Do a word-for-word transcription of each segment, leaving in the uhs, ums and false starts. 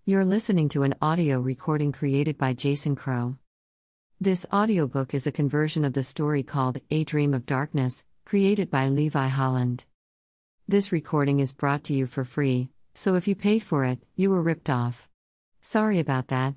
You're listening to an audio recording created by Jason Crow. This audiobook is a conversion of the story called A Dream of Darkness, created by Levi Holland. This recording is brought to you for free, so if you paid for it, you were ripped off. Sorry about that.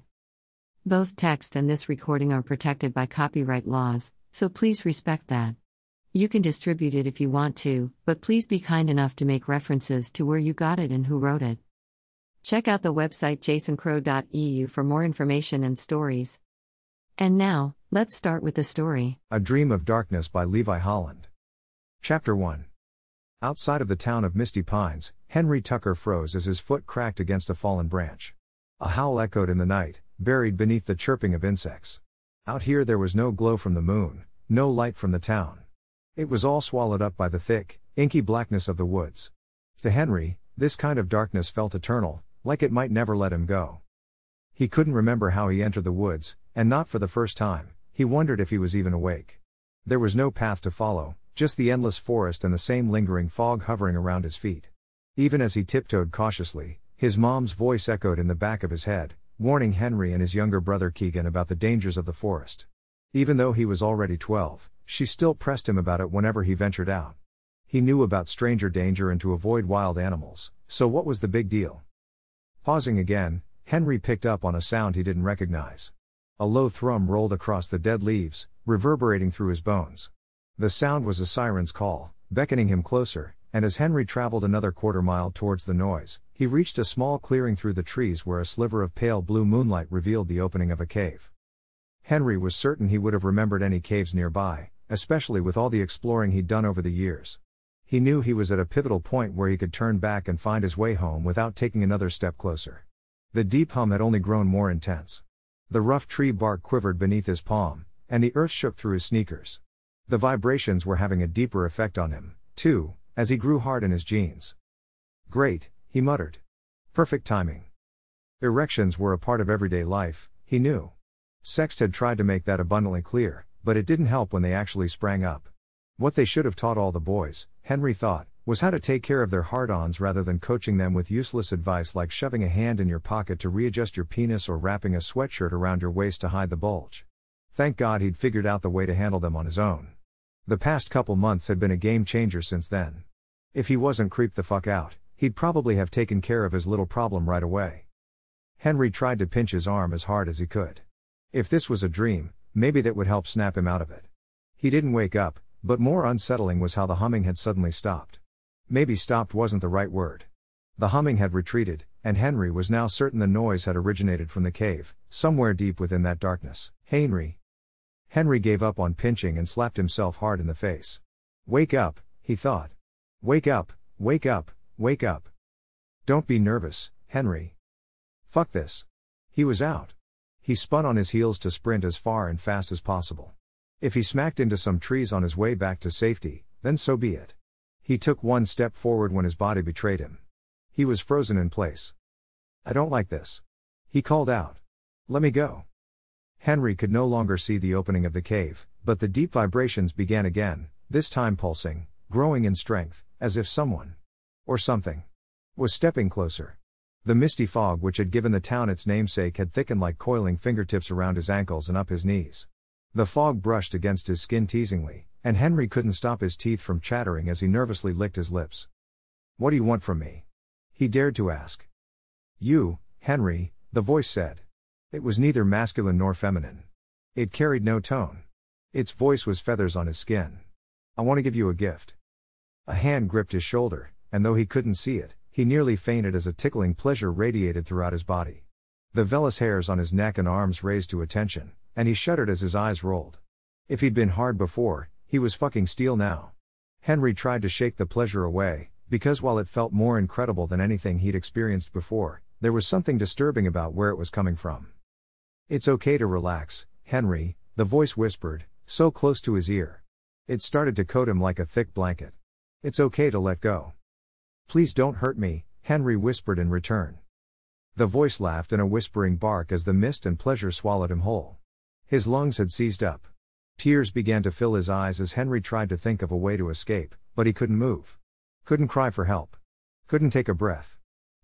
Both text and this recording are protected by copyright laws, so please respect that. You can distribute it if you want to, but please be kind enough to make references to where you got it and who wrote it. Check out the website jason crow dot e u for more information and stories. And now, let's start with the story. A Dream of Darkness by Levi Holland. Chapter one. Outside of the town of Misty Pines, Henry Tucker froze as his foot cracked against a fallen branch. A howl echoed in the night, buried beneath the chirping of insects. Out here there was no glow from the moon, no light from the town. It was all swallowed up by the thick, inky blackness of the woods. To Henry, this kind of darkness felt eternal, like it might never let him go. He couldn't remember how he entered the woods, and not for the first time, he wondered if he was even awake. There was no path to follow, just the endless forest and the same lingering fog hovering around his feet. Even as he tiptoed cautiously, his mom's voice echoed in the back of his head, warning Henry and his younger brother Keegan about the dangers of the forest. Even though he was already twelve, she still pressed him about it whenever he ventured out. He knew about stranger danger and to avoid wild animals, so what was the big deal? Pausing again, Henry picked up on a sound he didn't recognize. A low thrum rolled across the dead leaves, reverberating through his bones. The sound was a siren's call, beckoning him closer, and as Henry traveled another quarter mile towards the noise, he reached a small clearing through the trees where a sliver of pale blue moonlight revealed the opening of a cave. Henry was certain he would have remembered any caves nearby, especially with all the exploring he'd done over the years. He knew he was at a pivotal point where he could turn back and find his way home without taking another step closer. The deep hum had only grown more intense. The rough tree bark quivered beneath his palm, and the earth shook through his sneakers. The vibrations were having a deeper effect on him, too, as he grew hard in his jeans. "Great," he muttered. "Perfect timing." Erections were a part of everyday life, he knew. Sext had tried to make that abundantly clear, but it didn't help when they actually sprang up. What they should have taught all the boys, Henry thought, was how to take care of their hard-ons rather than coaching them with useless advice like shoving a hand in your pocket to readjust your penis or wrapping a sweatshirt around your waist to hide the bulge. Thank God he'd figured out the way to handle them on his own. The past couple months had been a game changer since then. If he wasn't creeped the fuck out, he'd probably have taken care of his little problem right away. Henry tried to pinch his arm as hard as he could. If this was a dream, maybe that would help snap him out of it. He didn't wake up, but more unsettling was how the humming had suddenly stopped. Maybe stopped wasn't the right word. The humming had retreated, and Henry was now certain the noise had originated from the cave, somewhere deep within that darkness. Henry. Henry gave up on pinching and slapped himself hard in the face. Wake up, he thought. Wake up, wake up, wake up. Don't be nervous, Henry. Fuck this. He was out. He spun on his heels to sprint as far and fast as possible. If he smacked into some trees on his way back to safety, then so be it. He took one step forward when his body betrayed him. He was frozen in place. "I don't like this," he called out. "Let me go." Henry could no longer see the opening of the cave, but the deep vibrations began again, this time pulsing, growing in strength, as if someone, or something, was stepping closer. The misty fog which had given the town its namesake had thickened like coiling fingertips around his ankles and up his knees. The fog brushed against his skin teasingly, and Henry couldn't stop his teeth from chattering as he nervously licked his lips. "What do you want from me?" he dared to ask. "You, Henry," the voice said. It was neither masculine nor feminine. It carried no tone. Its voice was feathers on his skin. "I want to give you a gift." A hand gripped his shoulder, and though he couldn't see it, he nearly fainted as a tickling pleasure radiated throughout his body. The vellus hairs on his neck and arms raised to attention, and he shuddered as his eyes rolled. If he'd been hard before, he was fucking steel now. Henry tried to shake the pleasure away, because while it felt more incredible than anything he'd experienced before, there was something disturbing about where it was coming from. "It's okay to relax, Henry," the voice whispered, so close to his ear. It started to coat him like a thick blanket. "It's okay to let go." "Please don't hurt me," Henry whispered in return. The voice laughed in a whispering bark as the mist and pleasure swallowed him whole. His lungs had seized up. Tears began to fill his eyes as Henry tried to think of a way to escape, but he couldn't move. Couldn't cry for help. Couldn't take a breath.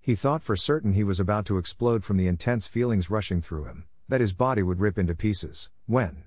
He thought for certain he was about to explode from the intense feelings rushing through him, that his body would rip into pieces, when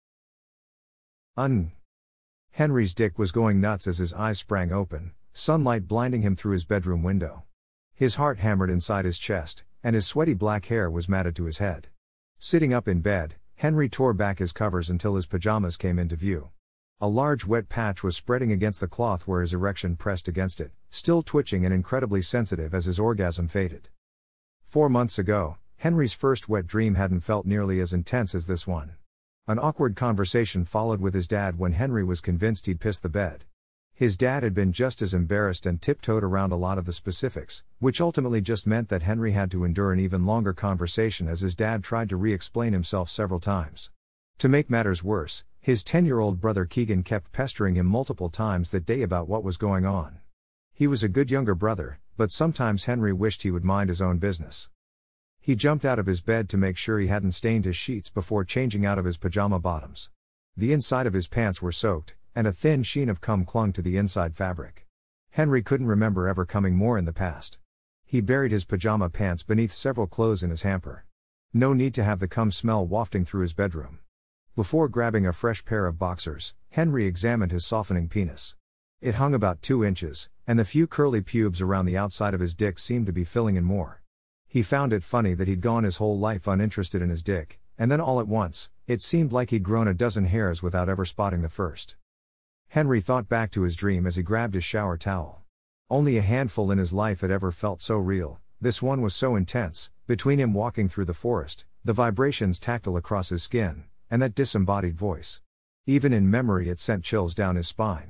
Un. Henry's dick was going nuts as his eyes sprang open, sunlight blinding him through his bedroom window. His heart hammered inside his chest, and his sweaty black hair was matted to his head. Sitting up in bed, Henry tore back his covers until his pajamas came into view. A large wet patch was spreading against the cloth where his erection pressed against it, still twitching and incredibly sensitive as his orgasm faded. Four months ago, Henry's first wet dream hadn't felt nearly as intense as this one. An awkward conversation followed with his dad when Henry was convinced he'd pissed the bed. His dad had been just as embarrassed and tiptoed around a lot of the specifics, which ultimately just meant that Henry had to endure an even longer conversation as his dad tried to re-explain himself several times. To make matters worse, his ten-year-old brother Keegan kept pestering him multiple times that day about what was going on. He was a good younger brother, but sometimes Henry wished he would mind his own business. He jumped out of his bed to make sure he hadn't stained his sheets before changing out of his pajama bottoms. The inside of his pants were soaked, and a thin sheen of cum clung to the inside fabric. Henry couldn't remember ever coming more in the past. He buried his pajama pants beneath several clothes in his hamper. No need to have the cum smell wafting through his bedroom. Before grabbing a fresh pair of boxers, Henry examined his softening penis. It hung about two inches, and the few curly pubes around the outside of his dick seemed to be filling in more. He found it funny that he'd gone his whole life uninterested in his dick, and then all at once, it seemed like he'd grown a dozen hairs without ever spotting the first. Henry thought back to his dream as he grabbed his shower towel. Only a handful in his life had ever felt so real. This one was so intense, between him walking through the forest, the vibrations tactile across his skin, and that disembodied voice. Even in memory it sent chills down his spine.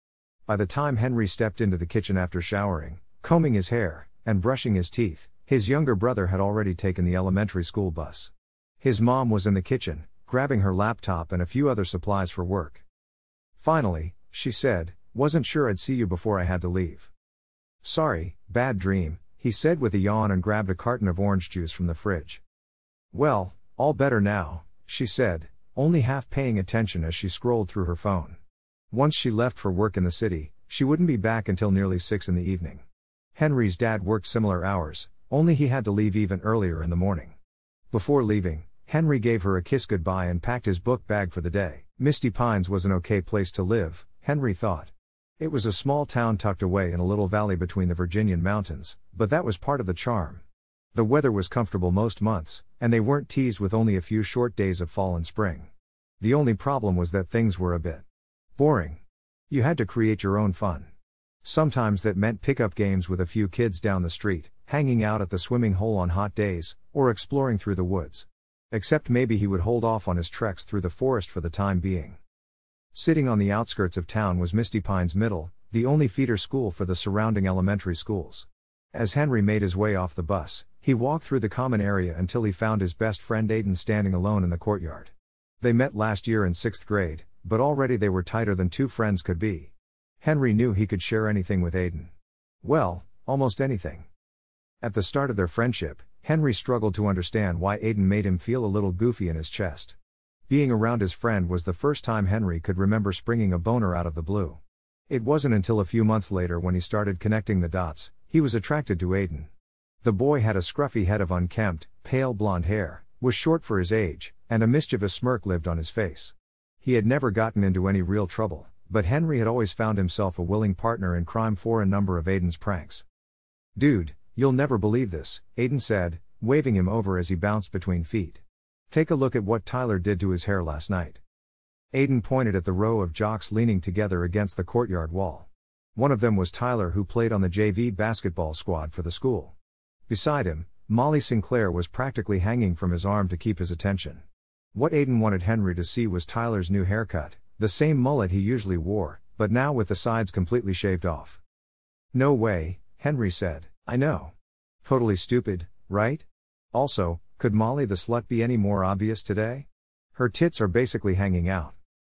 By the time Henry stepped into the kitchen after showering, combing his hair, and brushing his teeth, his younger brother had already taken the elementary school bus. His mom was in the kitchen, grabbing her laptop and a few other supplies for work. Finally, she said, "Wasn't sure I'd see you before I had to leave." "Sorry, bad dream," he said with a yawn and grabbed a carton of orange juice from the fridge. "Well, all better now," she said, only half paying attention as she scrolled through her phone. Once she left for work in the city, she wouldn't be back until nearly six in the evening. Henry's dad worked similar hours, only he had to leave even earlier in the morning. Before leaving, Henry gave her a kiss goodbye and packed his book bag for the day. Misty Pines was an okay place to live, Henry thought. It was a small town tucked away in a little valley between the Virginian mountains, but that was part of the charm. The weather was comfortable most months, and they weren't teased with only a few short days of fall and spring. The only problem was that things were a bit boring. You had to create your own fun. Sometimes that meant pick-up games with a few kids down the street, hanging out at the swimming hole on hot days, or exploring through the woods. Except maybe he would hold off on his treks through the forest for the time being. Sitting on the outskirts of town was Misty Pines Middle, the only feeder school for the surrounding elementary schools. As Henry made his way off the bus, he walked through the common area until he found his best friend Aiden standing alone in the courtyard. They met last year in sixth grade, but already they were tighter than two friends could be. Henry knew he could share anything with Aiden. Well, almost anything. At the start of their friendship, Henry struggled to understand why Aiden made him feel a little goofy in his chest. Being around his friend was the first time Henry could remember springing a boner out of the blue. It wasn't until a few months later when he started connecting the dots, he was attracted to Aiden. The boy had a scruffy head of unkempt, pale blonde hair, was short for his age, and a mischievous smirk lived on his face. He had never gotten into any real trouble, but Henry had always found himself a willing partner in crime for a number of Aiden's pranks. "Dude, you'll never believe this," Aiden said, waving him over as he bounced between feet. "Take a look at what Tyler did to his hair last night." Aiden pointed at the row of jocks leaning together against the courtyard wall. One of them was Tyler, who played on the J V basketball squad for the school. Beside him, Molly Sinclair was practically hanging from his arm to keep his attention. What Aiden wanted Henry to see was Tyler's new haircut, the same mullet he usually wore, but now with the sides completely shaved off. "No way," Henry said. "I know. Totally stupid, right? Also, could Molly the slut be any more obvious today? Her tits are basically hanging out."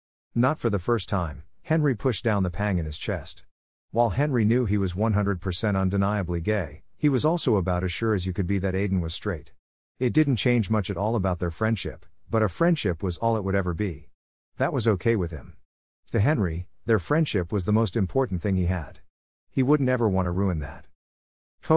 Not for the first time, Henry pushed down the pang in his chest. While Henry knew he was one hundred percent undeniably gay, he was also about as sure as you could be that Aiden was straight. It didn't change much at all about their friendship, but a friendship was all it would ever be. That was okay with him. To Henry, their friendship was the most important thing he had. He wouldn't ever want to ruin that. Totally,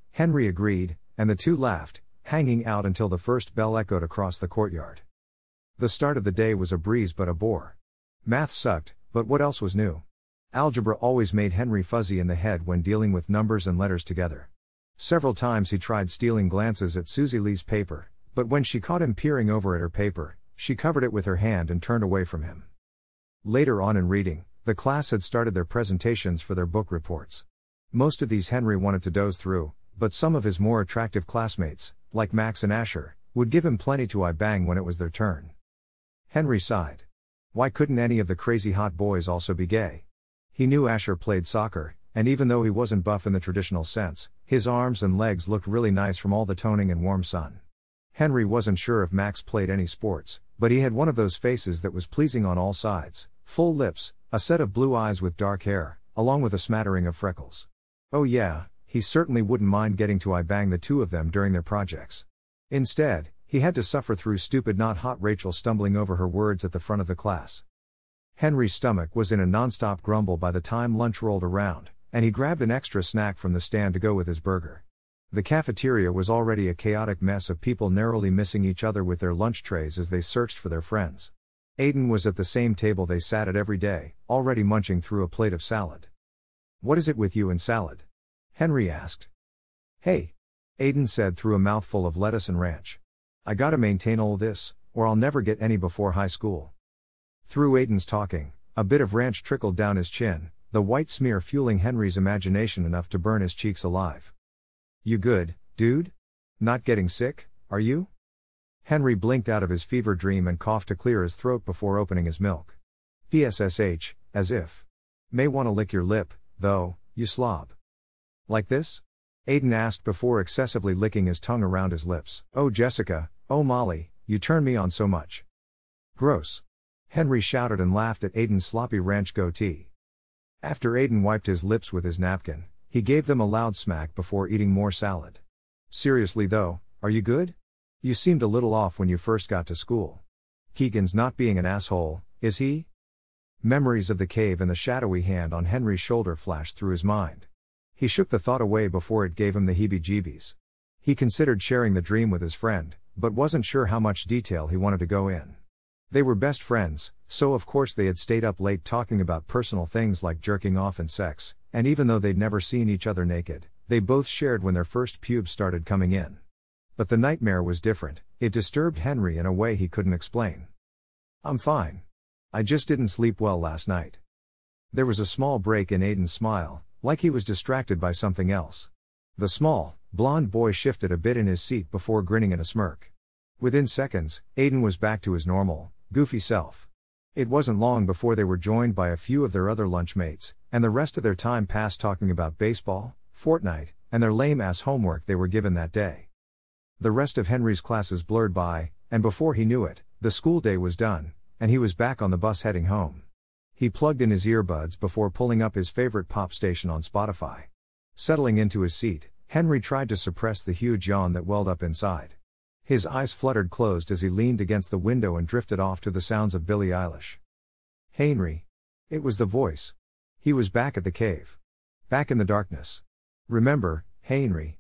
Henry agreed, and the two laughed, hanging out until the first bell echoed across the courtyard. The start of the day was a breeze but a bore. Math sucked, but what else was new? Algebra always made Henry fuzzy in the head when dealing with numbers and letters together. Several times he tried stealing glances at Susie Lee's paper, but when she caught him peering over at her paper, she covered it with her hand and turned away from him. Later on in reading, the class had started their presentations for their book reports. Most of these Henry wanted to doze through, but some of his more attractive classmates, like Max and Asher, would give him plenty to eye-bang when it was their turn. Henry sighed. Why couldn't any of the crazy hot boys also be gay? He knew Asher played soccer, and even though he wasn't buff in the traditional sense, his arms and legs looked really nice from all the toning and warm sun. Henry wasn't sure if Max played any sports, but he had one of those faces that was pleasing on all sides, full lips, a set of blue eyes with dark hair, along with a smattering of freckles. Oh yeah, he certainly wouldn't mind getting to eye-bang the two of them during their projects. Instead, he had to suffer through stupid not hot Rachel stumbling over her words at the front of the class. Henry's stomach was in a non-stop grumble by the time lunch rolled around, and he grabbed an extra snack from the stand to go with his burger. The cafeteria was already a chaotic mess of people narrowly missing each other with their lunch trays as they searched for their friends. Aiden was at the same table they sat at every day, already munching through a plate of salad. "What is it with you and salad?" Henry asked. "Hey," Aiden said through a mouthful of lettuce and ranch. "I gotta maintain all this, or I'll never get any before high school." Through Aiden's talking, a bit of ranch trickled down his chin, the white smear fueling Henry's imagination enough to burn his cheeks alive. "You good, dude? Not getting sick, are you?" Henry blinked out of his fever dream and coughed to clear his throat before opening his milk. P S S H, as if. "May wanna lick your lip, though, you slob." "Like this?" Aiden asked before excessively licking his tongue around his lips. "Oh Jessica, oh Molly, you turn me on so much." "Gross." Henry shouted and laughed at Aiden's sloppy ranch goatee. After Aiden wiped his lips with his napkin, he gave them a loud smack before eating more salad. "Seriously though, are you good? You seemed a little off when you first got to school. Keegan's not being an asshole, is he?" Memories of the cave and the shadowy hand on Henry's shoulder flashed through his mind. He shook the thought away before it gave him the heebie-jeebies. He considered sharing the dream with his friend, but wasn't sure how much detail he wanted to go in. They were best friends, so of course they had stayed up late talking about personal things like jerking off and sex, and even though they'd never seen each other naked, they both shared when their first pubes started coming in. But the nightmare was different, it disturbed Henry in a way he couldn't explain. "I'm fine. I just didn't sleep well last night." There was a small break in Aiden's smile, like he was distracted by something else. The small, blonde boy shifted a bit in his seat before grinning in a smirk. Within seconds, Aiden was back to his normal, goofy self. It wasn't long before they were joined by a few of their other lunchmates, and the rest of their time passed talking about baseball, Fortnite, and their lame-ass homework they were given that day. The rest of Henry's classes blurred by, and before he knew it, the school day was done, and he was back on the bus heading home. He plugged in his earbuds before pulling up his favorite pop station on Spotify. Settling into his seat, Henry tried to suppress the huge yawn that welled up inside. His eyes fluttered closed as he leaned against the window and drifted off to the sounds of Billie Eilish. "Henry." It was the voice. He was back at the cave. Back in the darkness. "Remember, Henry."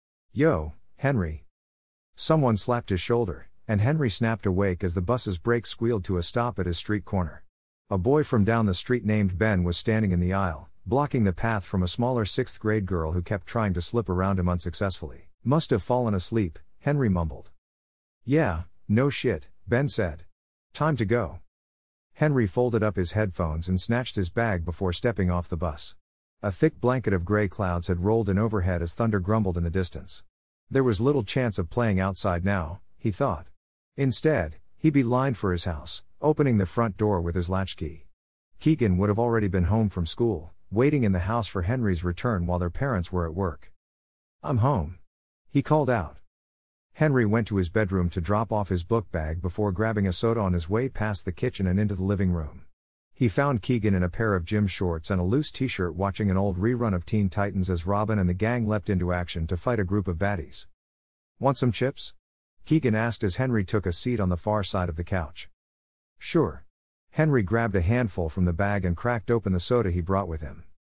"Yo, Henry." Someone slapped his shoulder, and Henry snapped awake as the bus's brakes squealed to a stop at his street corner. A boy from down the street named Ben was standing in the aisle, blocking the path from a smaller sixth grade girl who kept trying to slip around him unsuccessfully. "Must have fallen asleep," Henry mumbled. "Yeah, no shit," Ben said. "Time to go." Henry folded up his headphones and snatched his bag before stepping off the bus. A thick blanket of gray clouds had rolled in overhead as thunder grumbled in the distance. There was little chance of playing outside now, he thought. Instead, he beelined for his house, opening the front door with his latchkey. Keegan would have already been home from school, waiting in the house for Henry's return while their parents were at work. "I'm home," he called out. Henry went to his bedroom to drop off his book bag before grabbing a soda on his way past the kitchen and into the living room. He found Keegan in a pair of gym shorts and a loose t-shirt watching an old rerun of Teen Titans as Robin and the gang leapt into action to fight a group of baddies. "Want some chips?" Keegan asked as Henry took a seat on the far side of the couch. "Sure." Henry grabbed a handful from the bag and cracked open the soda he brought with him.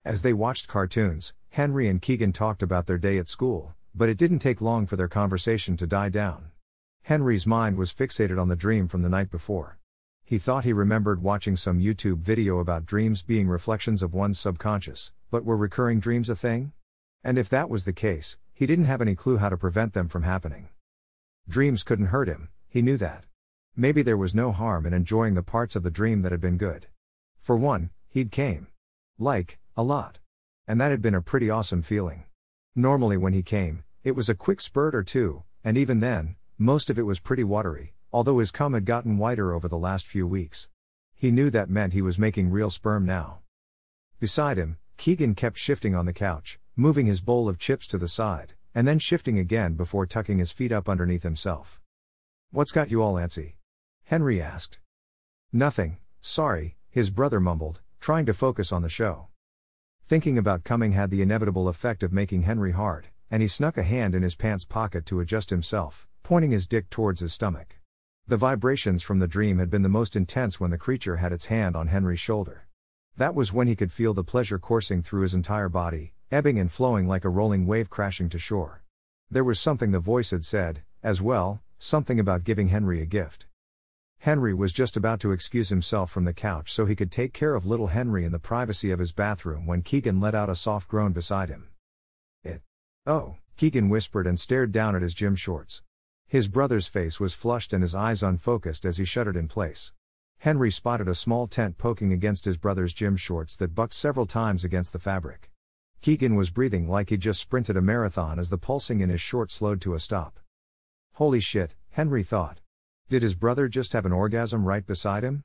As they watched cartoons, Henry and Keegan talked about their day at school, but it didn't take long for their conversation to die down. Henry's mind was fixated on the dream from the night before. He thought he remembered watching some YouTube video about dreams being reflections of one's subconscious, but were recurring dreams a thing? And if that was the case, he didn't have any clue how to prevent them from happening. Dreams couldn't hurt him, he knew that. Maybe there was no harm in enjoying the parts of the dream that had been good. For one, he'd came. Like, a lot. And that had been a pretty awesome feeling. Normally when he came, it was a quick spurt or two, and even then, most of it was pretty watery, although his cum had gotten whiter over the last few weeks. He knew that meant he was making real sperm now. Beside him, Keegan kept shifting on the couch, moving his bowl of chips to the side, and then shifting again before tucking his feet up underneath himself. "What's got you all antsy?" Henry asked. "Nothing, sorry," his brother mumbled, trying to focus on the show. Thinking about coming had the inevitable effect of making Henry hard, and he snuck a hand in his pants pocket to adjust himself, pointing his dick towards his stomach. The vibrations from the dream had been the most intense when the creature had its hand on Henry's shoulder. That was when he could feel the pleasure coursing through his entire body, ebbing and flowing like a rolling wave crashing to shore. There was something the voice had said, as well, something about giving Henry a gift. Henry was just about to excuse himself from the couch so he could take care of little Henry in the privacy of his bathroom when Keegan let out a soft groan beside him. It. Oh, Keegan whispered and stared down at his gym shorts. His brother's face was flushed and his eyes unfocused as he shuddered in place. Henry spotted a small tent poking against his brother's gym shorts that bucked several times against the fabric. Keegan was breathing like he'd just sprinted a marathon as the pulsing in his shorts slowed to a stop. Holy shit, Henry thought. Did his brother just have an orgasm right beside him?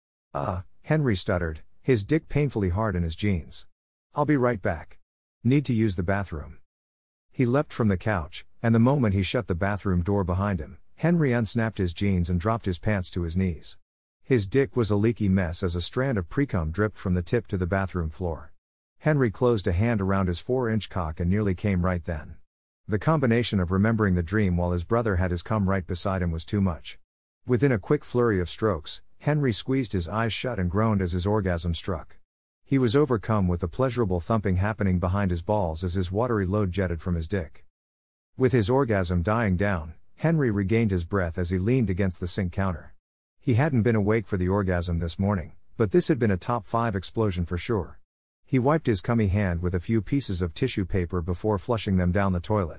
Uh, Henry stuttered, his dick painfully hard in his jeans. "I'll be right back. Need to use the bathroom." He leapt from the couch, and the moment he shut the bathroom door behind him, Henry unsnapped his jeans and dropped his pants to his knees. His dick was a leaky mess as a strand of precum dripped from the tip to the bathroom floor. Henry closed a hand around his four-inch cock and nearly came right then. The combination of remembering the dream while his brother had his cum right beside him was too much. Within a quick flurry of strokes, Henry squeezed his eyes shut and groaned as his orgasm struck. He was overcome with the pleasurable thumping happening behind his balls as his watery load jetted from his dick. With his orgasm dying down, Henry regained his breath as he leaned against the sink counter. He hadn't been awake for the orgasm this morning, but this had been a top five explosion for sure. He wiped his cummy hand with a few pieces of tissue paper before flushing them down the toilet.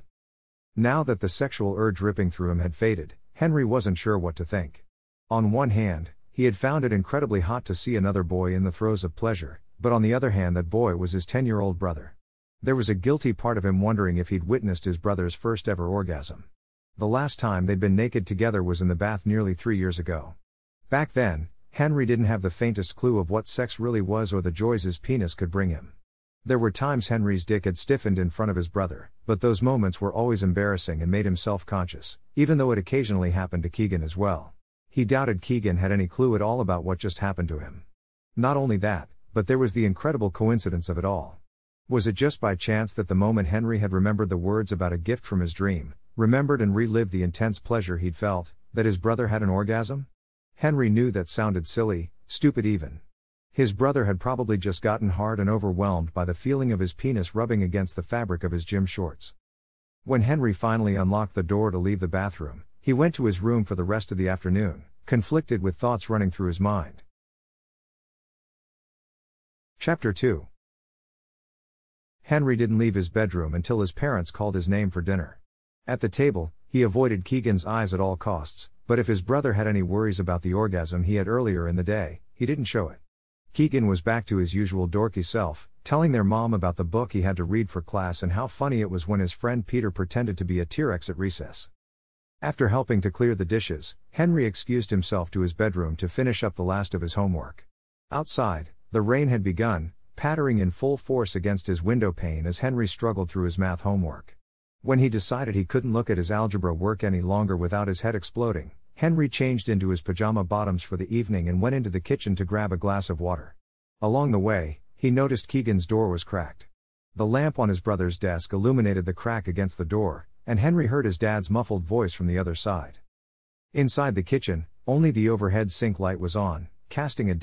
Now that the sexual urge ripping through him had faded, Henry wasn't sure what to think. On one hand, he had found it incredibly hot to see another boy in the throes of pleasure, but on the other hand that boy was his ten-year-old brother. There was a guilty part of him wondering if he'd witnessed his brother's first ever orgasm. The last time they'd been naked together was in the bath nearly three years ago. Back then, Henry didn't have the faintest clue of what sex really was or the joys his penis could bring him. There were times Henry's dick had stiffened in front of his brother, but those moments were always embarrassing and made him self-conscious, even though it occasionally happened to Keegan as well. He doubted Keegan had any clue at all about what just happened to him. Not only that, but there was the incredible coincidence of it all. Was it just by chance that the moment Henry had remembered the words about a gift from his dream, remembered and relived the intense pleasure he'd felt, that his brother had an orgasm? Henry knew that sounded silly, stupid even. His brother had probably just gotten hard and overwhelmed by the feeling of his penis rubbing against the fabric of his gym shorts. When Henry finally unlocked the door to leave the bathroom, he went to his room for the rest of the afternoon, conflicted with thoughts running through his mind. Chapter two. Henry didn't leave his bedroom until his parents called his name for dinner. At the table, he avoided Keegan's eyes at all costs, but if his brother had any worries about the orgasm he had earlier in the day, he didn't show it. Keegan was back to his usual dorky self, telling their mom about the book he had to read for class and how funny it was when his friend Peter pretended to be a T-Rex at recess. After helping to clear the dishes, Henry excused himself to his bedroom to finish up the last of his homework. Outside, the rain had begun, pattering in full force against his window pane as Henry struggled through his math homework. When he decided he couldn't look at his algebra work any longer without his head exploding, Henry changed into his pajama bottoms for the evening and went into the kitchen to grab a glass of water. Along the way, he noticed Keegan's door was cracked. The lamp on his brother's desk illuminated the crack against the door, and Henry heard his dad's muffled voice from the other side. Inside the kitchen, only the overhead sink light was on, casting a dim,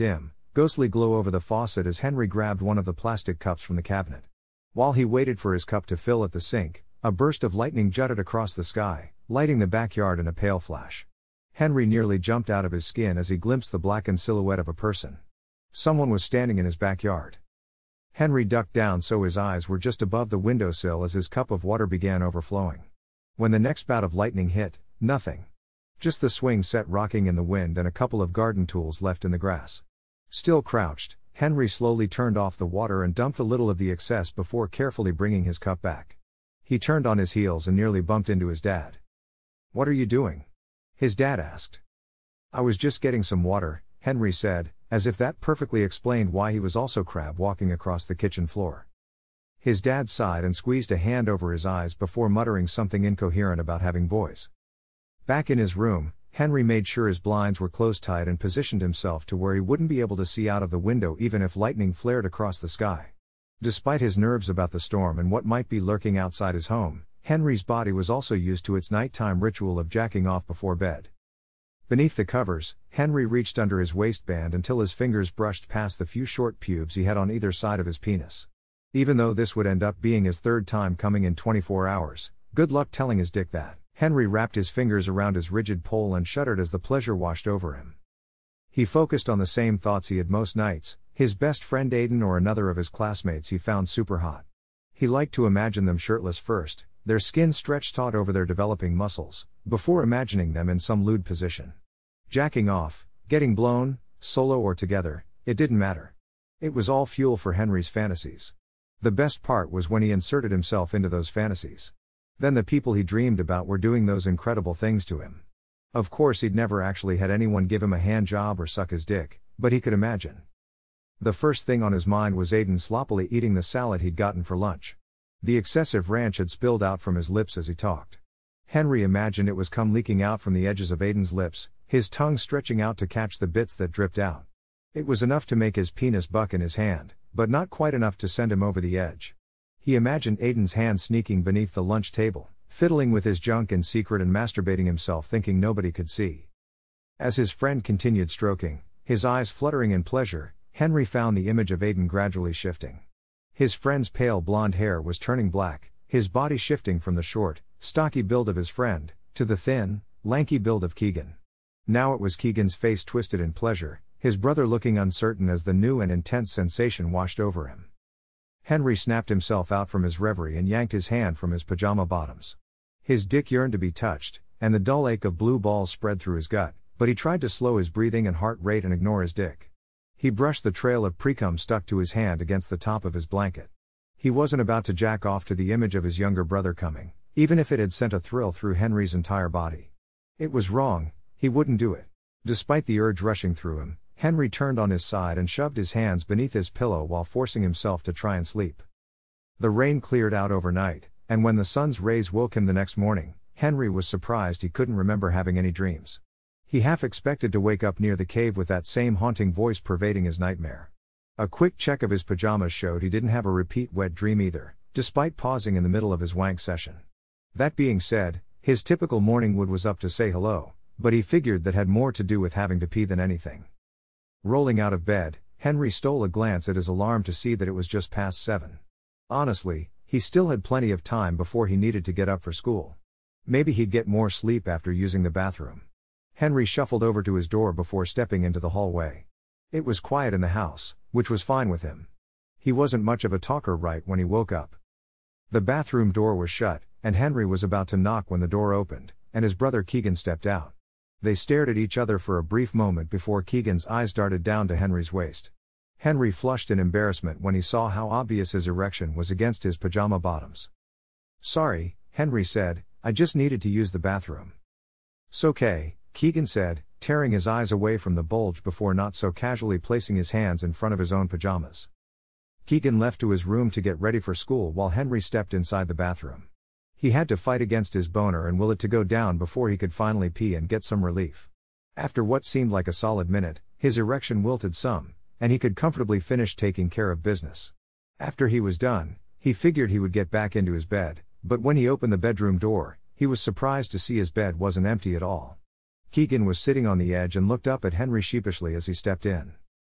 ghostly glow over the faucet as Henry grabbed one of the plastic cups from the cabinet. While he waited for his cup to fill at the sink, a burst of lightning jutted across the sky, lighting the backyard in a pale flash. Henry nearly jumped out of his skin as he glimpsed the blackened silhouette of a person. Someone was standing in his backyard. Henry ducked down so his eyes were just above the windowsill as his cup of water began overflowing. When the next bout of lightning hit, nothing. Just the swing set rocking in the wind and a couple of garden tools left in the grass. Still crouched, Henry slowly turned off the water and dumped a little of the excess before carefully bringing his cup back. He turned on his heels and nearly bumped into his dad. "What are you doing?" his dad asked. "I was just getting some water," Henry said, as if that perfectly explained why he was also crab walking across the kitchen floor. His dad sighed and squeezed a hand over his eyes before muttering something incoherent about having boys. Back in his room, Henry made sure his blinds were closed tight and positioned himself to where he wouldn't be able to see out of the window even if lightning flared across the sky. Despite his nerves about the storm and what might be lurking outside his home, Henry's body was also used to its nighttime ritual of jacking off before bed. Beneath the covers, Henry reached under his waistband until his fingers brushed past the few short pubes he had on either side of his penis. Even though this would end up being his third time coming in twenty-four hours, good luck telling his dick that. Henry wrapped his fingers around his rigid pole and shuddered as the pleasure washed over him. He focused on the same thoughts he had most nights, his best friend Aiden or another of his classmates he found super hot. He liked to imagine them shirtless first, their skin stretched taut over their developing muscles, before imagining them in some lewd position. Jacking off, getting blown, solo or together, it didn't matter. It was all fuel for Henry's fantasies. The best part was when he inserted himself into those fantasies. Then the people he dreamed about were doing those incredible things to him. Of course he'd never actually had anyone give him a hand job or suck his dick, but he could imagine. The first thing on his mind was Aiden sloppily eating the salad he'd gotten for lunch. The excessive ranch had spilled out from his lips as he talked. Henry imagined it was cum leaking out from the edges of Aiden's lips, his tongue stretching out to catch the bits that dripped out. It was enough to make his penis buck in his hand, but not quite enough to send him over the edge. He imagined Aiden's hand sneaking beneath the lunch table, fiddling with his junk in secret and masturbating himself thinking nobody could see. As his friend continued stroking, his eyes fluttering in pleasure, Henry found the image of Aiden gradually shifting. His friend's pale blonde hair was turning black, his body shifting from the short, stocky build of his friend, to the thin, lanky build of Keegan. Now it was Keegan's face twisted in pleasure, his brother looking uncertain as the new and intense sensation washed over him. Henry snapped himself out from his reverie and yanked his hand from his pajama bottoms. His dick yearned to be touched, and the dull ache of blue balls spread through his gut, but he tried to slow his breathing and heart rate and ignore his dick. He brushed the trail of precum stuck to his hand against the top of his blanket. He wasn't about to jack off to the image of his younger brother coming, even if it had sent a thrill through Henry's entire body. It was wrong, he wouldn't do it. Despite the urge rushing through him, Henry turned on his side and shoved his hands beneath his pillow while forcing himself to try and sleep. The rain cleared out overnight, and when the sun's rays woke him the next morning, Henry was surprised he couldn't remember having any dreams. He half expected to wake up near the cave with that same haunting voice pervading his nightmare. A quick check of his pajamas showed he didn't have a repeat wet dream either, despite pausing in the middle of his wank session. That being said, his typical morning wood was up to say hello, but he figured that had more to do with having to pee than anything. Rolling out of bed, Henry stole a glance at his alarm to see that it was just past seven. Honestly, he still had plenty of time before he needed to get up for school. Maybe he'd get more sleep after using the bathroom. Henry shuffled over to his door before stepping into the hallway. It was quiet in the house, which was fine with him. He wasn't much of a talker right when he woke up. The bathroom door was shut, and Henry was about to knock when the door opened, and his brother Keegan stepped out. They stared at each other for a brief moment before Keegan's eyes darted down to Henry's waist. Henry flushed in embarrassment when he saw how obvious his erection was against his pajama bottoms. "Sorry," Henry said, "I just needed to use the bathroom." "'S-okay," Keegan said, tearing his eyes away from the bulge before not so casually placing his hands in front of his own pajamas. Keegan left to his room to get ready for school while Henry stepped inside the bathroom. He had to fight against his boner and will it to go down before he could finally pee and get some relief. After what seemed like a solid minute, his erection wilted some, and he could comfortably finish taking care of business. After he was done, he figured he would get back into his bed, but when he opened the bedroom door, he was surprised to see his bed wasn't empty at all. Keegan was sitting on the edge and looked up at Henry sheepishly as he stepped in.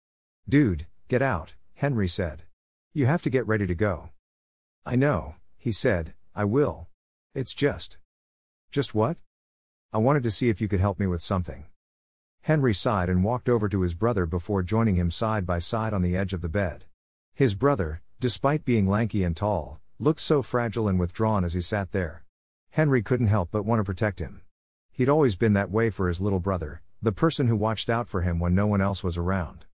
Dude, get out, Henry said. You have to get ready to go. I know, he said, I will. It's just. Just what? I wanted to see if you could help me with something. Henry sighed and walked over to his brother before joining him side by side on the edge of the bed. His brother, despite being lanky and tall, looked so fragile and withdrawn as he sat there. Henry couldn't help but want to protect him. He'd always been that way for his little brother, the person who watched out for him when no one else was around.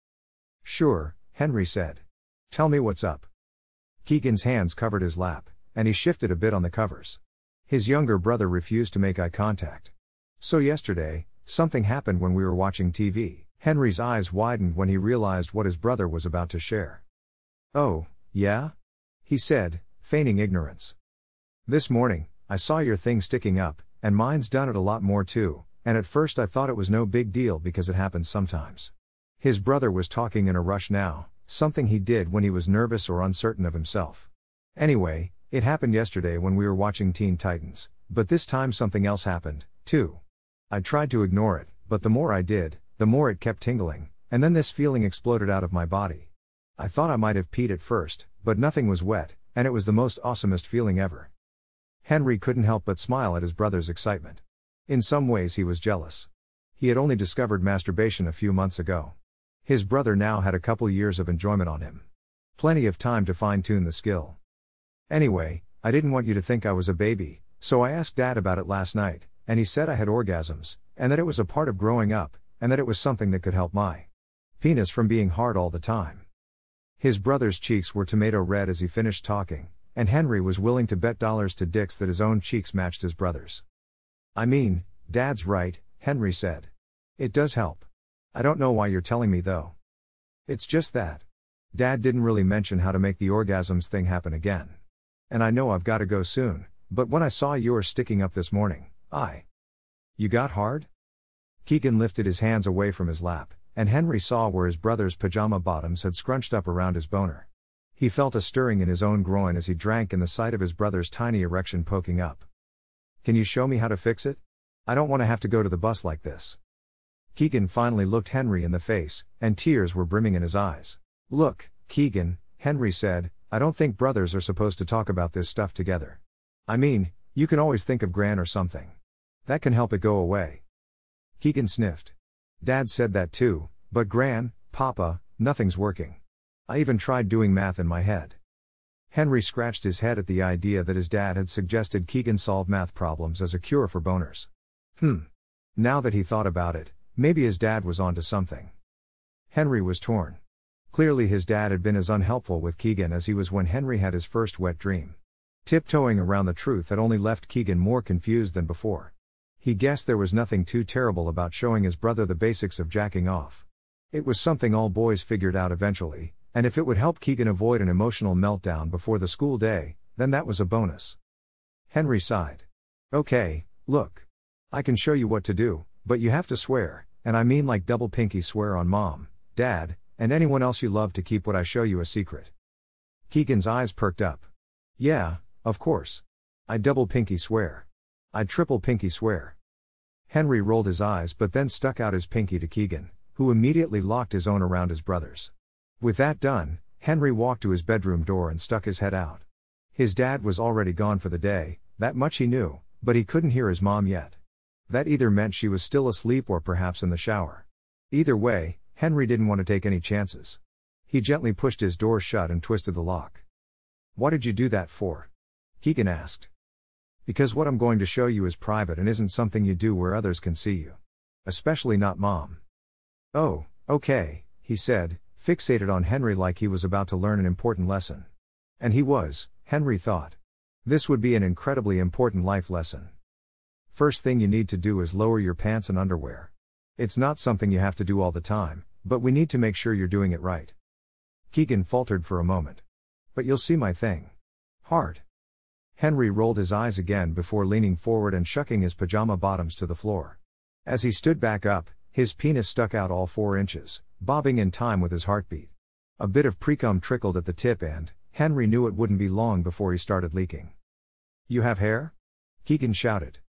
Sure, Henry said. Tell me what's up. Keegan's hands covered his lap, and he shifted a bit on the covers. His younger brother refused to make eye contact. So yesterday, something happened when we were watching T V. Henry's eyes widened when he realized what his brother was about to share. Oh, yeah? He said, feigning ignorance. This morning, I saw your thing sticking up, and mine's done it a lot more too, and at first I thought it was no big deal because it happens sometimes. His brother was talking in a rush now, something he did when he was nervous or uncertain of himself. Anyway, it happened yesterday when we were watching Teen Titans, but this time something else happened, too. I tried to ignore it, but the more I did, the more it kept tingling, and then this feeling exploded out of my body. I thought I might have peed at first, but nothing was wet, and it was the most awesomest feeling ever. Henry couldn't help but smile at his brother's excitement. In some ways he was jealous. He had only discovered masturbation a few months ago. His brother now had a couple years of enjoyment on him. Plenty of time to fine-tune the skill. Anyway, I didn't want you to think I was a baby, so I asked Dad about it last night, and he said I had orgasms, and that it was a part of growing up, and that it was something that could help my penis from being hard all the time. His brother's cheeks were tomato red as he finished talking, and Henry was willing to bet dollars to dicks that his own cheeks matched his brother's. I mean, Dad's right, Henry said. It does help. I don't know why you're telling me though. It's just that. Dad didn't really mention how to make the orgasms thing happen again. And I know I've got to go soon, but when I saw yours sticking up this morning, I... You got hard? Keegan lifted his hands away from his lap, and Henry saw where his brother's pajama bottoms had scrunched up around his boner. He felt a stirring in his own groin as he drank in the sight of his brother's tiny erection poking up. Can you show me how to fix it? I don't want to have to go to the bus like this. Keegan finally looked Henry in the face, and tears were brimming in his eyes. Look, Keegan, Henry said, I don't think brothers are supposed to talk about this stuff together. I mean, you can always think of Gran or something. That can help it go away. Keegan sniffed. Dad said that too, but Gran, Papa, nothing's working. I even tried doing math in my head. Henry scratched his head at the idea that his dad had suggested Keegan solve math problems as a cure for boners. Hmm. Now that he thought about it, maybe his dad was onto something. Henry was torn. Clearly his dad had been as unhelpful with Keegan as he was when Henry had his first wet dream. Tiptoeing around the truth had only left Keegan more confused than before. He guessed there was nothing too terrible about showing his brother the basics of jacking off. It was something all boys figured out eventually, and if it would help Keegan avoid an emotional meltdown before the school day, then that was a bonus. Henry sighed. Okay, look. I can show you what to do, but you have to swear, and I mean like double pinky swear on Mom, Dad, and anyone else you love to keep what I show you a secret. Keegan's eyes perked up. Yeah, of course. I double pinky swear. I triple pinky swear. Henry rolled his eyes but then stuck out his pinky to Keegan, who immediately locked his own around his brother's. With that done, Henry walked to his bedroom door and stuck his head out. His dad was already gone for the day, that much he knew, but he couldn't hear his mom yet. That either meant she was still asleep or perhaps in the shower. Either way, Henry didn't want to take any chances. He gently pushed his door shut and twisted the lock. What did you do that for? Keegan asked. Because what I'm going to show you is private and isn't something you do where others can see you. Especially not Mom. Oh, okay, he said, fixated on Henry like he was about to learn an important lesson. And he was, Henry thought. This would be an incredibly important life lesson. First thing you need to do is lower your pants and underwear. It's not something you have to do all the time, but we need to make sure you're doing it right. Keegan faltered for a moment. But you'll see my thing. Hard. Henry rolled his eyes again before leaning forward and shucking his pajama bottoms to the floor. As he stood back up, his penis stuck out all four inches, bobbing in time with his heartbeat. A bit of precum trickled at the tip and Henry knew it wouldn't be long before he started leaking. You have hair? Keegan shouted.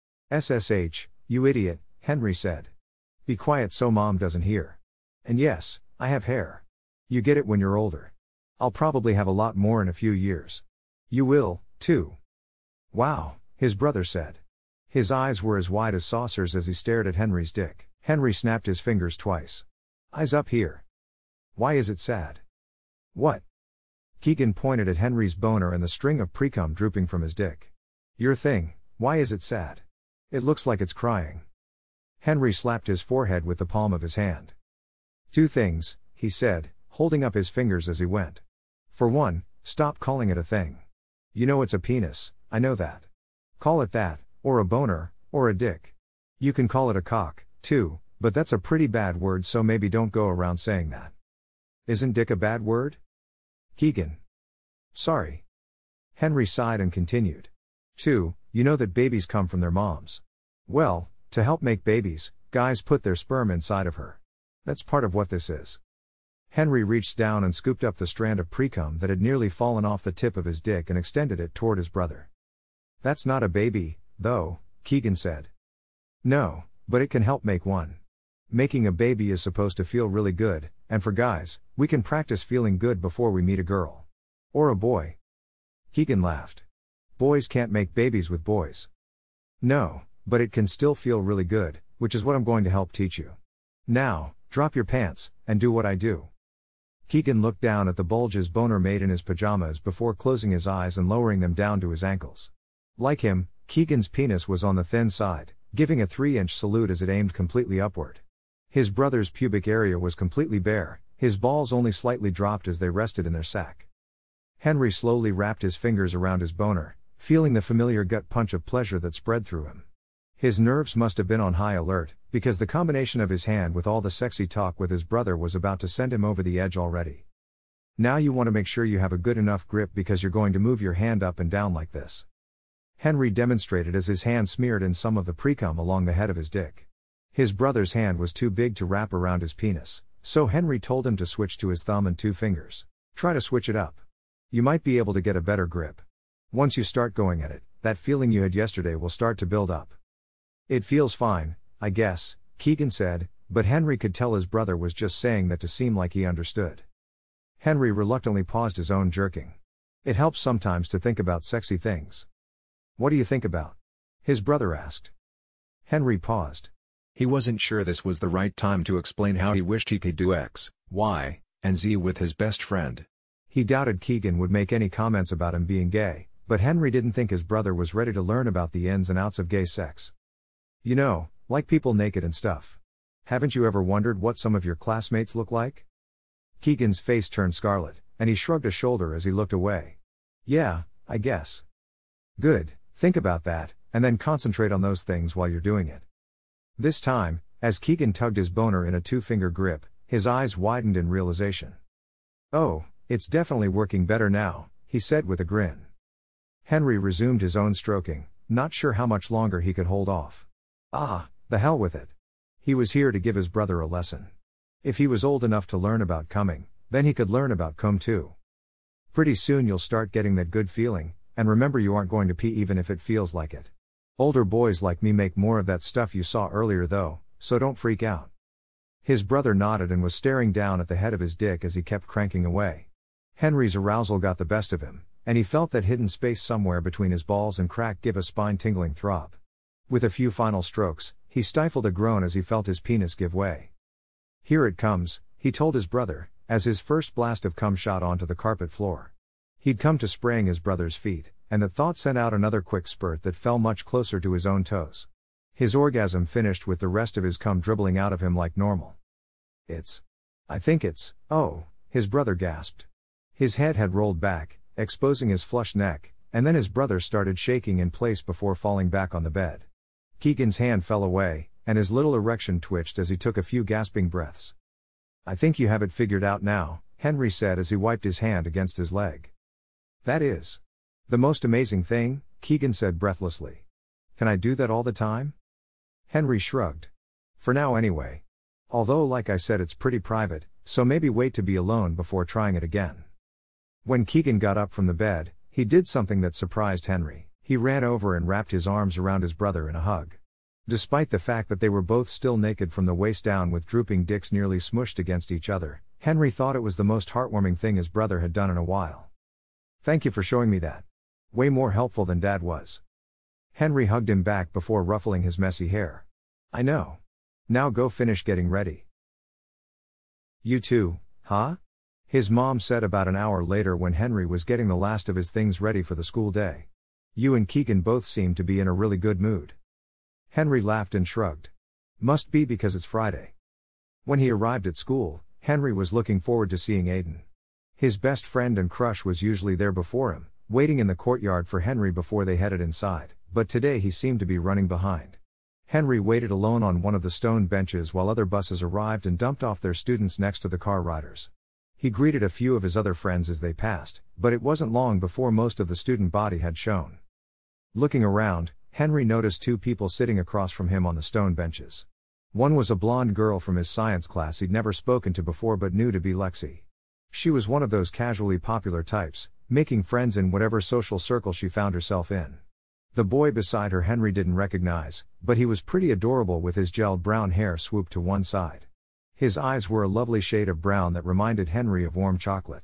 S S H, you idiot, Henry said. Be quiet so Mom doesn't hear. And yes, I have hair. You get it when you're older. I'll probably have a lot more in a few years. You will, too. Wow, his brother said. His eyes were as wide as saucers as he stared at Henry's dick. Henry snapped his fingers twice. Eyes up here. Why is it sad? What? Keegan pointed at Henry's boner and the string of precum drooping from his dick. Your thing, why is it sad? It looks like it's crying. Henry slapped his forehead with the palm of his hand. Two things, he said, holding up his fingers as he went. For one, stop calling it a thing. You know it's a penis, I know that. Call it that, or a boner, or a dick. You can call it a cock, too, but that's a pretty bad word, so maybe don't go around saying that. Isn't dick a bad word? Keegan. Sorry. Henry sighed and continued. Two, you know that babies come from their moms. Well, to help make babies, guys put their sperm inside of her. That's part of what this is. Henry reached down and scooped up the strand of precum that had nearly fallen off the tip of his dick and extended it toward his brother. That's not a baby, though, Keegan said. No, but it can help make one. Making a baby is supposed to feel really good, and for guys, we can practice feeling good before we meet a girl. Or a boy. Keegan laughed. Boys can't make babies with boys. No, but it can still feel really good, which is what I'm going to help teach you. Now, drop your pants, and do what I do. Keegan looked down at the bulge his boner made in his pajamas before closing his eyes and lowering them down to his ankles. Like him, Keegan's penis was on the thin side, giving a three-inch salute as it aimed completely upward. His brother's pubic area was completely bare, his balls only slightly dropped as they rested in their sack. Henry slowly wrapped his fingers around his boner, feeling the familiar gut punch of pleasure that spread through him. His nerves must have been on high alert, because the combination of his hand with all the sexy talk with his brother was about to send him over the edge already. Now you want to make sure you have a good enough grip because you're going to move your hand up and down like this. Henry demonstrated as his hand smeared in some of the precum along the head of his dick. His brother's hand was too big to wrap around his penis, so Henry told him to switch to his thumb and two fingers. Try to switch it up. You might be able to get a better grip. Once you start going at it, that feeling you had yesterday will start to build up. It feels fine, I guess, Keegan said, but Henry could tell his brother was just saying that to seem like he understood. Henry reluctantly paused his own jerking. It helps sometimes to think about sexy things. What do you think about? His brother asked. Henry paused. He wasn't sure this was the right time to explain how he wished he could do X, Y, and Z with his best friend. He doubted Keegan would make any comments about him being gay, but Henry didn't think his brother was ready to learn about the ins and outs of gay sex. You know, like people naked and stuff. Haven't you ever wondered what some of your classmates look like? Keegan's face turned scarlet, and he shrugged a shoulder as he looked away. Yeah, I guess. Good, think about that, and then concentrate on those things while you're doing it. This time, as Keegan tugged his boner in a two-finger grip, his eyes widened in realization. Oh, it's definitely working better now, he said with a grin. Henry resumed his own stroking, not sure how much longer he could hold off. Ah, the hell with it. He was here to give his brother a lesson. If he was old enough to learn about coming, then he could learn about cum too. Pretty soon you'll start getting that good feeling, and remember you aren't going to pee even if it feels like it. Older boys like me make more of that stuff you saw earlier though, so don't freak out. His brother nodded and was staring down at the head of his dick as he kept cranking away. Henry's arousal got the best of him, and he felt that hidden space somewhere between his balls and crack give a spine-tingling throb. With a few final strokes, he stifled a groan as he felt his penis give way. Here it comes, he told his brother, as his first blast of cum shot onto the carpet floor. He'd come to spraying his brother's feet, and that thought sent out another quick spurt that fell much closer to his own toes. His orgasm finished with the rest of his cum dribbling out of him like normal. It's. I think it's, oh, his brother gasped. His head had rolled back, exposing his flushed neck, and then his brother started shaking in place before falling back on the bed. Keegan's hand fell away, and his little erection twitched as he took a few gasping breaths. I think you have it figured out now, Henry said as he wiped his hand against his leg. That is the most amazing thing, Keegan said breathlessly. Can I do that all the time? Henry shrugged. For now anyway. Although like I said it's pretty private, so maybe wait to be alone before trying it again. When Keegan got up from the bed, he did something that surprised Henry. He ran over and wrapped his arms around his brother in a hug. Despite the fact that they were both still naked from the waist down with drooping dicks nearly smushed against each other, Henry thought it was the most heartwarming thing his brother had done in a while. "Thank you for showing me that. Way more helpful than Dad was." Henry hugged him back before ruffling his messy hair. "I know. Now go finish getting ready." "You too, huh?" his mom said about an hour later when Henry was getting the last of his things ready for the school day. "You and Keegan both seem to be in a really good mood." Henry laughed and shrugged. "Must be because it's Friday." When he arrived at school, Henry was looking forward to seeing Aiden. His best friend and crush was usually there before him, waiting in the courtyard for Henry before they headed inside, but today he seemed to be running behind. Henry waited alone on one of the stone benches while other buses arrived and dumped off their students next to the car riders. He greeted a few of his other friends as they passed, but it wasn't long before most of the student body had shown. Looking around, Henry noticed two people sitting across from him on the stone benches. One was a blonde girl from his science class he'd never spoken to before but knew to be Lexi. She was one of those casually popular types, making friends in whatever social circle she found herself in. The boy beside her Henry didn't recognize, but he was pretty adorable with his gelled brown hair swooped to one side. His eyes were a lovely shade of brown that reminded Henry of warm chocolate.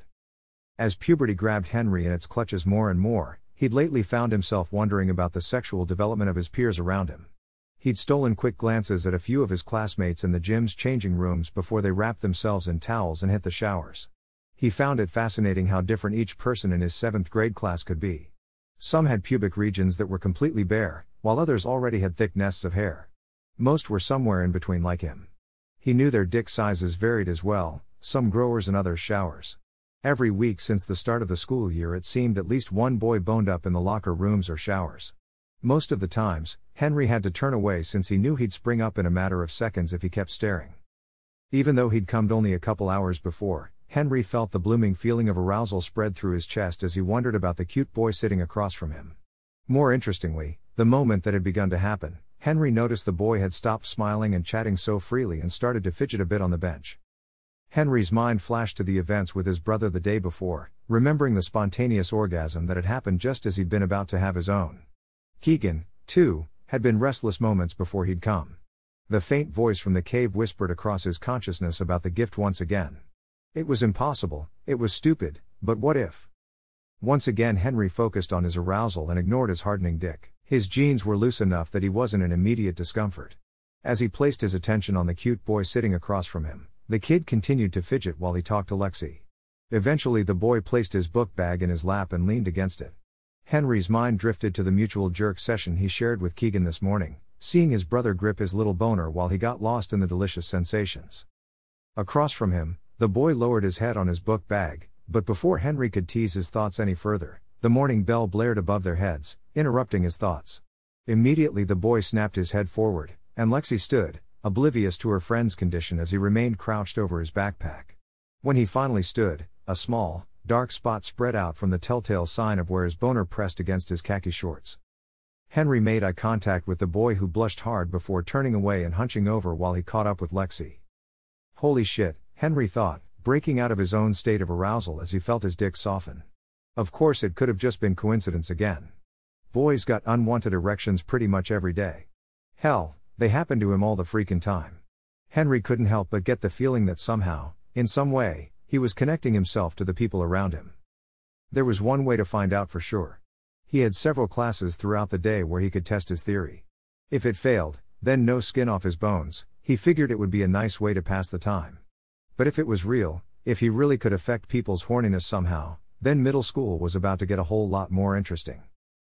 As puberty grabbed Henry in its clutches more and more, he'd lately found himself wondering about the sexual development of his peers around him. He'd stolen quick glances at a few of his classmates in the gym's changing rooms before they wrapped themselves in towels and hit the showers. He found it fascinating how different each person in his seventh grade class could be. Some had pubic regions that were completely bare, while others already had thick nests of hair. Most were somewhere in between like him. He knew their dick sizes varied as well, some growers and others showers. Every week since the start of the school year it seemed at least one boy boned up in the locker rooms or showers. Most of the times, Henry had to turn away since he knew he'd spring up in a matter of seconds if he kept staring. Even though he'd cummed only a couple hours before, Henry felt the blooming feeling of arousal spread through his chest as he wondered about the cute boy sitting across from him. More interestingly, the moment that had begun to happen, Henry noticed the boy had stopped smiling and chatting so freely and started to fidget a bit on the bench. Henry's mind flashed to the events with his brother the day before, remembering the spontaneous orgasm that had happened just as he'd been about to have his own. Keegan, too, had been restless moments before he'd come. The faint voice from the cave whispered across his consciousness about the gift once again. It was impossible, it was stupid, but what if? Once again Henry focused on his arousal and ignored his hardening dick. His jeans were loose enough that he wasn't in immediate discomfort. As he placed his attention on the cute boy sitting across from him, the kid continued to fidget while he talked to Lexi. Eventually the boy placed his book bag in his lap and leaned against it. Henry's mind drifted to the mutual jerk session he shared with Keegan this morning, seeing his brother grip his little boner while he got lost in the delicious sensations. Across from him, the boy lowered his head on his book bag, but before Henry could tease his thoughts any further, the morning bell blared above their heads, interrupting his thoughts. Immediately the boy snapped his head forward, and Lexi stood, oblivious to her friend's condition as he remained crouched over his backpack. When he finally stood, a small, dark spot spread out from the telltale sign of where his boner pressed against his khaki shorts. Henry made eye contact with the boy who blushed hard before turning away and hunching over while he caught up with Lexi. Holy shit, Henry thought, breaking out of his own state of arousal as he felt his dick soften. Of course it could have just been coincidence again. Boys got unwanted erections pretty much every day. Hell, they happened to him all the freaking time. Henry couldn't help but get the feeling that somehow, in some way, he was connecting himself to the people around him. There was one way to find out for sure. He had several classes throughout the day where he could test his theory. If it failed, then no skin off his bones, he figured it would be a nice way to pass the time. But if it was real, if he really could affect people's horniness somehow, then middle school was about to get a whole lot more interesting.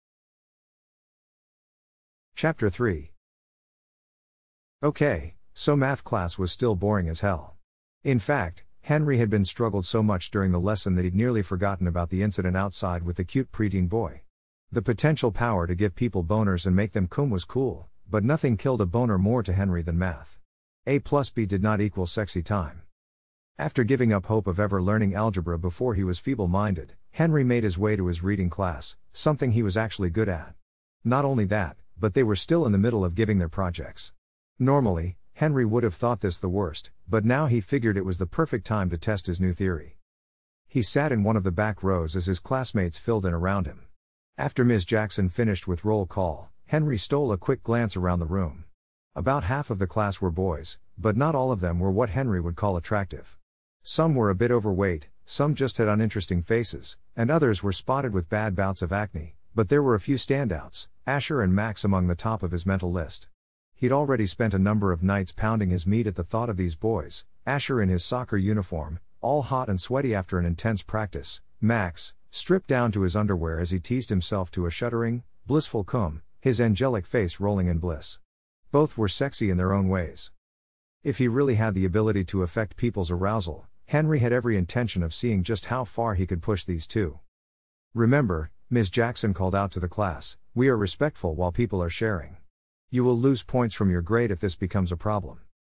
Chapter three. Okay, so math class was still boring as hell. In fact, Henry had been struggled so much during the lesson that he'd nearly forgotten about the incident outside with the cute preteen boy. The potential power to give people boners and make them cum was cool, but nothing killed a boner more to Henry than math. A plus B did not equal sexy time. After giving up hope of ever learning algebra before he was feeble-minded, Henry made his way to his reading class, something he was actually good at. Not only that, but they were still in the middle of giving their projects. Normally, Henry would have thought this the worst, but now he figured it was the perfect time to test his new theory. He sat in one of the back rows as his classmates filled in around him. After Miz Jackson finished with roll call, Henry stole a quick glance around the room. About half of the class were boys, but not all of them were what Henry would call attractive. Some were a bit overweight, some just had uninteresting faces, and others were spotted with bad bouts of acne, but there were a few standouts, Asher and Max among the top of his mental list. He'd already spent a number of nights pounding his meat at the thought of these boys, Asher in his soccer uniform, all hot and sweaty after an intense practice, Max, stripped down to his underwear as he teased himself to a shuddering, blissful cum, his angelic face rolling in bliss. Both were sexy in their own ways. If he really had the ability to affect people's arousal, Henry had every intention of seeing just how far he could push these two. "Remember," Miz Jackson called out to the class, "we are respectful while people are sharing. You will lose points from your grade if this becomes a problem."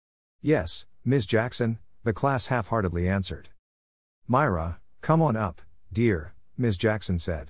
"Yes, Miz Jackson," the class half-heartedly answered. "Myra, come on up, dear," Miz Jackson said.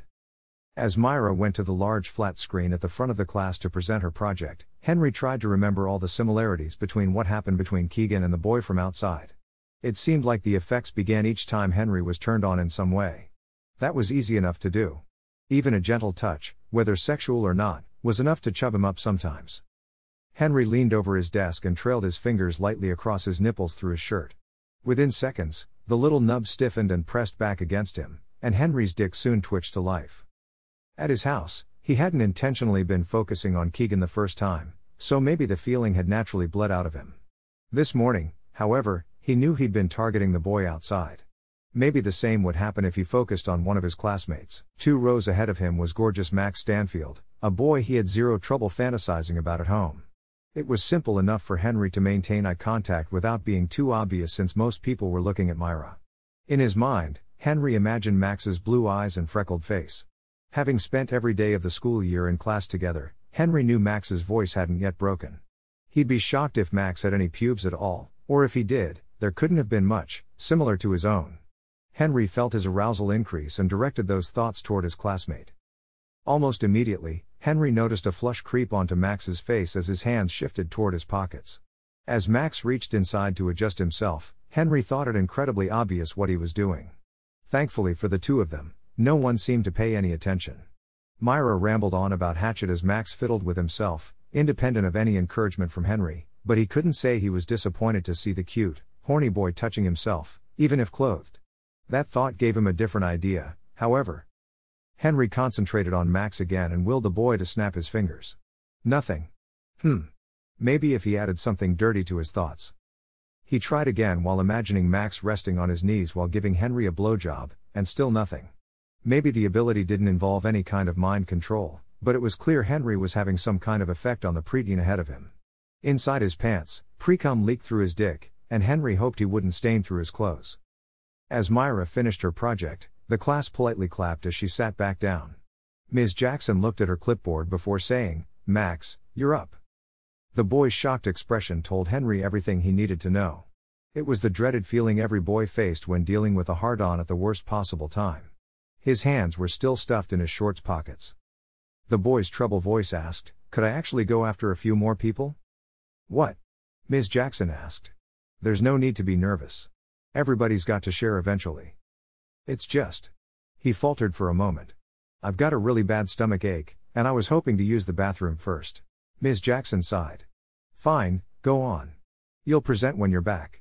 As Myra went to the large flat screen at the front of the class to present her project, Henry tried to remember all the similarities between what happened between Keegan and the boy from outside. It seemed like the effects began each time Henry was turned on in some way. That was easy enough to do. Even a gentle touch, whether sexual or not, was enough to chub him up sometimes. Henry leaned over his desk and trailed his fingers lightly across his nipples through his shirt. Within seconds, the little nub stiffened and pressed back against him, and Henry's dick soon twitched to life. At his house, he hadn't intentionally been focusing on Keegan the first time, so maybe the feeling had naturally bled out of him. This morning, however, he knew he'd been targeting the boy outside. Maybe the same would happen if he focused on one of his classmates. Two rows ahead of him was gorgeous Max Stanfield, a boy he had zero trouble fantasizing about at home. It was simple enough for Henry to maintain eye contact without being too obvious since most people were looking at Myra. In his mind, Henry imagined Max's blue eyes and freckled face. Having spent every day of the school year in class together, Henry knew Max's voice hadn't yet broken. He'd be shocked if Max had any pubes at all, or if he did, there couldn't have been much, similar to his own. Henry felt his arousal increase and directed those thoughts toward his classmate. Almost immediately, Henry noticed a flush creep onto Max's face as his hands shifted toward his pockets. As Max reached inside to adjust himself, Henry thought it incredibly obvious what he was doing. Thankfully for the two of them, no one seemed to pay any attention. Myra rambled on about Hatchet as Max fiddled with himself, independent of any encouragement from Henry, but he couldn't say he was disappointed to see the cute, horny boy touching himself, even if clothed. That thought gave him a different idea, however. Henry concentrated on Max again and willed the boy to snap his fingers. Nothing. Hmm. Maybe if he added something dirty to his thoughts. He tried again while imagining Max resting on his knees while giving Henry a blowjob, and still nothing. Maybe the ability didn't involve any kind of mind control, but it was clear Henry was having some kind of effect on the preteen ahead of him. Inside his pants, pre-cum leaked through his dick, and Henry hoped he wouldn't stain through his clothes. As Myra finished her project, the class politely clapped as she sat back down. Miz Jackson looked at her clipboard before saying, "Max, you're up." The boy's shocked expression told Henry everything he needed to know. It was the dreaded feeling every boy faced when dealing with a hard-on at the worst possible time. His hands were still stuffed in his shorts pockets. The boy's treble voice asked, "Could I actually go after a few more people?" "What?" Miz Jackson asked. "There's no need to be nervous. Everybody's got to share eventually. It's just..." He faltered for a moment. "I've got a really bad stomach ache, and I was hoping to use the bathroom first." Miz Jackson sighed. "Fine, go on. You'll present when you're back."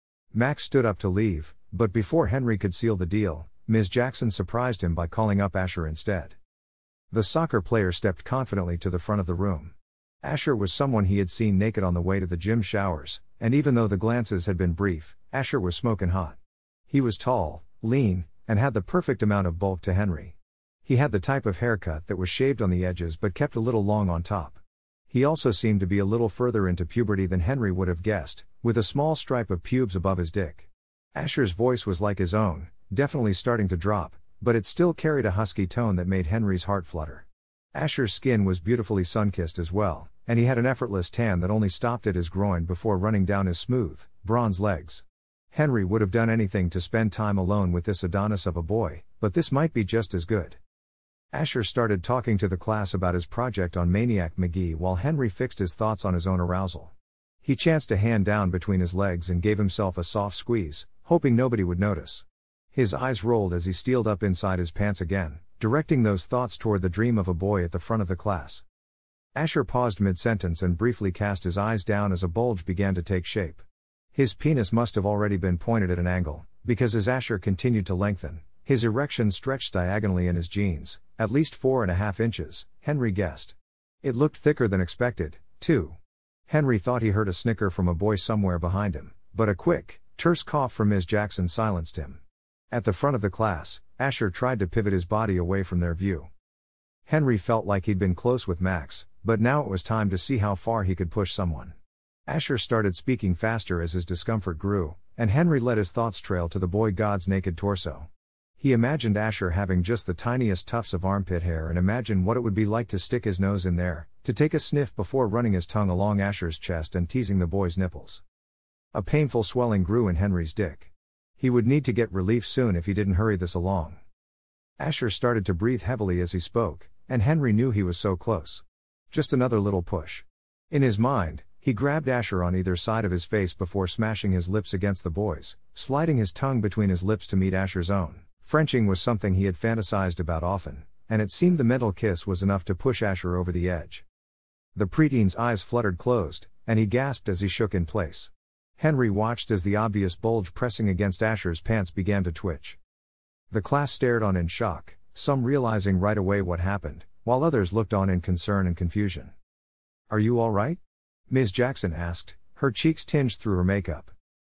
Max stood up to leave, but before Henry could seal the deal, Miz Jackson surprised him by calling up Asher instead. The soccer player stepped confidently to the front of the room. Asher was someone he had seen naked on the way to the gym showers, and even though the glances had been brief, Asher was smoking hot. He was tall, lean, and had the perfect amount of bulk to Henry. He had the type of haircut that was shaved on the edges but kept a little long on top. He also seemed to be a little further into puberty than Henry would have guessed, with a small stripe of pubes above his dick. Asher's voice was like his own, definitely starting to drop, but it still carried a husky tone that made Henry's heart flutter. Asher's skin was beautifully sun-kissed as well, and he had an effortless tan that only stopped at his groin before running down his smooth, bronze legs. Henry would have done anything to spend time alone with this Adonis of a boy, but this might be just as good. Asher started talking to the class about his project on Maniac McGee while Henry fixed his thoughts on his own arousal. He chanced a hand down between his legs and gave himself a soft squeeze, hoping nobody would notice. His eyes rolled as he steeled up inside his pants again, directing those thoughts toward the dream of a boy at the front of the class. Asher paused mid-sentence and briefly cast his eyes down as a bulge began to take shape. His penis must have already been pointed at an angle, because as Asher continued to lengthen, his erection stretched diagonally in his jeans, at least four and a half inches, Henry guessed. It looked thicker than expected, too. Henry thought he heard a snicker from a boy somewhere behind him, but a quick, terse cough from Miz Jackson silenced him. At the front of the class, Asher tried to pivot his body away from their view. Henry felt like he'd been close with Max, but now it was time to see how far he could push someone. Asher started speaking faster as his discomfort grew, and Henry let his thoughts trail to the boy god's naked torso. He imagined Asher having just the tiniest tufts of armpit hair and imagined what it would be like to stick his nose in there, to take a sniff before running his tongue along Asher's chest and teasing the boy's nipples. A painful swelling grew in Henry's dick. He would need to get relief soon if he didn't hurry this along. Asher started to breathe heavily as he spoke, and Henry knew he was so close. Just another little push. In his mind, he grabbed Asher on either side of his face before smashing his lips against the boy's, sliding his tongue between his lips to meet Asher's own. Frenching was something he had fantasized about often, and it seemed the mental kiss was enough to push Asher over the edge. The preteen's eyes fluttered closed, and he gasped as he shook in place. Henry watched as the obvious bulge pressing against Asher's pants began to twitch. The class stared on in shock, some realizing right away what happened, while others looked on in concern and confusion. "Are you all right?" Miz Jackson asked, her cheeks tinged through her makeup.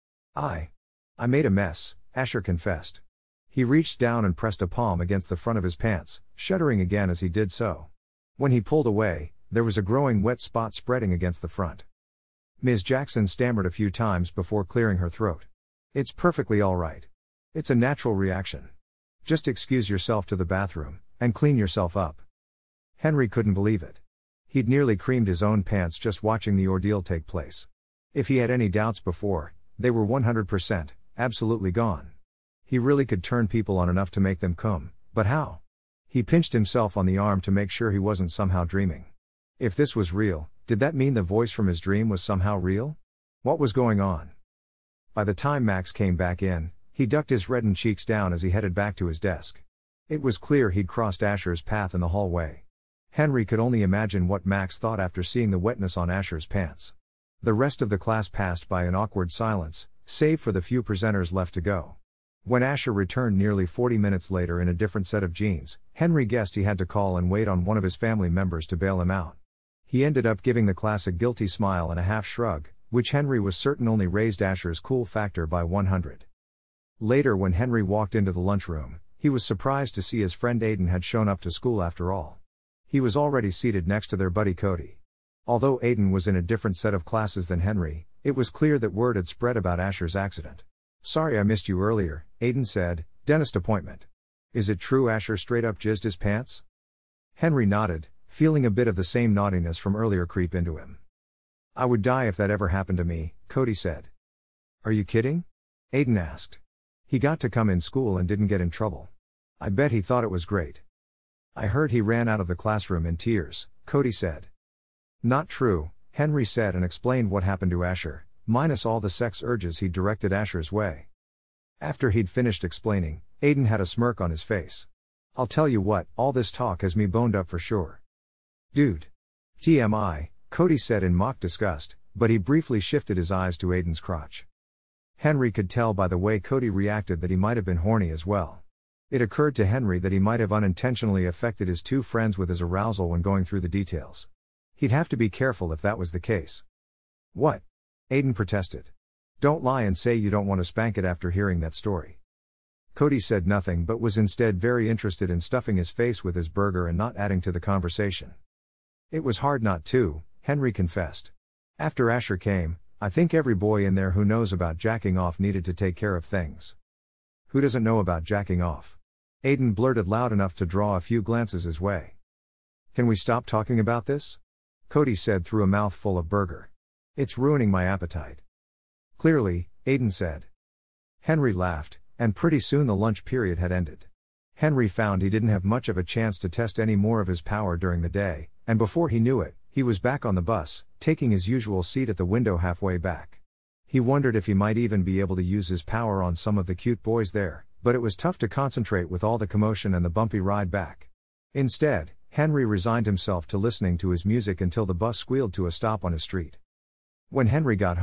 I. I made a mess, Asher confessed. He reached down and pressed a palm against the front of his pants, shuddering again as he did so. When he pulled away, there was a growing wet spot spreading against the front. Miz Jackson stammered a few times before clearing her throat. "It's perfectly all right. It's a natural reaction. Just excuse yourself to the bathroom, and clean yourself up." Henry couldn't believe it. He'd nearly creamed his own pants just watching the ordeal take place. If he had any doubts before, they were one hundred percent, absolutely gone. He really could turn people on enough to make them come, but how? He pinched himself on the arm to make sure he wasn't somehow dreaming. If this was real, did that mean the voice from his dream was somehow real? What was going on? By the time Max came back in, he ducked his reddened cheeks down as he headed back to his desk. It was clear he'd crossed Asher's path in the hallway. Henry could only imagine what Max thought after seeing the wetness on Asher's pants. The rest of the class passed by in awkward silence, save for the few presenters left to go. When Asher returned nearly forty minutes later in a different set of jeans, Henry guessed he had to call and wait on one of his family members to bail him out. He ended up giving the class a guilty smile and a half shrug, which Henry was certain only raised Asher's cool factor by one hundred. Later, when Henry walked into the lunchroom, he was surprised to see his friend Aiden had shown up to school after all. He was already seated next to their buddy Cody. Although Aiden was in a different set of classes than Henry, it was clear that word had spread about Asher's accident. "Sorry I missed you earlier," Aiden said, "dentist appointment. Is it true Asher straight up jizzed his pants?" Henry nodded, feeling a bit of the same naughtiness from earlier creep into him. "I would die if that ever happened to me," Cody said. "Are you kidding?" Aiden asked. "He got to come in school and didn't get in trouble. I bet he thought it was great." "I heard he ran out of the classroom in tears," Cody said. "Not true," Henry said and explained what happened to Asher, minus all the sex urges he'd directed Asher's way. After he'd finished explaining, Aiden had a smirk on his face. "I'll tell you what, all this talk has me boned up for sure." "Dude. T M I, Cody said in mock disgust, but he briefly shifted his eyes to Aiden's crotch. Henry could tell by the way Cody reacted that he might have been horny as well. It occurred to Henry that he might have unintentionally affected his two friends with his arousal when going through the details. He'd have to be careful if that was the case. "What?" Aiden protested. "Don't lie and say you don't want to spank it after hearing that story." Cody said nothing but was instead very interested in stuffing his face with his burger and not adding to the conversation. "It was hard not to," Henry confessed. "After Asher came, I think every boy in there who knows about jacking off needed to take care of things." "Who doesn't know about jacking off?" Aiden blurted loud enough to draw a few glances his way. "Can we stop talking about this?" Cody said through a mouthful of burger. "It's ruining my appetite." "Clearly," Aiden said. Henry laughed, and pretty soon the lunch period had ended. Henry found he didn't have much of a chance to test any more of his power during the day, and before he knew it, he was back on the bus, taking his usual seat at the window halfway back. He wondered if he might even be able to use his power on some of the cute boys there, but it was tough to concentrate with all the commotion and the bumpy ride back. Instead, Henry resigned himself to listening to his music until the bus squealed to a stop on his street. When Henry got home,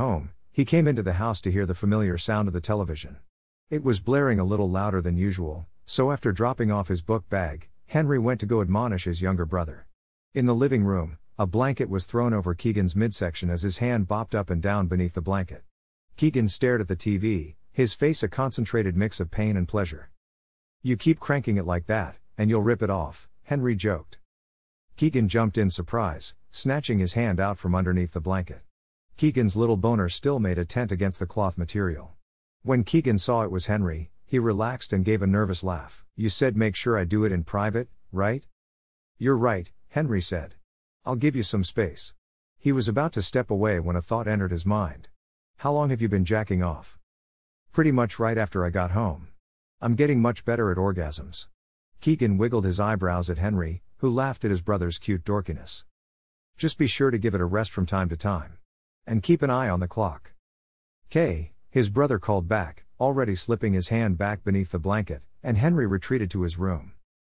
He came into the house to hear the familiar sound of the television. It was blaring a little louder than usual, so after dropping off his book bag, Henry went to go admonish his younger brother. In the living room, a blanket was thrown over Keegan's midsection as his hand bopped up and down beneath the blanket. Keegan stared at the T V, his face a concentrated mix of pain and pleasure. "You keep cranking it like that, and you'll rip it off," Henry joked. Keegan jumped in surprise, snatching his hand out from underneath the blanket. Keegan's little boner still made a tent against the cloth material. When Keegan saw it was Henry, he relaxed and gave a nervous laugh. "You said make sure I do it in private, right?" "You're right," Henry said. "I'll give you some space." He was about to step away when a thought entered his mind. "How long have you been jacking off?" "Pretty much right after I got home. I'm getting much better at orgasms." Keegan wiggled his eyebrows at Henry, who laughed at his brother's cute dorkiness. "Just be sure to give it a rest from time to time. And keep an eye on the clock." "Kay," his brother called back, already slipping his hand back beneath the blanket, and Henry retreated to his room.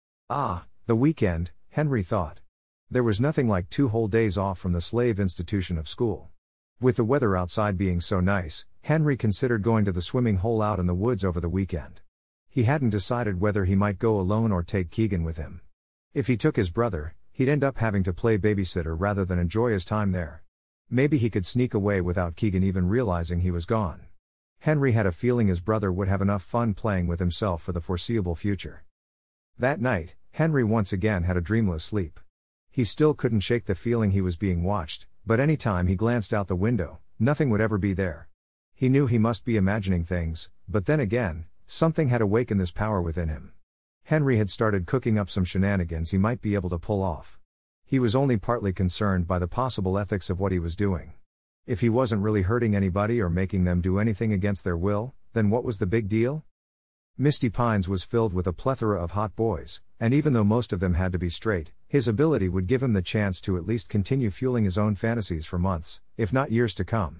Ah, the weekend, Henry thought. There was nothing like two whole days off from the slave institution of school. With the weather outside being so nice, Henry considered going to the swimming hole out in the woods over the weekend. He hadn't decided whether he might go alone or take Keegan with him. If he took his brother, he'd end up having to play babysitter rather than enjoy his time there. Maybe he could sneak away without Keegan even realizing he was gone. Henry had a feeling his brother would have enough fun playing with himself for the foreseeable future. That night, Henry once again had a dreamless sleep. He still couldn't shake the feeling he was being watched, but any time he glanced out the window, nothing would ever be there. He knew he must be imagining things, but then again, something had awakened this power within him. Henry had started cooking up some shenanigans he might be able to pull off. He was only partly concerned by the possible ethics of what he was doing. If he wasn't really hurting anybody or making them do anything against their will, then what was the big deal? Misty Pines was filled with a plethora of hot boys, and even though most of them had to be straight, his ability would give him the chance to at least continue fueling his own fantasies for months, if not years to come.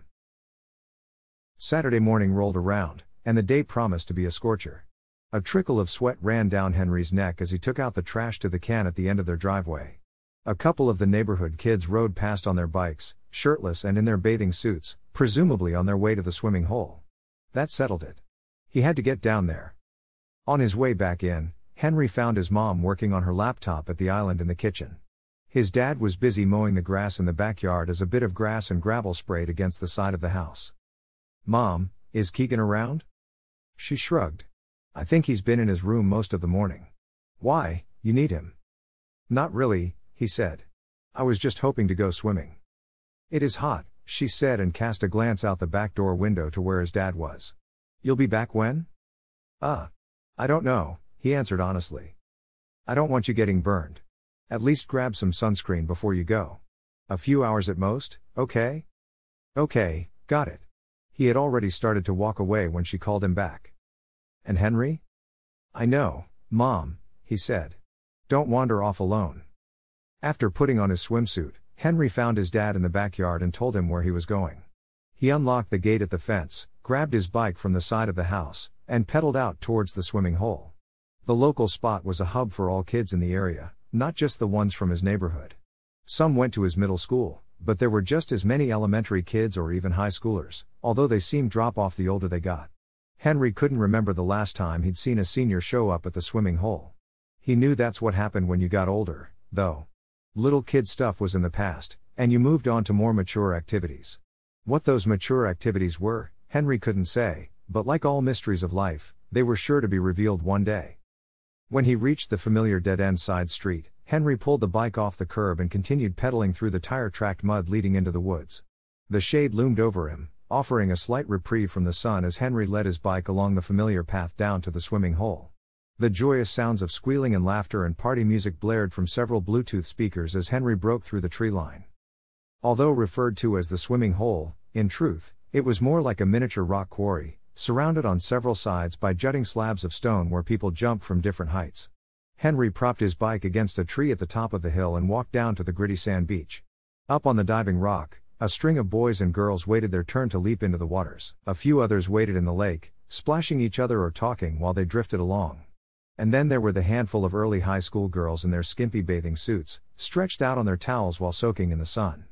Saturday morning rolled around, and the day promised to be a scorcher. A trickle of sweat ran down Henry's neck as he took out the trash to the can at the end of their driveway. A couple of the neighborhood kids rode past on their bikes, shirtless and in their bathing suits, presumably on their way to the swimming hole. That settled it. He had to get down there. On his way back in, Henry found his mom working on her laptop at the island in the kitchen. His dad was busy mowing the grass in the backyard as a bit of grass and gravel sprayed against the side of the house. "Mom, is Keegan around?" She shrugged. "I think he's been in his room most of the morning." "Why, you need him?" "Not really," he said. "I was just hoping to go swimming." "It is hot," she said and cast a glance out the back door window to where his dad was. "You'll be back when?" Uh, I don't know," he answered honestly. "I don't want you getting burned. At least grab some sunscreen before you go. A few hours at most, okay?" "Okay, got it." He had already started to walk away when she called him back. "And Henry?" "I know, Mom," he said. "Don't wander off alone." After putting on his swimsuit, Henry found his dad in the backyard and told him where he was going. He unlocked the gate at the fence, grabbed his bike from the side of the house, and pedaled out towards the swimming hole. The local spot was a hub for all kids in the area, not just the ones from his neighborhood. Some went to his middle school, but there were just as many elementary kids or even high schoolers, although they seemed drop off the older they got. Henry couldn't remember the last time he'd seen a senior show up at the swimming hole. He knew that's what happened when you got older, though. Little kid stuff was in the past, and you moved on to more mature activities. What those mature activities were, Henry couldn't say, but like all mysteries of life, they were sure to be revealed one day. When he reached the familiar dead-end side street, Henry pulled the bike off the curb and continued pedaling through the tire-tracked mud leading into the woods. The shade loomed over him, offering a slight reprieve from the sun as Henry led his bike along the familiar path down to the swimming hole. The joyous sounds of squealing and laughter and party music blared from several Bluetooth speakers as Henry broke through the tree line. Although referred to as the swimming hole, in truth, it was more like a miniature rock quarry, surrounded on several sides by jutting slabs of stone where people jumped from different heights. Henry propped his bike against a tree at the top of the hill and walked down to the gritty sand beach. Up on the diving rock, a string of boys and girls waited their turn to leap into the waters. A few others waited in the lake, splashing each other or talking while they drifted along. And then there were the handful of early high school girls in their skimpy bathing suits, stretched out on their towels while soaking in the sun.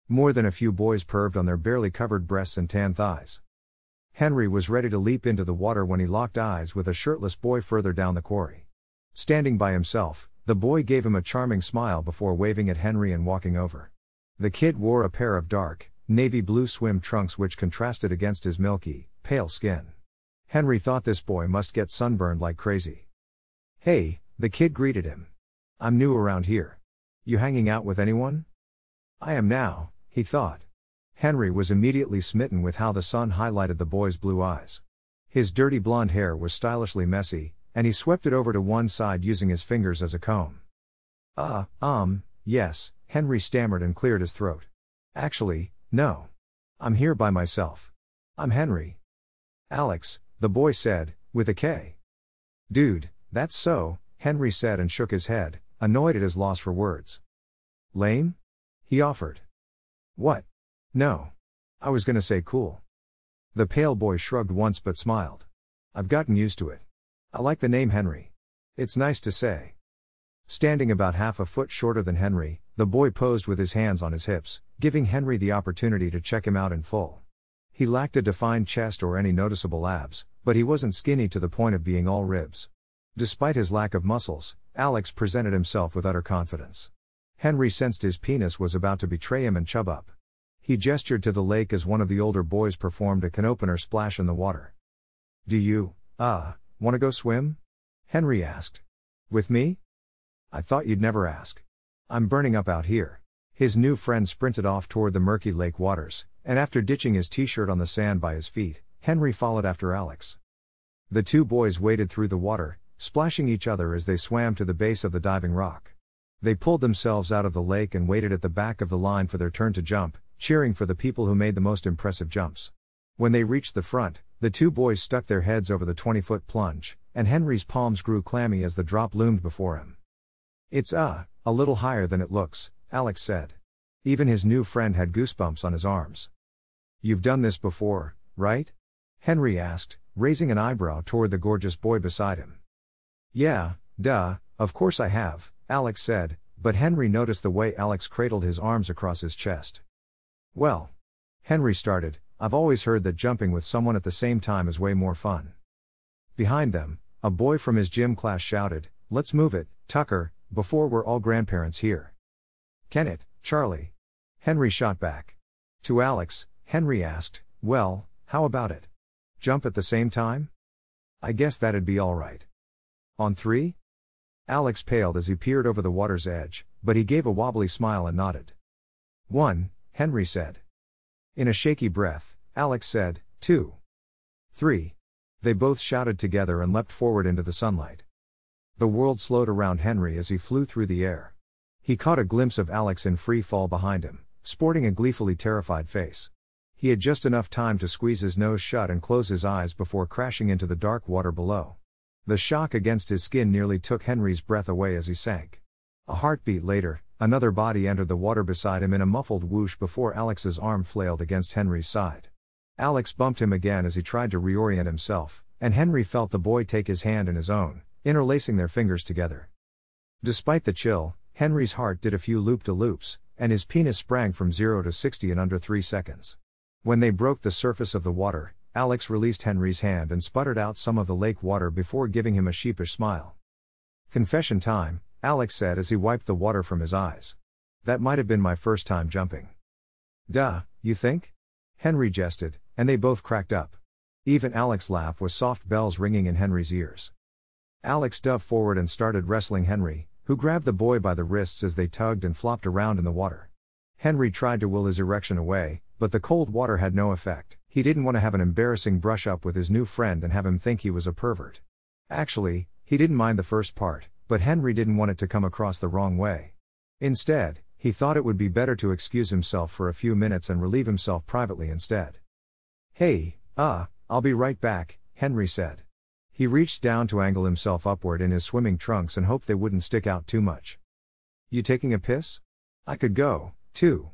More than a few boys perved on their barely covered breasts and tan thighs. Henry was ready to leap into the water when he locked eyes with a shirtless boy further down the quarry. Standing by himself, the boy gave him a charming smile before waving at Henry and walking over. The kid wore a pair of dark, navy blue swim trunks which contrasted against his milky, pale skin. Henry thought this boy must get sunburned like crazy. "Hey," the kid greeted him. "I'm new around here. You hanging out with anyone?" "I am now," he thought. Henry was immediately smitten with how the sun highlighted the boy's blue eyes. His dirty blonde hair was stylishly messy, and he swept it over to one side using his fingers as a comb. Uh, um, yes, Henry stammered and cleared his throat. "Actually, no. I'm here by myself. I'm Henry." "Alex," the boy said, with a K. "Dude, that's so," Henry said and shook his head, annoyed at his loss for words. "Lame?" he offered. "What? No. I was gonna say cool." The pale boy shrugged once but smiled. "I've gotten used to it. I like the name Henry. It's nice to say." Standing about half a foot shorter than Henry, the boy posed with his hands on his hips, giving Henry the opportunity to check him out in full. He lacked a defined chest or any noticeable abs, but he wasn't skinny to the point of being all ribs. Despite his lack of muscles, Alex presented himself with utter confidence. Henry sensed his penis was about to betray him and chub up. He gestured to the lake as one of the older boys performed a can-opener splash in the water. "Do you, uh, want to go swim?" Henry asked. "With me? I thought you'd never ask. I'm burning up out here." His new friend sprinted off toward the murky lake waters, and after ditching his t-shirt on the sand by his feet, Henry followed after Alex. The two boys waded through the water, splashing each other as they swam to the base of the diving rock. They pulled themselves out of the lake and waited at the back of the line for their turn to jump, cheering for the people who made the most impressive jumps. When they reached the front, the two boys stuck their heads over the twenty-foot plunge, and Henry's palms grew clammy as the drop loomed before him. "It's, uh, a little higher than it looks," Alex said. Even his new friend had goosebumps on his arms. "You've done this before, right?" Henry asked, raising an eyebrow toward the gorgeous boy beside him. "Yeah, duh, of course I have," Alex said, but Henry noticed the way Alex cradled his arms across his chest. "Well," Henry started, "I've always heard that jumping with someone at the same time is way more fun." Behind them, a boy from his gym class shouted, "Let's move it, Tucker, before we're all grandparents here." "Can it, Charlie?" Henry shot back. To Alex, Henry asked, "Well, how about it? Jump at the same time? I guess that'd be all right. On three?" Alex paled as he peered over the water's edge, but he gave a wobbly smile and nodded. "One," Henry said. In a shaky breath, Alex said, "Two. Three." They both shouted together and leapt forward into the sunlight. The world slowed around Henry as he flew through the air. He caught a glimpse of Alex in free fall behind him, sporting a gleefully terrified face. He had just enough time to squeeze his nose shut and close his eyes before crashing into the dark water below. The shock against his skin nearly took Henry's breath away as he sank. A heartbeat later, another body entered the water beside him in a muffled whoosh before Alex's arm flailed against Henry's side. Alex bumped him again as he tried to reorient himself, and Henry felt the boy take his hand in his own, interlacing their fingers together. Despite the chill, Henry's heart did a few loop-de-loops, and his penis sprang from zero to sixty in under three seconds. When they broke the surface of the water, Alex released Henry's hand and sputtered out some of the lake water before giving him a sheepish smile. "Confession time," Alex said as he wiped the water from his eyes. "That might have been my first time jumping." "Duh, you think?" Henry jested, and they both cracked up. Even Alex's laugh was soft bells ringing in Henry's ears. Alex dove forward and started wrestling Henry, who grabbed the boy by the wrists as they tugged and flopped around in the water. Henry tried to will his erection away, but the cold water had no effect. He didn't want to have an embarrassing brush-up with his new friend and have him think he was a pervert. Actually, he didn't mind the first part, but Henry didn't want it to come across the wrong way. Instead, he thought it would be better to excuse himself for a few minutes and relieve himself privately instead. "Hey, uh, I'll be right back," Henry said. He reached down to angle himself upward in his swimming trunks and hoped they wouldn't stick out too much. "You taking a piss? I could go, too."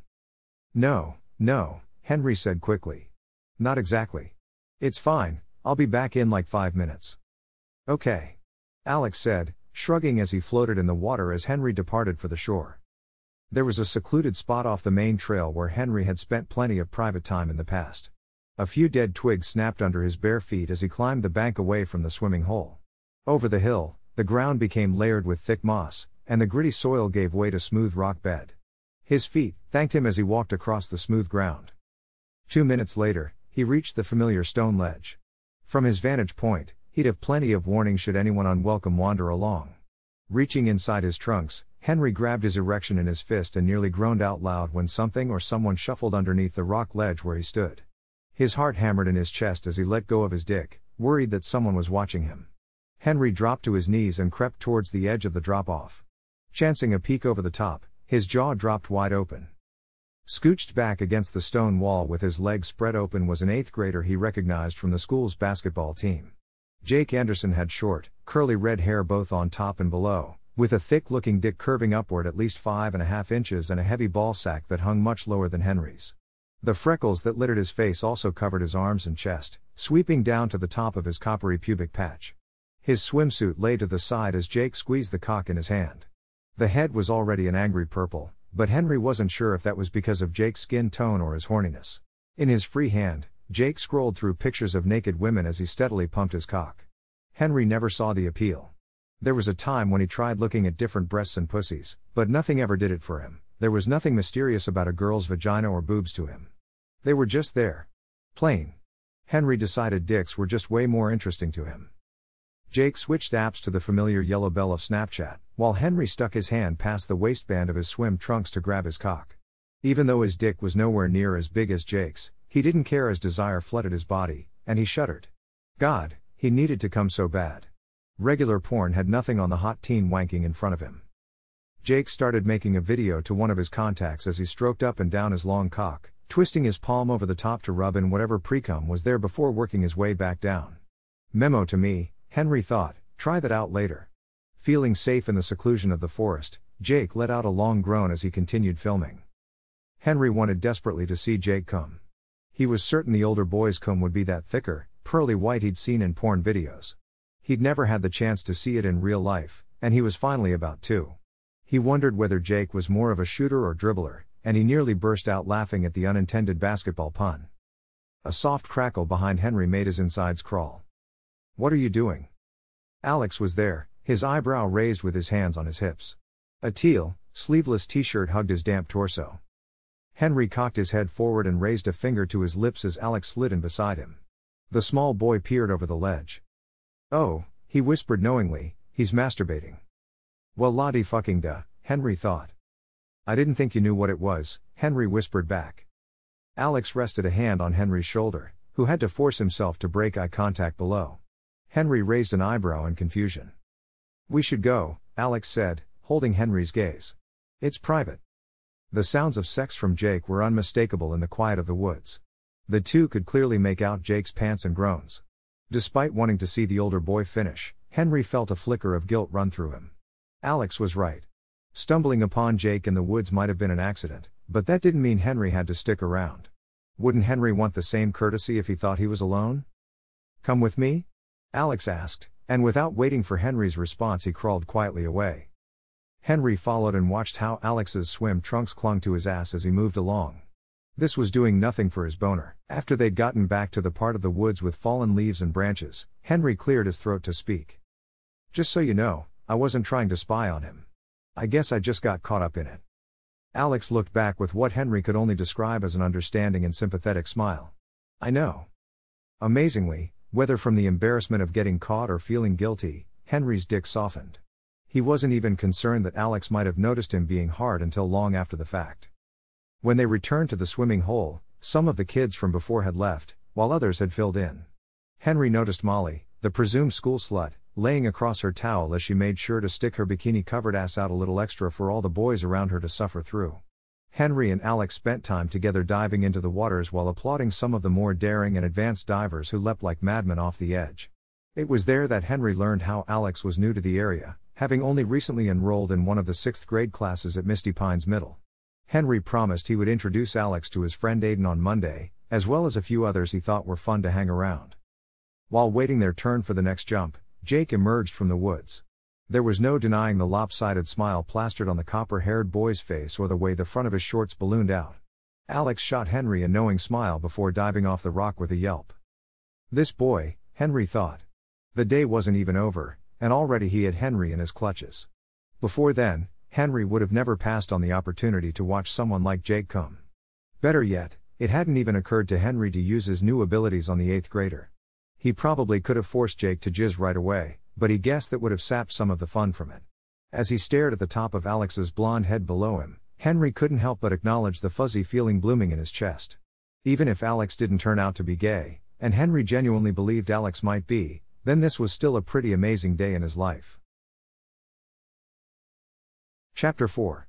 "No, no," Henry said quickly. "Not exactly. It's fine, I'll be back in like five minutes." "Okay," Alex said, shrugging as he floated in the water as Henry departed for the shore. There was a secluded spot off the main trail where Henry had spent plenty of private time in the past. A few dead twigs snapped under his bare feet as he climbed the bank away from the swimming hole. Over the hill, the ground became layered with thick moss, and the gritty soil gave way to smooth rock bed. His feet thanked him as he walked across the smooth ground. Two minutes later, he reached the familiar stone ledge. From his vantage point, he'd have plenty of warning should anyone unwelcome wander along. Reaching inside his trunks, Henry grabbed his erection in his fist and nearly groaned out loud when something or someone shuffled underneath the rock ledge where he stood. His heart hammered in his chest as he let go of his dick, worried that someone was watching him. Henry dropped to his knees and crept towards the edge of the drop-off. Chancing a peek over the top, his jaw dropped wide open. Scooched back against the stone wall with his legs spread open was an eighth grader he recognized from the school's basketball team. Jake Anderson had short, curly red hair both on top and below, with a thick-looking dick curving upward at least five and a half inches and a heavy ball sack that hung much lower than Henry's. The freckles that littered his face also covered his arms and chest, sweeping down to the top of his coppery pubic patch. His swimsuit lay to the side as Jake squeezed the cock in his hand. The head was already an angry purple, but Henry wasn't sure if that was because of Jake's skin tone or his horniness. In his free hand, Jake scrolled through pictures of naked women as he steadily pumped his cock. Henry never saw the appeal. There was a time when he tried looking at different breasts and pussies, but nothing ever did it for him. There was nothing mysterious about a girl's vagina or boobs to him. They were just there. Plain. Henry decided dicks were just way more interesting to him. Jake switched apps to the familiar yellow bell of Snapchat, while Henry stuck his hand past the waistband of his swim trunks to grab his cock. Even though his dick was nowhere near as big as Jake's, he didn't care as desire flooded his body, and he shuddered. God, he needed to come so bad. Regular porn had nothing on the hot teen wanking in front of him. Jake started making a video to one of his contacts as he stroked up and down his long cock, twisting his palm over the top to rub in whatever precum was there before working his way back down. Memo to me, Henry thought, try that out later. Feeling safe in the seclusion of the forest, Jake let out a long groan as he continued filming. Henry wanted desperately to see Jake come. He was certain the older boy's cum would be that thicker, pearly white he'd seen in porn videos. He'd never had the chance to see it in real life, and he was finally about to. He wondered whether Jake was more of a shooter or dribbler, and he nearly burst out laughing at the unintended basketball pun. A soft crackle behind Henry made his insides crawl. What are you doing? Alex was there, his eyebrow raised with his hands on his hips. A teal, sleeveless t-shirt hugged his damp torso. Henry cocked his head forward and raised a finger to his lips as Alex slid in beside him. The small boy peered over the ledge. Oh, he whispered knowingly, he's masturbating. Well la-di fucking duh, Henry thought. I didn't think you knew what it was, Henry whispered back. Alex rested a hand on Henry's shoulder, who had to force himself to break eye contact below. Henry raised an eyebrow in confusion. We should go, Alex said, holding Henry's gaze. It's private. The sounds of sex from Jake were unmistakable in the quiet of the woods. The two could clearly make out Jake's pants and groans. Despite wanting to see the older boy finish, Henry felt a flicker of guilt run through him. Alex was right. Stumbling upon Jake in the woods might have been an accident, but that didn't mean Henry had to stick around. Wouldn't Henry want the same courtesy if he thought he was alone? Come with me? Alex asked, and without waiting for Henry's response he crawled quietly away. Henry followed and watched how Alex's swim trunks clung to his ass as he moved along. This was doing nothing for his boner. After they'd gotten back to the part of the woods with fallen leaves and branches, Henry cleared his throat to speak. Just so you know, I wasn't trying to spy on him. I guess I just got caught up in it. Alex looked back with what Henry could only describe as an understanding and sympathetic smile. I know. Amazingly, whether from the embarrassment of getting caught or feeling guilty, Henry's dick softened. He wasn't even concerned that Alex might have noticed him being hard until long after the fact. When they returned to the swimming hole, some of the kids from before had left, while others had filled in. Henry noticed Molly, the presumed school slut, laying across her towel as she made sure to stick her bikini-covered ass out a little extra for all the boys around her to suffer through. Henry and Alex spent time together diving into the waters while applauding some of the more daring and advanced divers who leapt like madmen off the edge. It was there that Henry learned how Alex was new to the area, having only recently enrolled in one of the sixth grade classes at Misty Pines Middle. Henry promised he would introduce Alex to his friend Aiden on Monday, as well as a few others he thought were fun to hang around. While waiting their turn for the next jump, Jake emerged from the woods. There was no denying the lopsided smile plastered on the copper-haired boy's face or the way the front of his shorts ballooned out. Alex shot Henry a knowing smile before diving off the rock with a yelp. This boy, Henry thought. The day wasn't even over, and already he had Henry in his clutches. Before then, Henry would have never passed on the opportunity to watch someone like Jake come. Better yet, it hadn't even occurred to Henry to use his new abilities on the eighth grader. He probably could have forced Jake to jizz right away, but he guessed that would have sapped some of the fun from it. As he stared at the top of Alex's blonde head below him, Henry couldn't help but acknowledge the fuzzy feeling blooming in his chest. Even if Alex didn't turn out to be gay, and Henry genuinely believed Alex might be, then this was still a pretty amazing day in his life. Chapter four.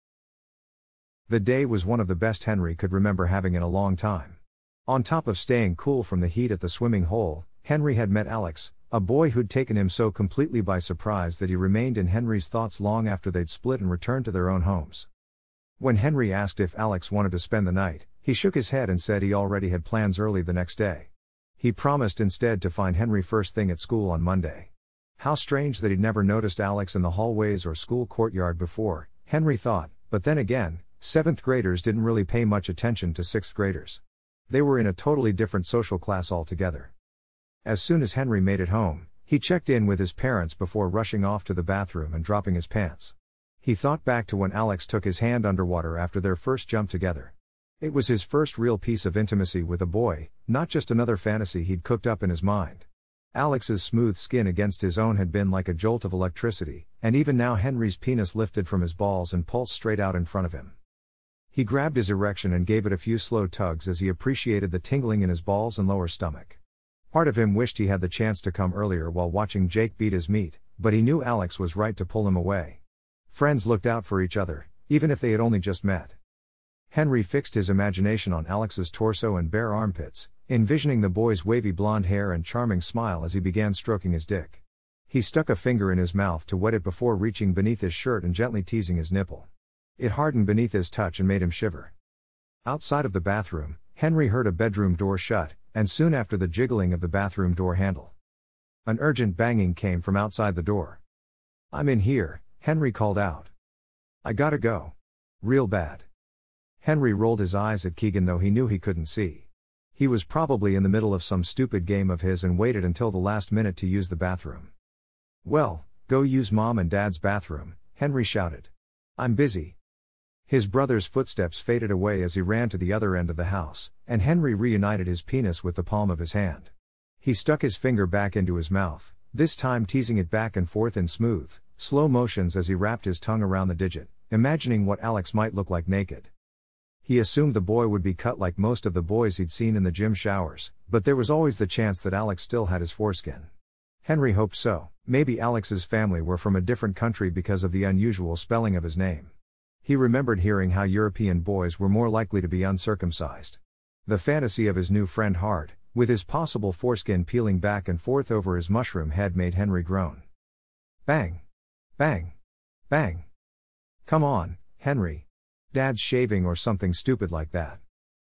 The day was one of the best Henry could remember having in a long time. On top of staying cool from the heat at the swimming hole, Henry had met Alex, a boy who'd taken him so completely by surprise that he remained in Henry's thoughts long after they'd split and returned to their own homes. When Henry asked if Alex wanted to spend the night, he shook his head and said he already had plans early the next day. He promised instead to find Henry first thing at school on Monday. How strange that he'd never noticed Alex in the hallways or school courtyard before, Henry thought, but then again, seventh graders didn't really pay much attention to sixth graders. They were in a totally different social class altogether. As soon as Henry made it home, he checked in with his parents before rushing off to the bathroom and dropping his pants. He thought back to when Alex took his hand underwater after their first jump together. It was his first real piece of intimacy with a boy, not just another fantasy he'd cooked up in his mind. Alex's smooth skin against his own had been like a jolt of electricity, and even now Henry's penis lifted from his balls and pulsed straight out in front of him. He grabbed his erection and gave it a few slow tugs as he appreciated the tingling in his balls and lower stomach. Part of him wished he had the chance to come earlier while watching Jake beat his meat, but he knew Alex was right to pull him away. Friends looked out for each other, even if they had only just met. Henry fixed his imagination on Alex's torso and bare armpits, envisioning the boy's wavy blonde hair and charming smile as he began stroking his dick. He stuck a finger in his mouth to wet it before reaching beneath his shirt and gently teasing his nipple. It hardened beneath his touch and made him shiver. Outside of the bathroom, Henry heard a bedroom door shut, and soon after the jiggling of the bathroom door handle. An urgent banging came from outside the door. "I'm in here," Henry called out. "I gotta go. Real bad." Henry rolled his eyes at Keegan though he knew he couldn't see. He was probably in the middle of some stupid game of his and waited until the last minute to use the bathroom. "Well, go use Mom and Dad's bathroom," Henry shouted. "I'm busy." His brother's footsteps faded away as he ran to the other end of the house, and Henry reunited his penis with the palm of his hand. He stuck his finger back into his mouth, this time teasing it back and forth in smooth, slow motions as he wrapped his tongue around the digit, imagining what Alex might look like naked. He assumed the boy would be cut like most of the boys he'd seen in the gym showers, but there was always the chance that Alex still had his foreskin. Henry hoped so. Maybe Alex's family were from a different country because of the unusual spelling of his name. He remembered hearing how European boys were more likely to be uncircumcised. The fantasy of his new friend hard, with his possible foreskin peeling back and forth over his mushroom head, made Henry groan. Bang! Bang! Bang! "Come on, Henry. Dad's shaving or something stupid like that."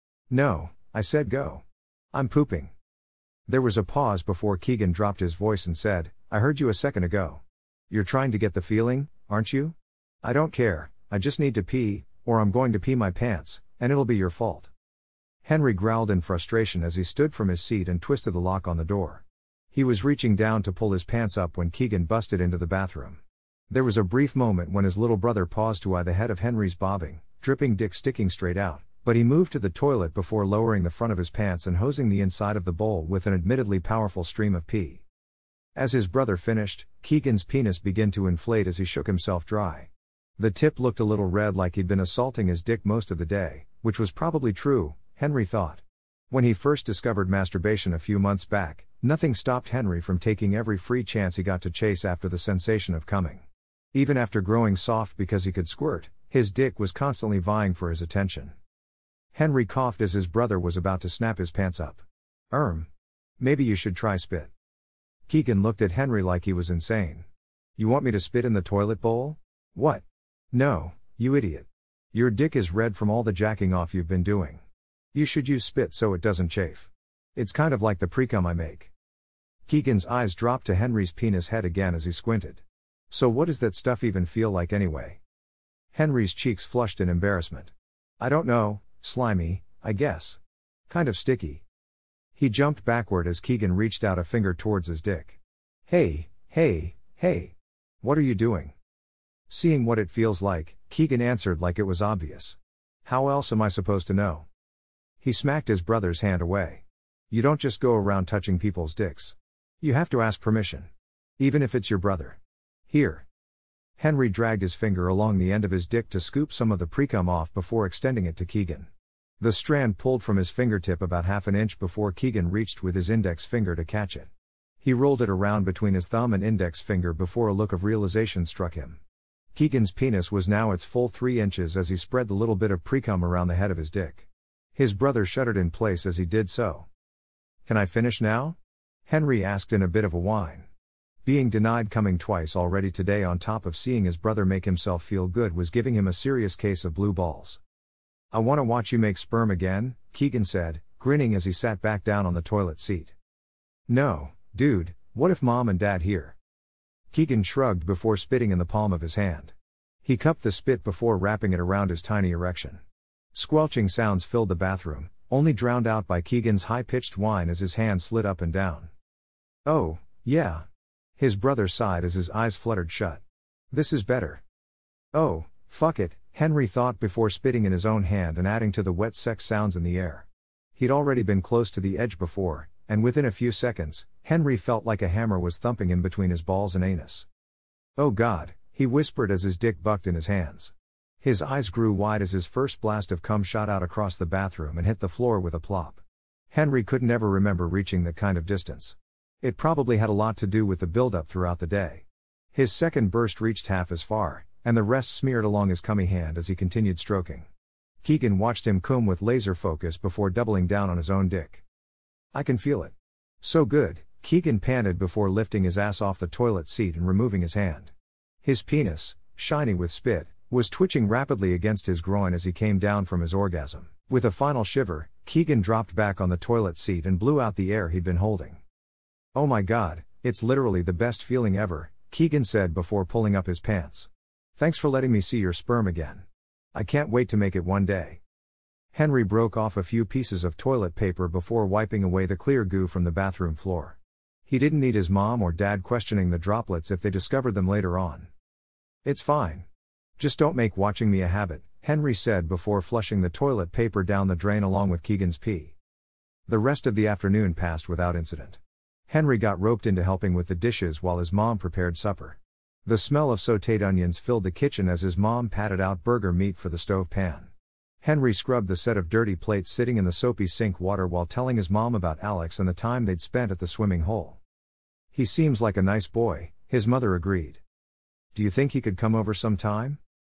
"No, I said go. I'm pooping." There was a pause before Keegan dropped his voice and said, "I heard you a second ago. You're trying to get the feeling, aren't you? I don't care, I just need to pee, or I'm going to pee my pants, and it'll be your fault." Henry growled in frustration as he stood from his seat and twisted the lock on the door. He was reaching down to pull his pants up when Keegan busted into the bathroom. There was a brief moment when his little brother paused to eye the head of Henry's bobbing, dripping dick sticking straight out, but he moved to the toilet before lowering the front of his pants and hosing the inside of the bowl with an admittedly powerful stream of pee. As his brother finished, Keegan's penis began to inflate as he shook himself dry. The tip looked a little red like he'd been assaulting his dick most of the day, which was probably true, Henry thought. When he first discovered masturbation a few months back, nothing stopped Henry from taking every free chance he got to chase after the sensation of coming. Even after growing soft because he could squirt, his dick was constantly vying for his attention. Henry coughed as his brother was about to snap his pants up. "Erm. Maybe you should try spit." Keegan looked at Henry like he was insane. "You want me to spit in the toilet bowl? What? No, you idiot. Your dick is red from all the jacking off you've been doing. You should use spit so it doesn't chafe. It's kind of like the pre-cum I make." Keegan's eyes dropped to Henry's penis head again as he squinted. So what does that stuff even feel like anyway? Henry's cheeks flushed in embarrassment. I don't know, slimy, I guess. Kind of sticky. He jumped backward as Keegan reached out a finger towards his dick. Hey, hey, hey. What are you doing? Seeing what it feels like, Keegan answered like it was obvious. How else am I supposed to know? He smacked his brother's hand away. You don't just go around touching people's dicks. You have to ask permission. Even if it's your brother. Here. Henry dragged his finger along the end of his dick to scoop some of the precum off before extending it to Keegan. The strand pulled from his fingertip about half an inch before Keegan reached with his index finger to catch it. He rolled it around between his thumb and index finger before a look of realization struck him. Keegan's penis was now its full three inches as he spread the little bit of precum around the head of his dick. His brother shuddered in place as he did so. Can I finish now? Henry asked in a bit of a whine. Being denied coming twice already today on top of seeing his brother make himself feel good was giving him a serious case of blue balls. I want to watch you make sperm again, Keegan said, grinning as he sat back down on the toilet seat. No, dude, what if mom and dad hear? Keegan shrugged before spitting in the palm of his hand. He cupped the spit before wrapping it around his tiny erection. Squelching sounds filled the bathroom, only drowned out by Keegan's high-pitched whine as his hand slid up and down. Oh, yeah. His brother sighed as his eyes fluttered shut. This is better. Oh, fuck it, Henry thought before spitting in his own hand and adding to the wet sex sounds in the air. He'd already been close to the edge before, and within a few seconds, Henry felt like a hammer was thumping him between his balls and anus. Oh God, he whispered as his dick bucked in his hands. His eyes grew wide as his first blast of cum shot out across the bathroom and hit the floor with a plop. Henry couldn't ever remember reaching that kind of distance. It probably had a lot to do with the build-up throughout the day. His second burst reached half as far, and the rest smeared along his cummy hand as he continued stroking. Keegan watched him cum with laser focus before doubling down on his own dick. I can feel it. So good, Keegan panted before lifting his ass off the toilet seat and removing his hand. His penis, shiny with spit, was twitching rapidly against his groin as he came down from his orgasm. With a final shiver, Keegan dropped back on the toilet seat and blew out the air he'd been holding. Oh my God, it's literally the best feeling ever, Keegan said before pulling up his pants. Thanks for letting me see your sperm again. I can't wait to make it one day. Henry broke off a few pieces of toilet paper before wiping away the clear goo from the bathroom floor. He didn't need his mom or dad questioning the droplets if they discovered them later on. It's fine. Just don't make watching me a habit, Henry said before flushing the toilet paper down the drain along with Keegan's pee. The rest of the afternoon passed without incident. Henry got roped into helping with the dishes while his mom prepared supper. The smell of sautéed onions filled the kitchen as his mom patted out burger meat for the stove pan. Henry scrubbed the set of dirty plates sitting in the soapy sink water while telling his mom about Alex and the time they'd spent at the swimming hole. He seems like a nice boy, his mother agreed. Do you think he could come over sometime?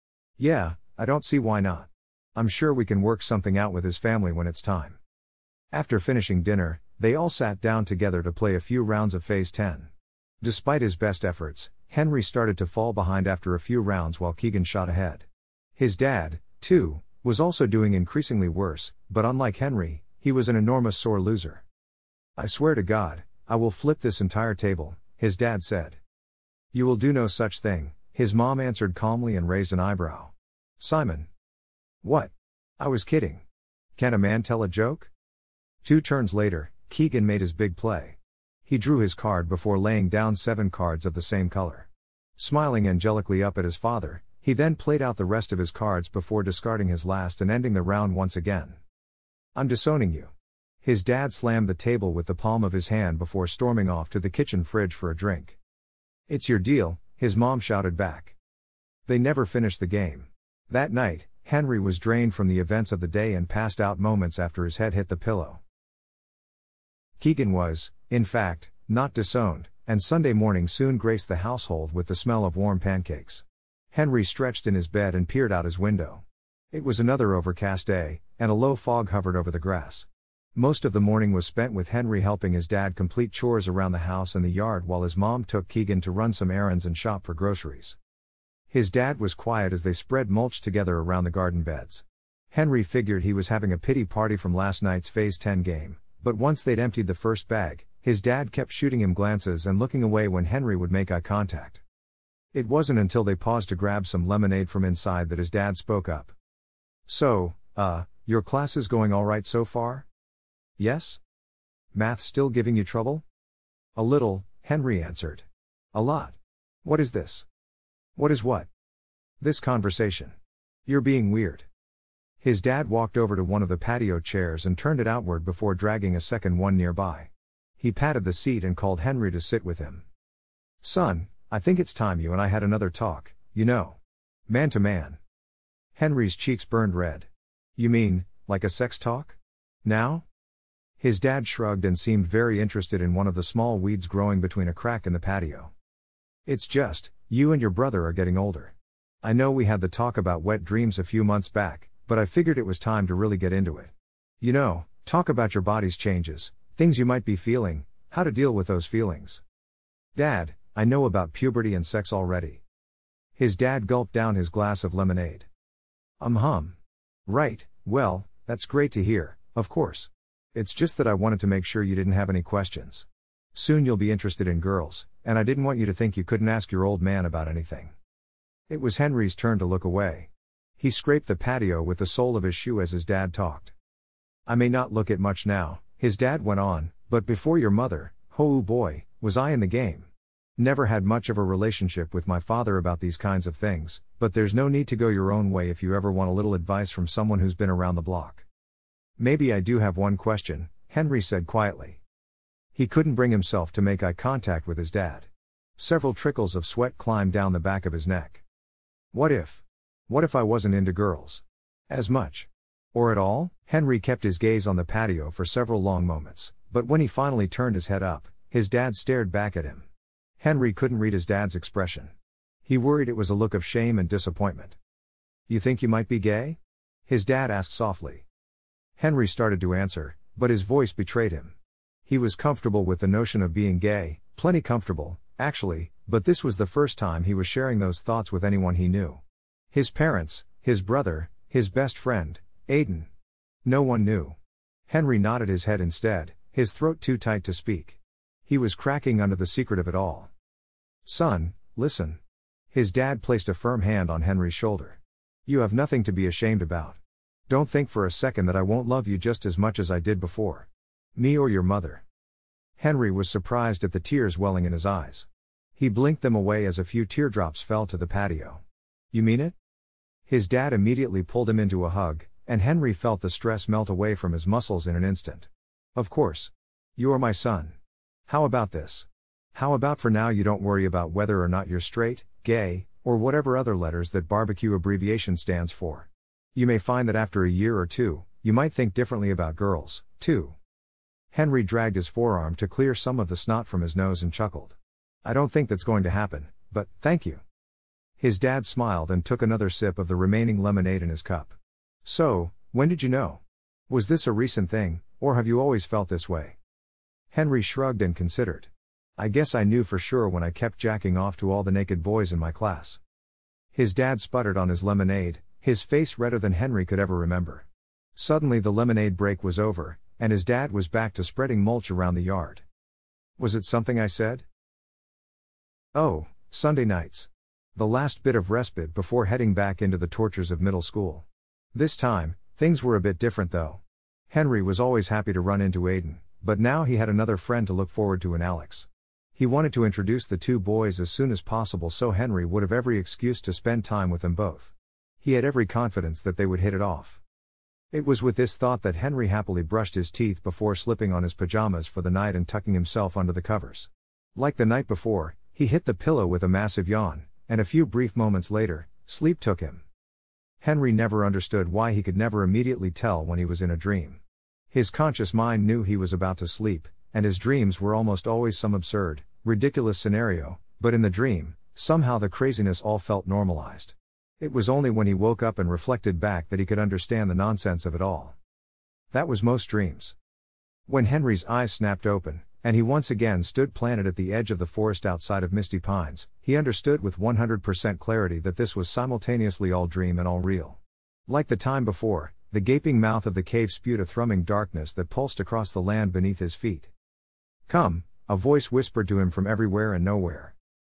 Yeah, I don't see why not. I'm sure we can work something out with his family when it's time. After finishing dinner, they all sat down together to play a few rounds of Phase ten. Despite his best efforts, Henry started to fall behind after a few rounds while Keegan shot ahead. His dad, too, was also doing increasingly worse, but unlike Henry, he was an enormous sore loser. I swear to God, I will flip this entire table, his dad said. You will do no such thing, his mom answered calmly and raised an eyebrow. Simon. What? I was kidding. Can a man tell a joke? Two turns later, Keegan made his big play. He drew his card before laying down seven cards of the same color. Smiling angelically up at his father, he then played out the rest of his cards before discarding his last and ending the round once again. I'm disowning you. His dad slammed the table with the palm of his hand before storming off to the kitchen fridge for a drink. It's your deal, his mom shouted back. They never finished the game. That night, Henry was drained from the events of the day and passed out moments after his head hit the pillow. Keegan was, in fact, not disowned, and Sunday morning soon graced the household with the smell of warm pancakes. Henry stretched in his bed and peered out his window. It was another overcast day, and a low fog hovered over the grass. Most of the morning was spent with Henry helping his dad complete chores around the house and the yard while his mom took Keegan to run some errands and shop for groceries. His dad was quiet as they spread mulch together around the garden beds. Henry figured he was having a pity party from last night's Phase ten game, but once they'd emptied the first bag, his dad kept shooting him glances and looking away when Henry would make eye contact. It wasn't until they paused to grab some lemonade from inside that his dad spoke up. So, uh, your class is going all right so far? Yes? Math still giving you trouble? A little, Henry answered. A lot. What is this? What is what? This conversation. You're being weird. His dad walked over to one of the patio chairs and turned it outward before dragging a second one nearby. He patted the seat and called Henry to sit with him. Son, I think it's time you and I had another talk, you know. Man to man. Henry's cheeks burned red. You mean, like a sex talk? Now? His dad shrugged and seemed very interested in one of the small weeds growing between a crack in the patio. It's just, you and your brother are getting older. I know we had the talk about wet dreams a few months back, but I figured it was time to really get into it. You know, talk about your body's changes, things you might be feeling, how to deal with those feelings. Dad, I know about puberty and sex already. His dad gulped down his glass of lemonade. Um hum. Right, well, that's great to hear, of course. It's just that I wanted to make sure you didn't have any questions. Soon you'll be interested in girls, and I didn't want you to think you couldn't ask your old man about anything. It was Henry's turn to look away. He scraped the patio with the sole of his shoe as his dad talked. I may not look it much now, his dad went on, but before your mother, oh boy, was I in the game. Never had much of a relationship with my father about these kinds of things, but there's no need to go your own way if you ever want a little advice from someone who's been around the block. Maybe I do have one question, Henry said quietly. He couldn't bring himself to make eye contact with his dad. Several trickles of sweat climbed down the back of his neck. What if? What if I wasn't into girls? As much? Or at all? Henry kept his gaze on the patio for several long moments, but when he finally turned his head up, his dad stared back at him. Henry couldn't read his dad's expression. He worried it was a look of shame and disappointment. You think you might be gay? His dad asked softly. Henry started to answer, but his voice betrayed him. He was comfortable with the notion of being gay, plenty comfortable, actually, but this was the first time he was sharing those thoughts with anyone he knew. His parents, his brother, his best friend, Aiden. No one knew. Henry nodded his head instead, his throat too tight to speak. He was cracking under the secret of it all. Son, listen. His dad placed a firm hand on Henry's shoulder. You have nothing to be ashamed about. Don't think for a second that I won't love you just as much as I did before. Me or your mother. Henry was surprised at the tears welling in his eyes. He blinked them away as a few teardrops fell to the patio. You mean it? His dad immediately pulled him into a hug, and Henry felt the stress melt away from his muscles in an instant. Of course. You are my son. How about this? How about for now you don't worry about whether or not you're straight, gay, or whatever other letters that barbecue abbreviation stands for. You may find that after a year or two, you might think differently about girls, too. Henry dragged his forearm to clear some of the snot from his nose and chuckled. I don't think that's going to happen, but, thank you. His dad smiled and took another sip of the remaining lemonade in his cup. So, when did you know? Was this a recent thing, or have you always felt this way? Henry shrugged and considered. I guess I knew for sure when I kept jacking off to all the naked boys in my class. His dad sputtered on his lemonade, his face redder than Henry could ever remember. Suddenly the lemonade break was over, and his dad was back to spreading mulch around the yard. Was it something I said? Oh, Sunday nights. The last bit of respite before heading back into the tortures of middle school. This time, things were a bit different though. Henry was always happy to run into Aiden, but now he had another friend to look forward to in Alex. He wanted to introduce the two boys as soon as possible so Henry would have every excuse to spend time with them both. He had every confidence that they would hit it off. It was with this thought that Henry happily brushed his teeth before slipping on his pajamas for the night and tucking himself under the covers. Like the night before, he hit the pillow with a massive yawn, and a few brief moments later, sleep took him. Henry never understood why he could never immediately tell when he was in a dream. His conscious mind knew he was about to sleep, and his dreams were almost always some absurd, ridiculous scenario, but in the dream, somehow the craziness all felt normalized. It was only when he woke up and reflected back that he could understand the nonsense of it all. That was most dreams. When Henry's eyes snapped open, and he once again stood planted at the edge of the forest outside of Misty Pines, he understood with one hundred percent clarity that this was simultaneously all dream and all real. Like the time before, the gaping mouth of the cave spewed a thrumming darkness that pulsed across the land beneath his feet. Come, a voice whispered to him from everywhere and nowhere.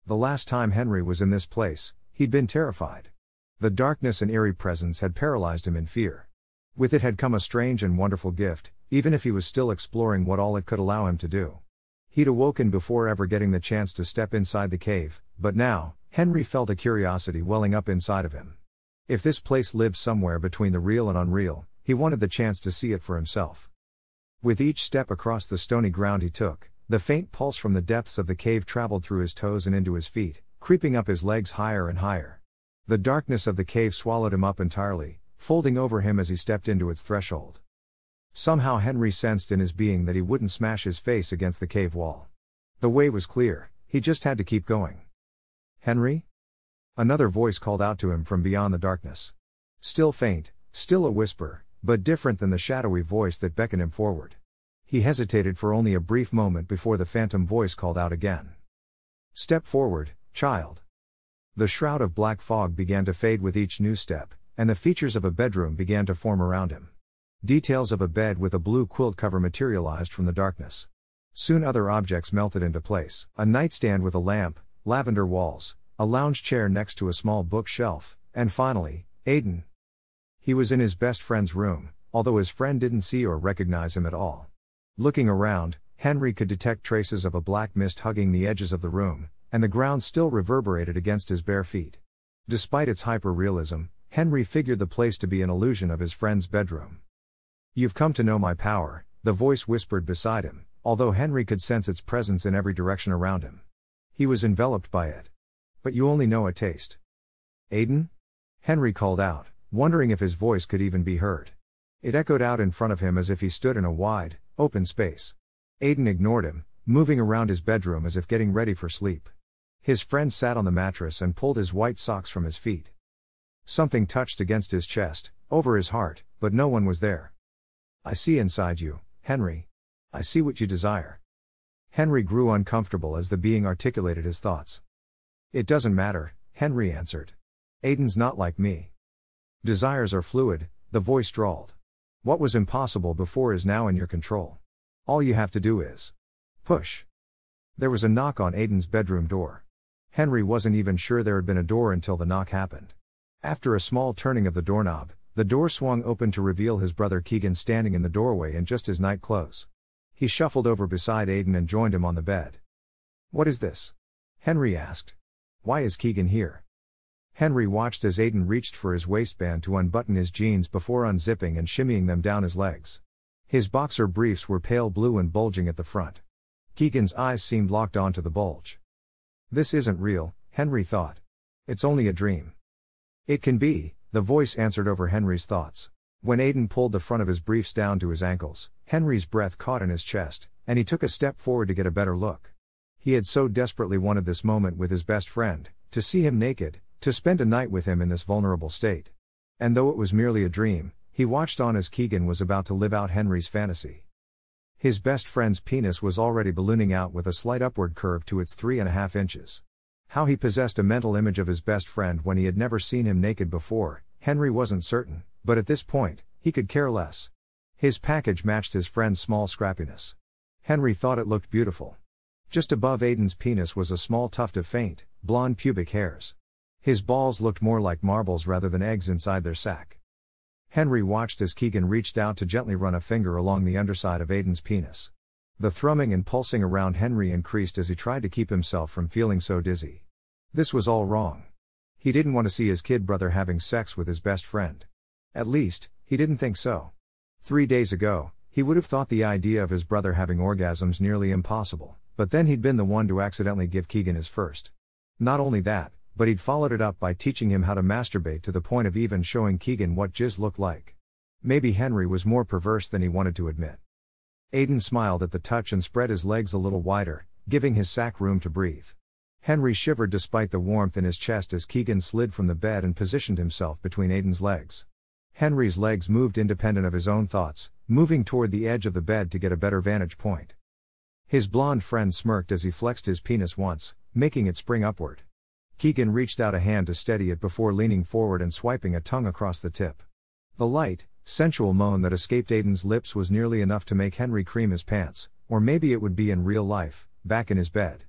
The last time Henry was in this place, he'd been terrified. The darkness and eerie presence had paralyzed him in fear. With it had come a strange and wonderful gift, even if he was still exploring what all it could allow him to do. He'd awoken before ever getting the chance to step inside the cave, but now, Henry felt a curiosity welling up inside of him. If this place lived somewhere between the real and unreal, he wanted the chance to see it for himself. With each step across the stony ground he took, the faint pulse from the depths of the cave traveled through his toes and into his feet, creeping up his legs higher and higher. The darkness of the cave swallowed him up entirely, folding over him as he stepped into its threshold. Somehow Henry sensed in his being that he wouldn't smash his face against the cave wall. The way was clear, he just had to keep going. "Henry?" Another voice called out to him from beyond the darkness. Still faint, still a whisper, but different than the shadowy voice that beckoned him forward. He hesitated for only a brief moment before the phantom voice called out again. "Step forward, child." The shroud of black fog began to fade with each new step, and the features of a bedroom began to form around him. Details of a bed with a blue quilt cover materialized from the darkness. Soon other objects melted into place. A nightstand with a lamp, lavender walls, a lounge chair next to a small bookshelf, and finally, Aidan. He was in his best friend's room, although his friend didn't see or recognize him at all. Looking around, Henry could detect traces of a black mist hugging the edges of the room, and the ground still reverberated against his bare feet. Despite its hyper-realism, Henry figured the place to be an illusion of his friend's bedroom. "You've come to know my power," the voice whispered beside him, although Henry could sense its presence in every direction around him. He was enveloped by it. "But you only know a taste." "Aidan?" Henry called out, wondering if his voice could even be heard. It echoed out in front of him as if he stood in a wide, open space. Aidan ignored him, moving around his bedroom as if getting ready for sleep. His friend sat on the mattress and pulled his white socks from his feet. Something touched against his chest, over his heart, but no one was there. "I see inside you, Henry. I see what you desire." Henry grew uncomfortable as the being articulated his thoughts. "It doesn't matter," Henry answered. "Aidan's not like me." "Desires are fluid," the voice drawled. "What was impossible before is now in your control. All you have to do is push." There was a knock on Aidan's bedroom door. Henry wasn't even sure there had been a door until the knock happened. After a small turning of the doorknob, the door swung open to reveal his brother Keegan standing in the doorway in just his night clothes. He shuffled over beside Aidan and joined him on the bed. "What is this?" Henry asked. "Why is Keegan here?" Henry watched as Aidan reached for his waistband to unbutton his jeans before unzipping and shimmying them down his legs. His boxer briefs were pale blue and bulging at the front. Keegan's eyes seemed locked onto the bulge. "This isn't real," Henry thought. "It's only a dream." "It can be," the voice answered over Henry's thoughts. When Aidan pulled the front of his briefs down to his ankles, Henry's breath caught in his chest, and he took a step forward to get a better look. He had so desperately wanted this moment with his best friend, to see him naked, to spend a night with him in this vulnerable state. And though it was merely a dream, he watched on as Keegan was about to live out Henry's fantasy. His best friend's penis was already ballooning out with a slight upward curve to its three and a half inches. How he possessed a mental image of his best friend when he had never seen him naked before, Henry wasn't certain, but at this point, he could care less. His package matched his friend's small scrappiness. Henry thought it looked beautiful. Just above Aidan's penis was a small tuft of faint, blonde pubic hairs. His balls looked more like marbles rather than eggs inside their sack. Henry watched as Keegan reached out to gently run a finger along the underside of Aidan's penis. The thrumming and pulsing around Henry increased as he tried to keep himself from feeling so dizzy. This was all wrong. He didn't want to see his kid brother having sex with his best friend. At least, he didn't think so. Three days ago, he would have thought the idea of his brother having orgasms nearly impossible, but then he'd been the one to accidentally give Keegan his first. Not only that, but he'd followed it up by teaching him how to masturbate to the point of even showing Keegan what jizz looked like. Maybe Henry was more perverse than he wanted to admit. Aidan smiled at the touch and spread his legs a little wider, giving his sack room to breathe. Henry shivered despite the warmth in his chest as Keegan slid from the bed and positioned himself between Aidan's legs. Henry's legs moved independent of his own thoughts, moving toward the edge of the bed to get a better vantage point. His blonde friend smirked as he flexed his penis once, making it spring upward. Keegan reached out a hand to steady it before leaning forward and swiping a tongue across the tip. The light, sensual moan that escaped Aidan's lips was nearly enough to make Henry cream his pants, or maybe it would be in real life, back in his bed.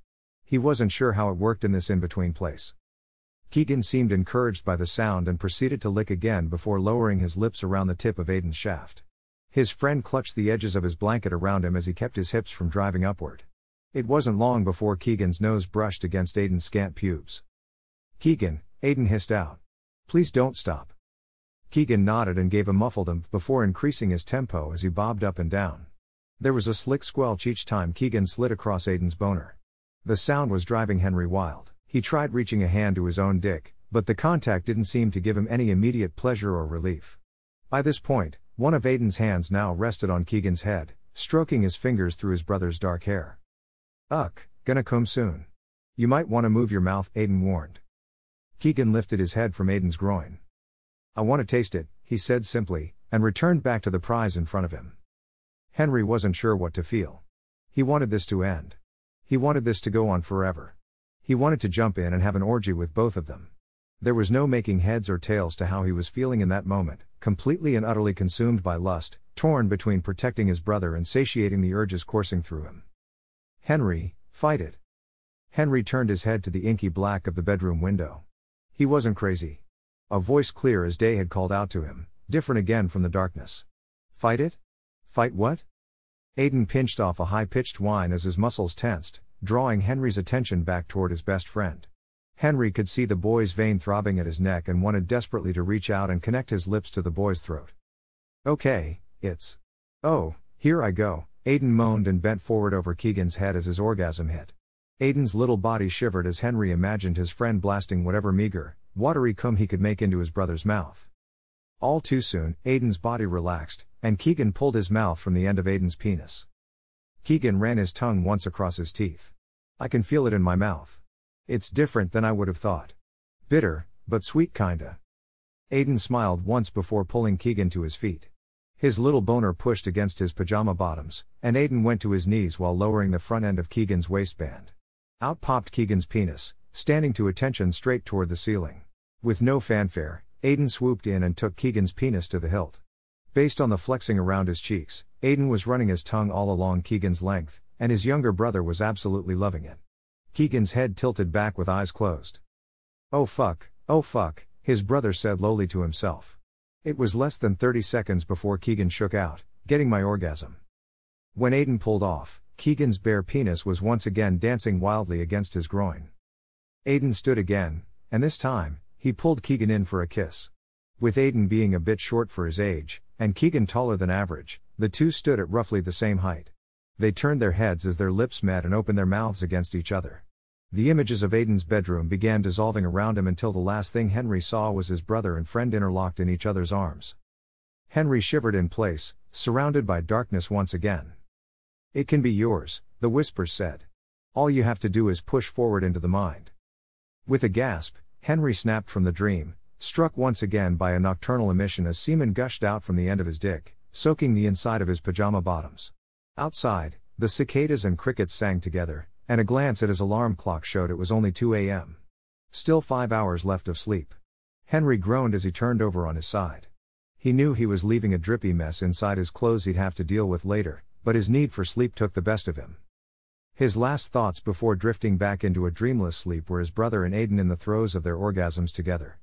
He wasn't sure how it worked in this in-between place. Keegan seemed encouraged by the sound and proceeded to lick again before lowering his lips around the tip of Aiden's shaft. His friend clutched the edges of his blanket around him as he kept his hips from driving upward. It wasn't long before Keegan's nose brushed against Aiden's scant pubes. "Keegan," Aiden hissed out. "Please don't stop." Keegan nodded and gave a muffled umph before increasing his tempo as he bobbed up and down. There was a slick squelch each time Keegan slid across Aiden's boner. The sound was driving Henry wild. He tried reaching a hand to his own dick, but the contact didn't seem to give him any immediate pleasure or relief. By this point, one of Aiden's hands now rested on Keegan's head, stroking his fingers through his brother's dark hair. "Uck, gonna come soon. You might want to move your mouth," Aiden warned. Keegan lifted his head from Aiden's groin. "I want to taste it," he said simply, and returned back to the prize in front of him. Henry wasn't sure what to feel. He wanted this to end. He wanted this to go on forever. He wanted to jump in and have an orgy with both of them. There was no making heads or tails to how he was feeling in that moment, completely and utterly consumed by lust, torn between protecting his brother and satiating the urges coursing through him. "Henry, fight it." Henry turned his head to the inky black of the bedroom window. He wasn't crazy. A voice clear as day had called out to him, different again from the darkness. "Fight it? Fight what?" Aiden pinched off a high-pitched whine as his muscles tensed, drawing Henry's attention back toward his best friend. Henry could see the boy's vein throbbing at his neck and wanted desperately to reach out and connect his lips to the boy's throat. "Okay, it's... Oh, here I go," Aiden moaned and bent forward over Keegan's head as his orgasm hit. Aiden's little body shivered as Henry imagined his friend blasting whatever meager, watery cum he could make into his brother's mouth. All too soon, Aiden's body relaxed, and Keegan pulled his mouth from the end of Aiden's penis. Keegan ran his tongue once across his teeth. "I can feel it in my mouth. It's different than I would have thought. Bitter, but sweet kinda." Aiden smiled once before pulling Keegan to his feet. His little boner pushed against his pajama bottoms, and Aiden went to his knees while lowering the front end of Keegan's waistband. Out popped Keegan's penis, standing to attention straight toward the ceiling. With no fanfare, Aiden swooped in and took Keegan's penis to the hilt. Based on the flexing around his cheeks, Aiden was running his tongue all along Keegan's length, and his younger brother was absolutely loving it. Keegan's head tilted back with eyes closed. "Oh fuck, oh fuck," his brother said lowly to himself. It was less than thirty seconds before Keegan shook out, "Getting my orgasm." When Aiden pulled off, Keegan's bare penis was once again dancing wildly against his groin. Aiden stood again, and this time, he pulled Keegan in for a kiss. With Aiden being a bit short for his age, and Keegan taller than average, the two stood at roughly the same height. They turned their heads as their lips met and opened their mouths against each other. The images of Aiden's bedroom began dissolving around him until the last thing Henry saw was his brother and friend interlocked in each other's arms. Henry shivered in place, surrounded by darkness once again. "It can be yours," the whispers said. "All you have to do is push forward into the mind." With a gasp, Henry snapped from the dream, struck once again by a nocturnal emission as semen gushed out from the end of his dick, soaking the inside of his pajama bottoms. Outside, the cicadas and crickets sang together, and a glance at his alarm clock showed it was only two a m Still five hours left of sleep. Henry groaned as he turned over on his side. He knew he was leaving a drippy mess inside his clothes he'd have to deal with later, but his need for sleep took the best of him. His last thoughts before drifting back into a dreamless sleep were his brother and Aiden in the throes of their orgasms together.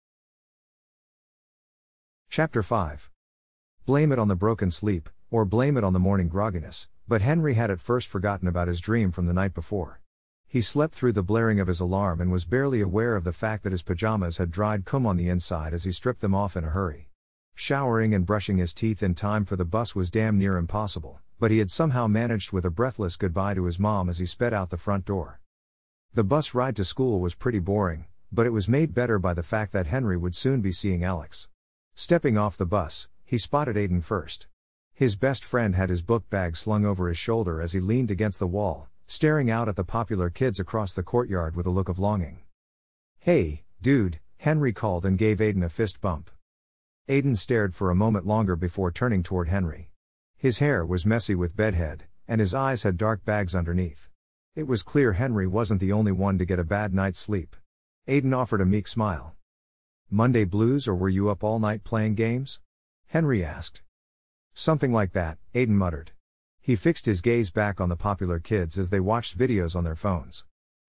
Chapter five. Blame it on the broken sleep, or blame it on the morning grogginess, but Henry had at first forgotten about his dream from the night before. He slept through the blaring of his alarm and was barely aware of the fact that his pajamas had dried cum on the inside as he stripped them off in a hurry. Showering and brushing his teeth in time for the bus was damn near impossible, but he had somehow managed with a breathless goodbye to his mom as he sped out the front door. The bus ride to school was pretty boring, but it was made better by the fact that Henry would soon be seeing Alex. Stepping off the bus, he spotted Aiden first. His best friend had his book bag slung over his shoulder as he leaned against the wall, staring out at the popular kids across the courtyard with a look of longing. "Hey, dude," Henry called and gave Aiden a fist bump. Aiden stared for a moment longer before turning toward Henry. His hair was messy with bedhead, and his eyes had dark bags underneath. It was clear Henry wasn't the only one to get a bad night's sleep. Aiden offered a meek smile. "Monday blues, or were you up all night playing games?" Henry asked. "Something like that," Aiden muttered. He fixed his gaze back on the popular kids as they watched videos on their phones.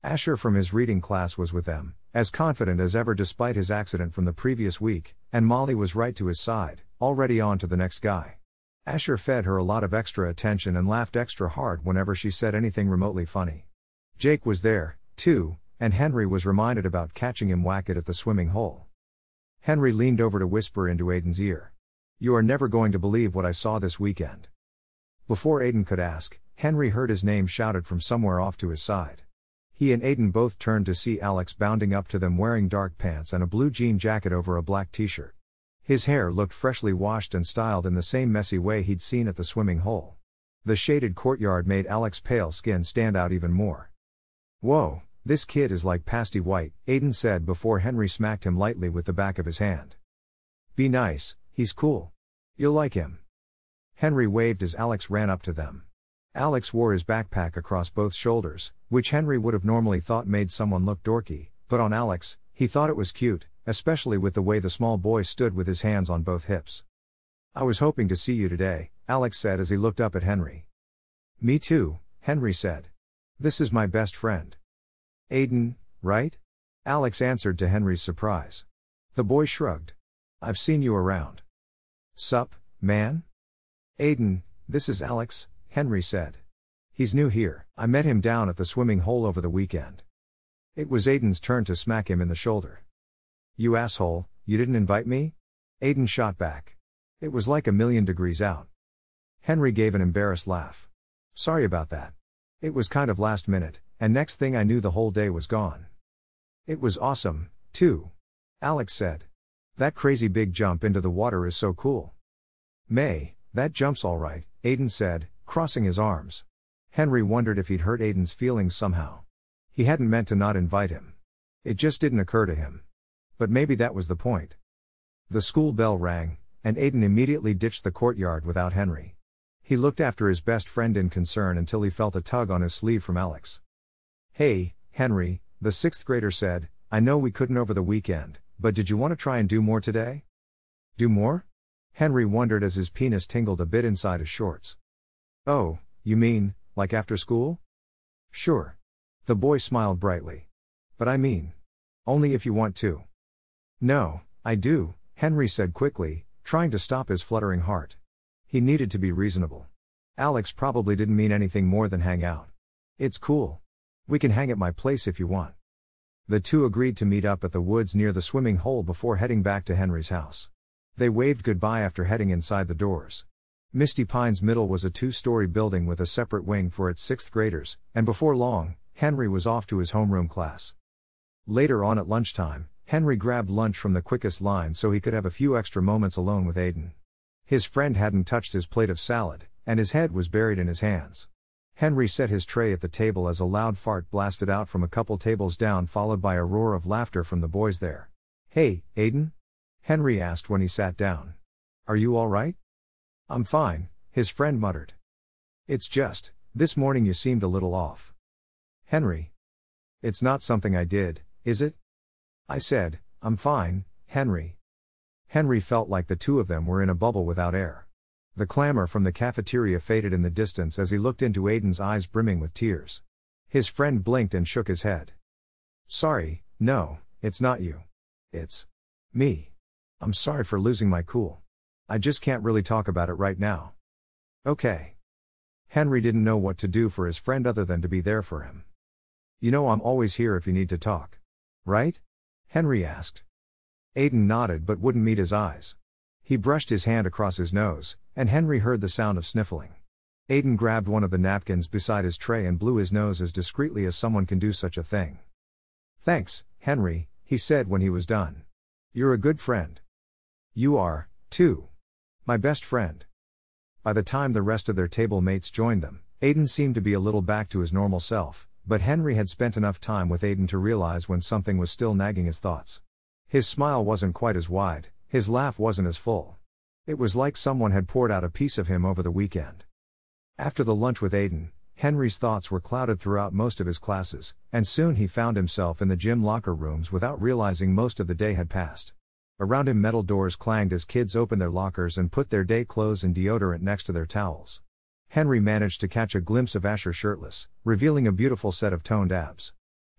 Asher from his reading class was with them, as confident as ever despite his accident from the previous week, and Molly was right to his side, already on to the next guy. Asher fed her a lot of extra attention and laughed extra hard whenever she said anything remotely funny. Jake was there, too, and Henry was reminded about catching him whack it at the swimming hole. Henry leaned over to whisper into Aiden's ear. "You are never going to believe what I saw this weekend." Before Aiden could ask, Henry heard his name shouted from somewhere off to his side. He and Aiden both turned to see Alex bounding up to them wearing dark pants and a blue jean jacket over a black t-shirt. His hair looked freshly washed and styled in the same messy way he'd seen at the swimming hole. The shaded courtyard made Alex's pale skin stand out even more. "Whoa, this kid is like pasty white," Aiden said before Henry smacked him lightly with the back of his hand. "Be nice, he's cool. You'll like him." Henry waved as Alex ran up to them. Alex wore his backpack across both shoulders, which Henry would have normally thought made someone look dorky, but on Alex, he thought it was cute, especially with the way the small boy stood with his hands on both hips. "I was hoping to see you today," Alex said as he looked up at Henry. "Me too," Henry said. "This is my best friend." "Aiden, right?" Alex answered to Henry's surprise. The boy shrugged. "I've seen you around." "Sup, man?" "Aiden, this is Alex," Henry said. "He's new here. I met him down at the swimming hole over the weekend." It was Aiden's turn to smack him in the shoulder. "You asshole, you didn't invite me?" Aiden shot back. It was like a million degrees out. Henry gave an embarrassed laugh. "Sorry about that. It was kind of last minute, and next thing I knew the whole day was gone." "It was awesome, too," Alex said. "That crazy big jump into the water is so cool." "May, that jump's all right," Aiden said, crossing his arms. Henry wondered if he'd hurt Aiden's feelings somehow. He hadn't meant to not invite him. It just didn't occur to him. But maybe that was the point. The school bell rang, and Aiden immediately ditched the courtyard without Henry. He looked after his best friend in concern until he felt a tug on his sleeve from Alex. "Hey, Henry," the sixth grader said, "I know we couldn't over the weekend, but did you want to try and do more today?" "Do more?" Henry wondered as his penis tingled a bit inside his shorts. "Oh, you mean, like after school?" "Sure." The boy smiled brightly. "But I mean, only if you want to." "No, I do," Henry said quickly, trying to stop his fluttering heart. He needed to be reasonable. Alex probably didn't mean anything more than hang out. "It's cool. We can hang at my place if you want." The two agreed to meet up at the woods near the swimming hole before heading back to Henry's house. They waved goodbye after heading inside the doors. Misty Pines Middle was a two-story building with a separate wing for its sixth graders, and before long, Henry was off to his homeroom class. Later on at lunchtime, Henry grabbed lunch from the quickest line so he could have a few extra moments alone with Aiden. His friend hadn't touched his plate of salad, and his head was buried in his hands. Henry set his tray at the table as a loud fart blasted out from a couple tables down, followed by a roar of laughter from the boys there. "Hey, Aiden?" Henry asked when he sat down. "Are you all right?" "I'm fine," his friend muttered. "It's just, this morning you seemed a little off." "Henry. It's not something I did, is it?" I said, "I'm fine, Henry." Henry felt like the two of them were in a bubble without air. The clamor from the cafeteria faded in the distance as he looked into Aiden's eyes brimming with tears. His friend blinked and shook his head. "Sorry, no, it's not you. It's me. I'm sorry for losing my cool. I just can't really talk about it right now." "Okay." Henry didn't know what to do for his friend other than to be there for him. "You know I'm always here if you need to talk. Right?" Henry asked. Aiden nodded but wouldn't meet his eyes. He brushed his hand across his nose, and Henry heard the sound of sniffling. Aiden grabbed one of the napkins beside his tray and blew his nose as discreetly as someone can do such a thing. "Thanks, Henry," he said when he was done. "You're a good friend." "You are, too. My best friend." By the time the rest of their table mates joined them, Aiden seemed to be a little back to his normal self, but Henry had spent enough time with Aiden to realize when something was still nagging his thoughts. His smile wasn't quite as wide, his laugh wasn't as full. It was like someone had poured out a piece of him over the weekend. After the lunch with Aiden, Henry's thoughts were clouded throughout most of his classes, and soon he found himself in the gym locker rooms without realizing most of the day had passed. Around him metal doors clanged as kids opened their lockers and put their day clothes and deodorant next to their towels. Henry managed to catch a glimpse of Asher shirtless, revealing a beautiful set of toned abs.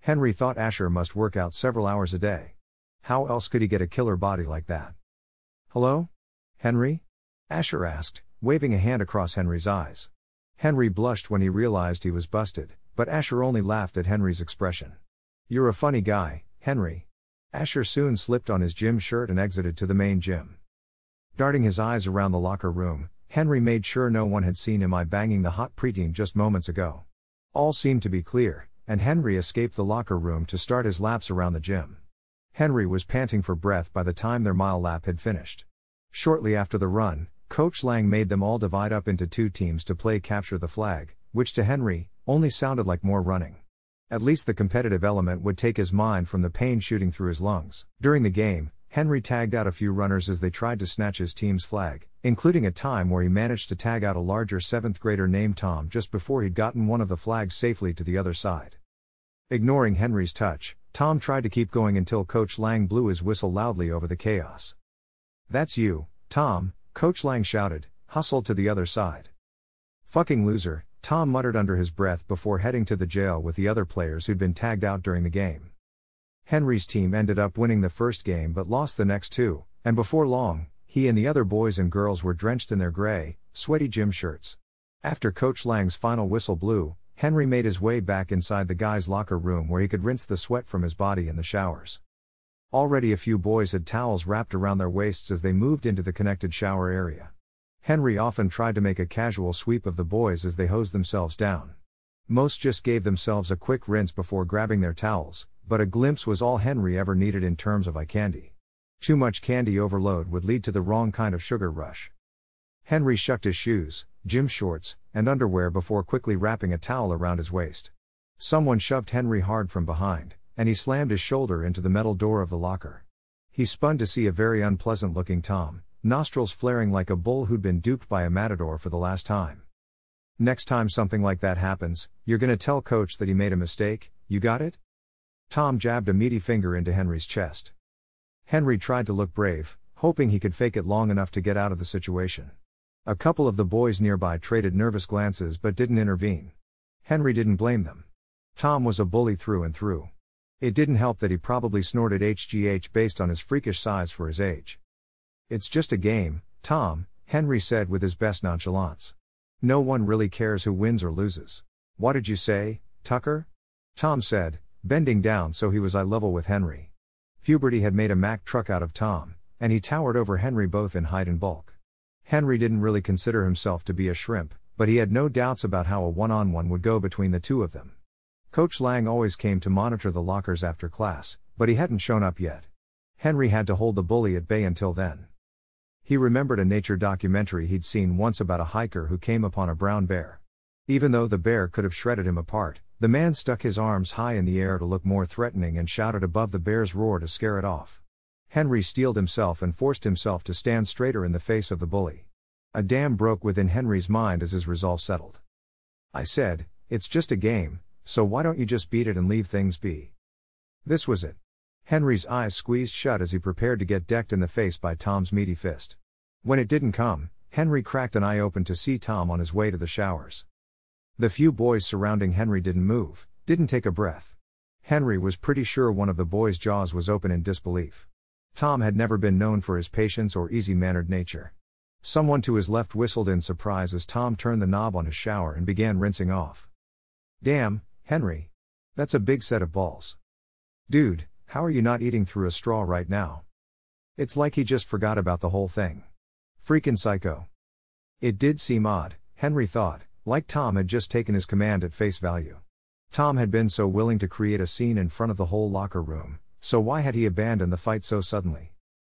Henry thought Asher must work out several hours a day. How else could he get a killer body like that? Hello? Henry? Asher asked, waving a hand across Henry's eyes. Henry blushed when he realized he was busted, but Asher only laughed at Henry's expression. You're a funny guy, Henry. Asher soon slipped on his gym shirt and exited to the main gym. Darting his eyes around the locker room, Henry made sure no one had seen him eye banging the hot preteen just moments ago. All seemed to be clear, and Henry escaped the locker room to start his laps around the gym. Henry was panting for breath by the time their mile lap had finished. Shortly after the run, Coach Lang made them all divide up into two teams to play capture the flag, which to Henry, only sounded like more running. At least the competitive element would take his mind from the pain shooting through his lungs. During the game, Henry tagged out a few runners as they tried to snatch his team's flag, including a time where he managed to tag out a larger seventh grader named Tom just before he'd gotten one of the flags safely to the other side. Ignoring Henry's touch, Tom tried to keep going until Coach Lang blew his whistle loudly over the chaos. That's you, Tom, Coach Lang shouted, hustle to the other side. Fucking loser, Tom muttered under his breath before heading to the jail with the other players who'd been tagged out during the game. Henry's team ended up winning the first game but lost the next two, and before long, he and the other boys and girls were drenched in their gray, sweaty gym shirts. After Coach Lang's final whistle blew, Henry made his way back inside the guys' locker room where he could rinse the sweat from his body in the showers. Already a few boys had towels wrapped around their waists as they moved into the connected shower area. Henry often tried to make a casual sweep of the boys as they hosed themselves down. Most just gave themselves a quick rinse before grabbing their towels, but a glimpse was all Henry ever needed in terms of eye candy. Too much candy overload would lead to the wrong kind of sugar rush. Henry shucked his shoes, gym shorts, and underwear before quickly wrapping a towel around his waist. Someone shoved Henry hard from behind, and he slammed his shoulder into the metal door of the locker. He spun to see a very unpleasant-looking Tom, nostrils flaring like a bull who'd been duped by a matador for the last time. Next time something like that happens, you're gonna tell Coach that he made a mistake, you got it? Tom jabbed a meaty finger into Henry's chest. Henry tried to look brave, hoping he could fake it long enough to get out of the situation. A couple of the boys nearby traded nervous glances but didn't intervene. Henry didn't blame them. Tom was a bully through and through. It didn't help that he probably snorted H G H based on his freakish size for his age. It's just a game, Tom, Henry said with his best nonchalance. No one really cares who wins or loses. What did you say, Tucker? Tom said, bending down so he was eye level with Henry. Puberty had made a Mack truck out of Tom, and he towered over Henry both in height and bulk. Henry didn't really consider himself to be a shrimp, but he had no doubts about how a one-on-one would go between the two of them. Coach Lang always came to monitor the lockers after class, but he hadn't shown up yet. Henry had to hold the bully at bay until then. He remembered a nature documentary he'd seen once about a hiker who came upon a brown bear. Even though the bear could have shredded him apart, the man stuck his arms high in the air to look more threatening and shouted above the bear's roar to scare it off. Henry steeled himself and forced himself to stand straighter in the face of the bully. A dam broke within Henry's mind as his resolve settled. I said, it's just a game, so why don't you just beat it and leave things be? This was it. Henry's eyes squeezed shut as he prepared to get decked in the face by Tom's meaty fist. When it didn't come, Henry cracked an eye open to see Tom on his way to the showers. The few boys surrounding Henry didn't move, didn't take a breath. Henry was pretty sure one of the boys' jaws was open in disbelief. Tom had never been known for his patience or easy-mannered nature. Someone to his left whistled in surprise as Tom turned the knob on his shower and began rinsing off. Damn, Henry. That's a big set of balls. Dude, how are you not eating through a straw right now? It's like he just forgot about the whole thing. Freakin' psycho. It did seem odd, Henry thought, like Tom had just taken his command at face value. Tom had been so willing to create a scene in front of the whole locker room, so why had he abandoned the fight so suddenly?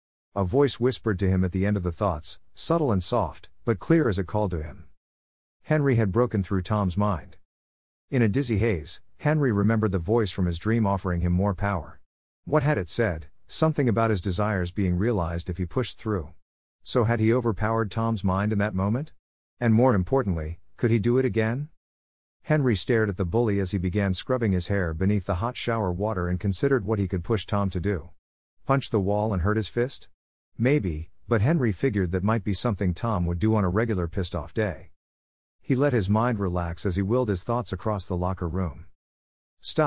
A voice whispered to him at the end of the thoughts, subtle and soft, but clear as it called to him. Henry had broken through Tom's mind. In a dizzy haze, Henry remembered the voice from his dream offering him more power. What had it said? Something about his desires being realized if he pushed through. So had he overpowered Tom's mind in that moment? And more importantly, could he do it again? Henry stared at the bully as he began scrubbing his hair beneath the hot shower water and considered what he could push Tom to do. Punch the wall and hurt his fist? Maybe, but Henry figured that might be something Tom would do on a regular pissed-off day. He let his mind relax as he willed his thoughts across the locker room. Stop,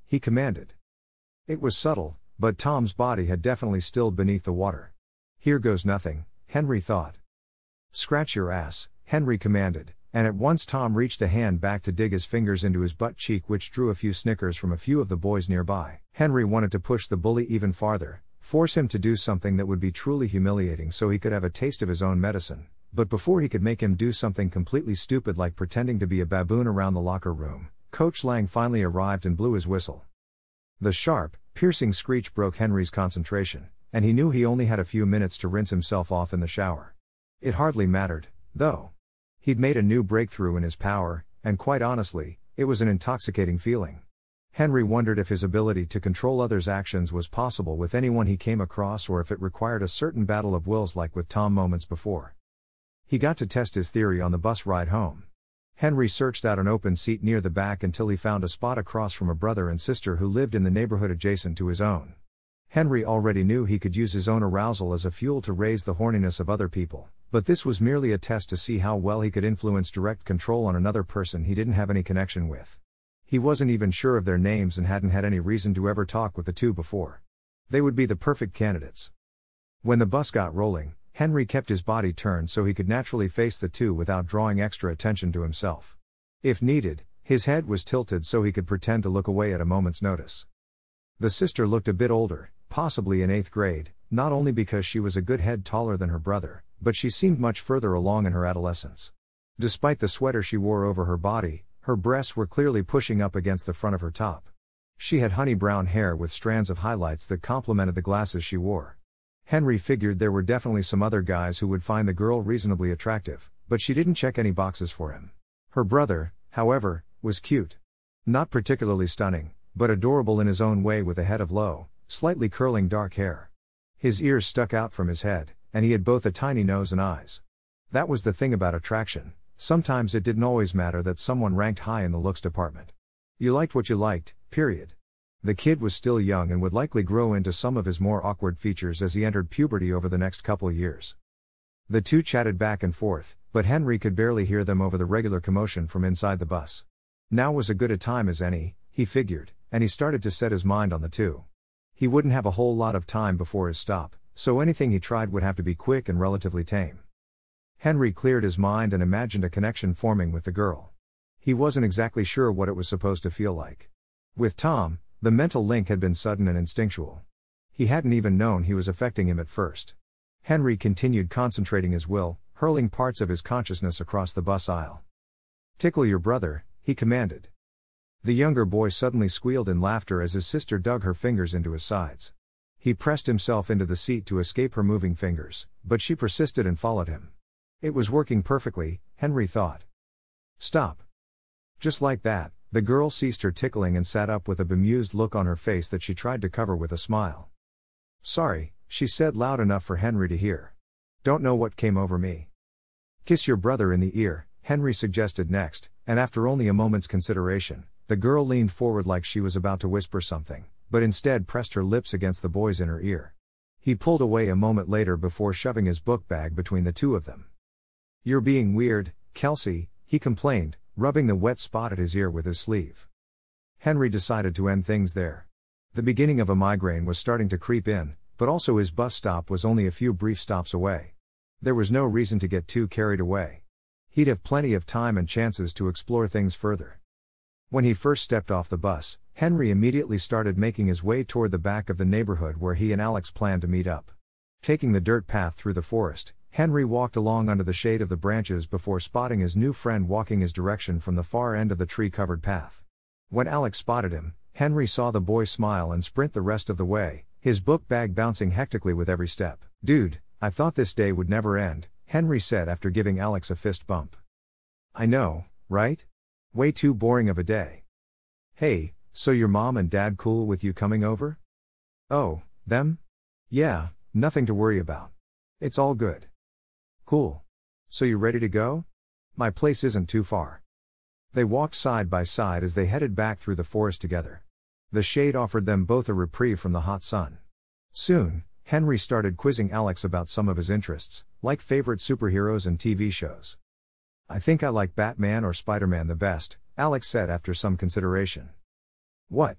he commanded. It was subtle, but Tom's body had definitely stilled beneath the water. Here goes nothing, Henry thought. Scratch your ass, Henry commanded, and at once Tom reached a hand back to dig his fingers into his butt cheek, which drew a few snickers from a few of the boys nearby. Henry wanted to push the bully even farther, force him to do something that would be truly humiliating so he could have a taste of his own medicine, but before he could make him do something completely stupid like pretending to be a baboon around the locker room, Coach Lang finally arrived and blew his whistle. The sharp, piercing screech broke Henry's concentration, and he knew he only had a few minutes to rinse himself off in the shower. It hardly mattered, though. He'd made a new breakthrough in his power, and quite honestly, it was an intoxicating feeling. Henry wondered if his ability to control others' actions was possible with anyone he came across, or if it required a certain battle of wills like with Tom moments before. He got to test his theory on the bus ride home. Henry searched out an open seat near the back until he found a spot across from a brother and sister who lived in the neighborhood adjacent to his own. Henry already knew he could use his own arousal as a fuel to raise the horniness of other people, but this was merely a test to see how well he could influence direct control on another person he didn't have any connection with. He wasn't even sure of their names and hadn't had any reason to ever talk with the two before. They would be the perfect candidates. When the bus got rolling, Henry kept his body turned so he could naturally face the two without drawing extra attention to himself. If needed, his head was tilted so he could pretend to look away at a moment's notice. The sister looked a bit older, possibly in eighth grade, not only because she was a good head taller than her brother, but she seemed much further along in her adolescence. Despite the sweater she wore over her body, her breasts were clearly pushing up against the front of her top. She had honey brown hair with strands of highlights that complemented the glasses she wore. Henry figured there were definitely some other guys who would find the girl reasonably attractive, but she didn't check any boxes for him. Her brother, however, was cute. Not particularly stunning, but adorable in his own way, with a head of low, slightly curling dark hair. His ears stuck out from his head, and he had both a tiny nose and eyes. That was the thing about attraction. Sometimes it didn't always matter that someone ranked high in the looks department. You liked what you liked, period. The kid was still young and would likely grow into some of his more awkward features as he entered puberty over the next couple years. The two chatted back and forth, but Henry could barely hear them over the regular commotion from inside the bus. Now was as good a time as any, he figured, and he started to set his mind on the two. He wouldn't have a whole lot of time before his stop, so anything he tried would have to be quick and relatively tame. Henry cleared his mind and imagined a connection forming with the girl. He wasn't exactly sure what it was supposed to feel like. With Tom, the mental link had been sudden and instinctual. He hadn't even known he was affecting him at first. Henry continued concentrating his will, hurling parts of his consciousness across the bus aisle. "Tickle your brother," he commanded. The younger boy suddenly squealed in laughter as his sister dug her fingers into his sides. He pressed himself into the seat to escape her moving fingers, but she persisted and followed him. It was working perfectly, Henry thought. "Stop." Just like that, the girl ceased her tickling and sat up with a bemused look on her face that she tried to cover with a smile. "Sorry," she said loud enough for Henry to hear. "Don't know what came over me." "Kiss your brother in the ear," Henry suggested next, and after only a moment's consideration, the girl leaned forward like she was about to whisper something, but instead pressed her lips against the boy's inner ear. He pulled away a moment later before shoving his book bag between the two of them. "You're being weird, Kelsey," he complained, rubbing the wet spot at his ear with his sleeve. Henry decided to end things there. The beginning of a migraine was starting to creep in, but also his bus stop was only a few brief stops away. There was no reason to get too carried away. He'd have plenty of time and chances to explore things further. When he first stepped off the bus, Henry immediately started making his way toward the back of the neighborhood where he and Alex planned to meet up. Taking the dirt path through the forest, Henry walked along under the shade of the branches before spotting his new friend walking his direction from the far end of the tree-covered path. When Alex spotted him, Henry saw the boy smile and sprint the rest of the way, his book bag bouncing hectically with every step. "Dude, I thought this day would never end," Henry said after giving Alex a fist bump. "I know, right? Way too boring of a day. Hey, so your mom and dad cool with you coming over?" "Oh, them? Yeah, nothing to worry about. It's all good." "Cool. So you ready to go? My place isn't too far." They walked side by side as they headed back through the forest together. The shade offered them both a reprieve from the hot sun. Soon, Henry started quizzing Alex about some of his interests, like favorite superheroes and T V shows. "I think I like Batman or Spider-Man the best," Alex said after some consideration. "What?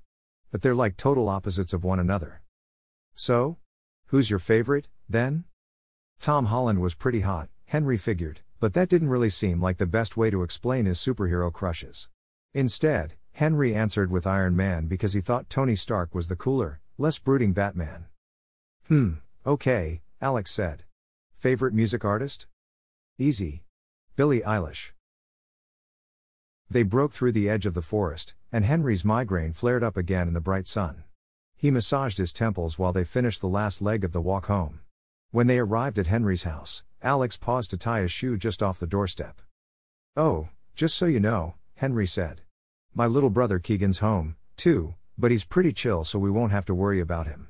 But they're like total opposites of one another. So? Who's your favorite, then? Tom Holland was pretty hot, Henry figured, but that didn't really seem like the best way to explain his superhero crushes. Instead, Henry answered with Iron Man because he thought Tony Stark was the cooler, less brooding Batman. Hmm, okay, Alex said. Favorite music artist? Easy. Billie Eilish. They broke through the edge of the forest, and Henry's migraine flared up again in the bright sun. He massaged his temples while they finished the last leg of the walk home. When they arrived at Henry's house, Alex paused to tie his shoe just off the doorstep. "Oh, just so you know," Henry said. "My little brother Keegan's home, too, but he's pretty chill so we won't have to worry about him."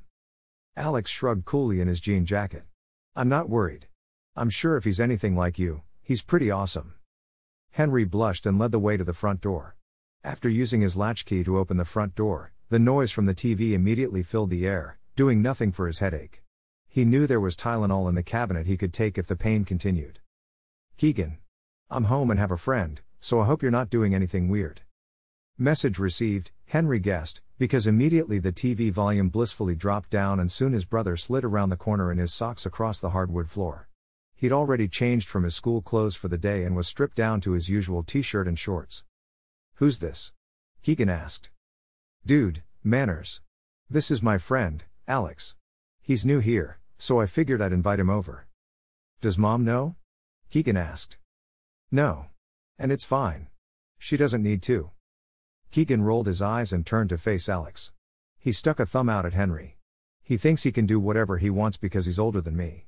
Alex shrugged coolly in his jean jacket. "I'm not worried. I'm sure if he's anything like you, he's pretty awesome." Henry blushed and led the way to the front door. After using his latchkey to open the front door, the noise from the T V immediately filled the air, doing nothing for his headache. He knew there was Tylenol in the cabinet he could take if the pain continued. "Keegan. I'm home and have a friend, so I hope you're not doing anything weird." Message received, Henry guessed, because immediately the T V volume blissfully dropped down and soon his brother slid around the corner in his socks across the hardwood floor. He'd already changed from his school clothes for the day and was stripped down to his usual t-shirt and shorts. "Who's this?" Keegan asked. "Dude, manners. This is my friend, Alex. He's new here, so I figured I'd invite him over." "Does Mom know?" Keegan asked. "No. And it's fine. She doesn't need to." Keegan rolled his eyes and turned to face Alex. He stuck a thumb out at Henry. "He thinks he can do whatever he wants because he's older than me.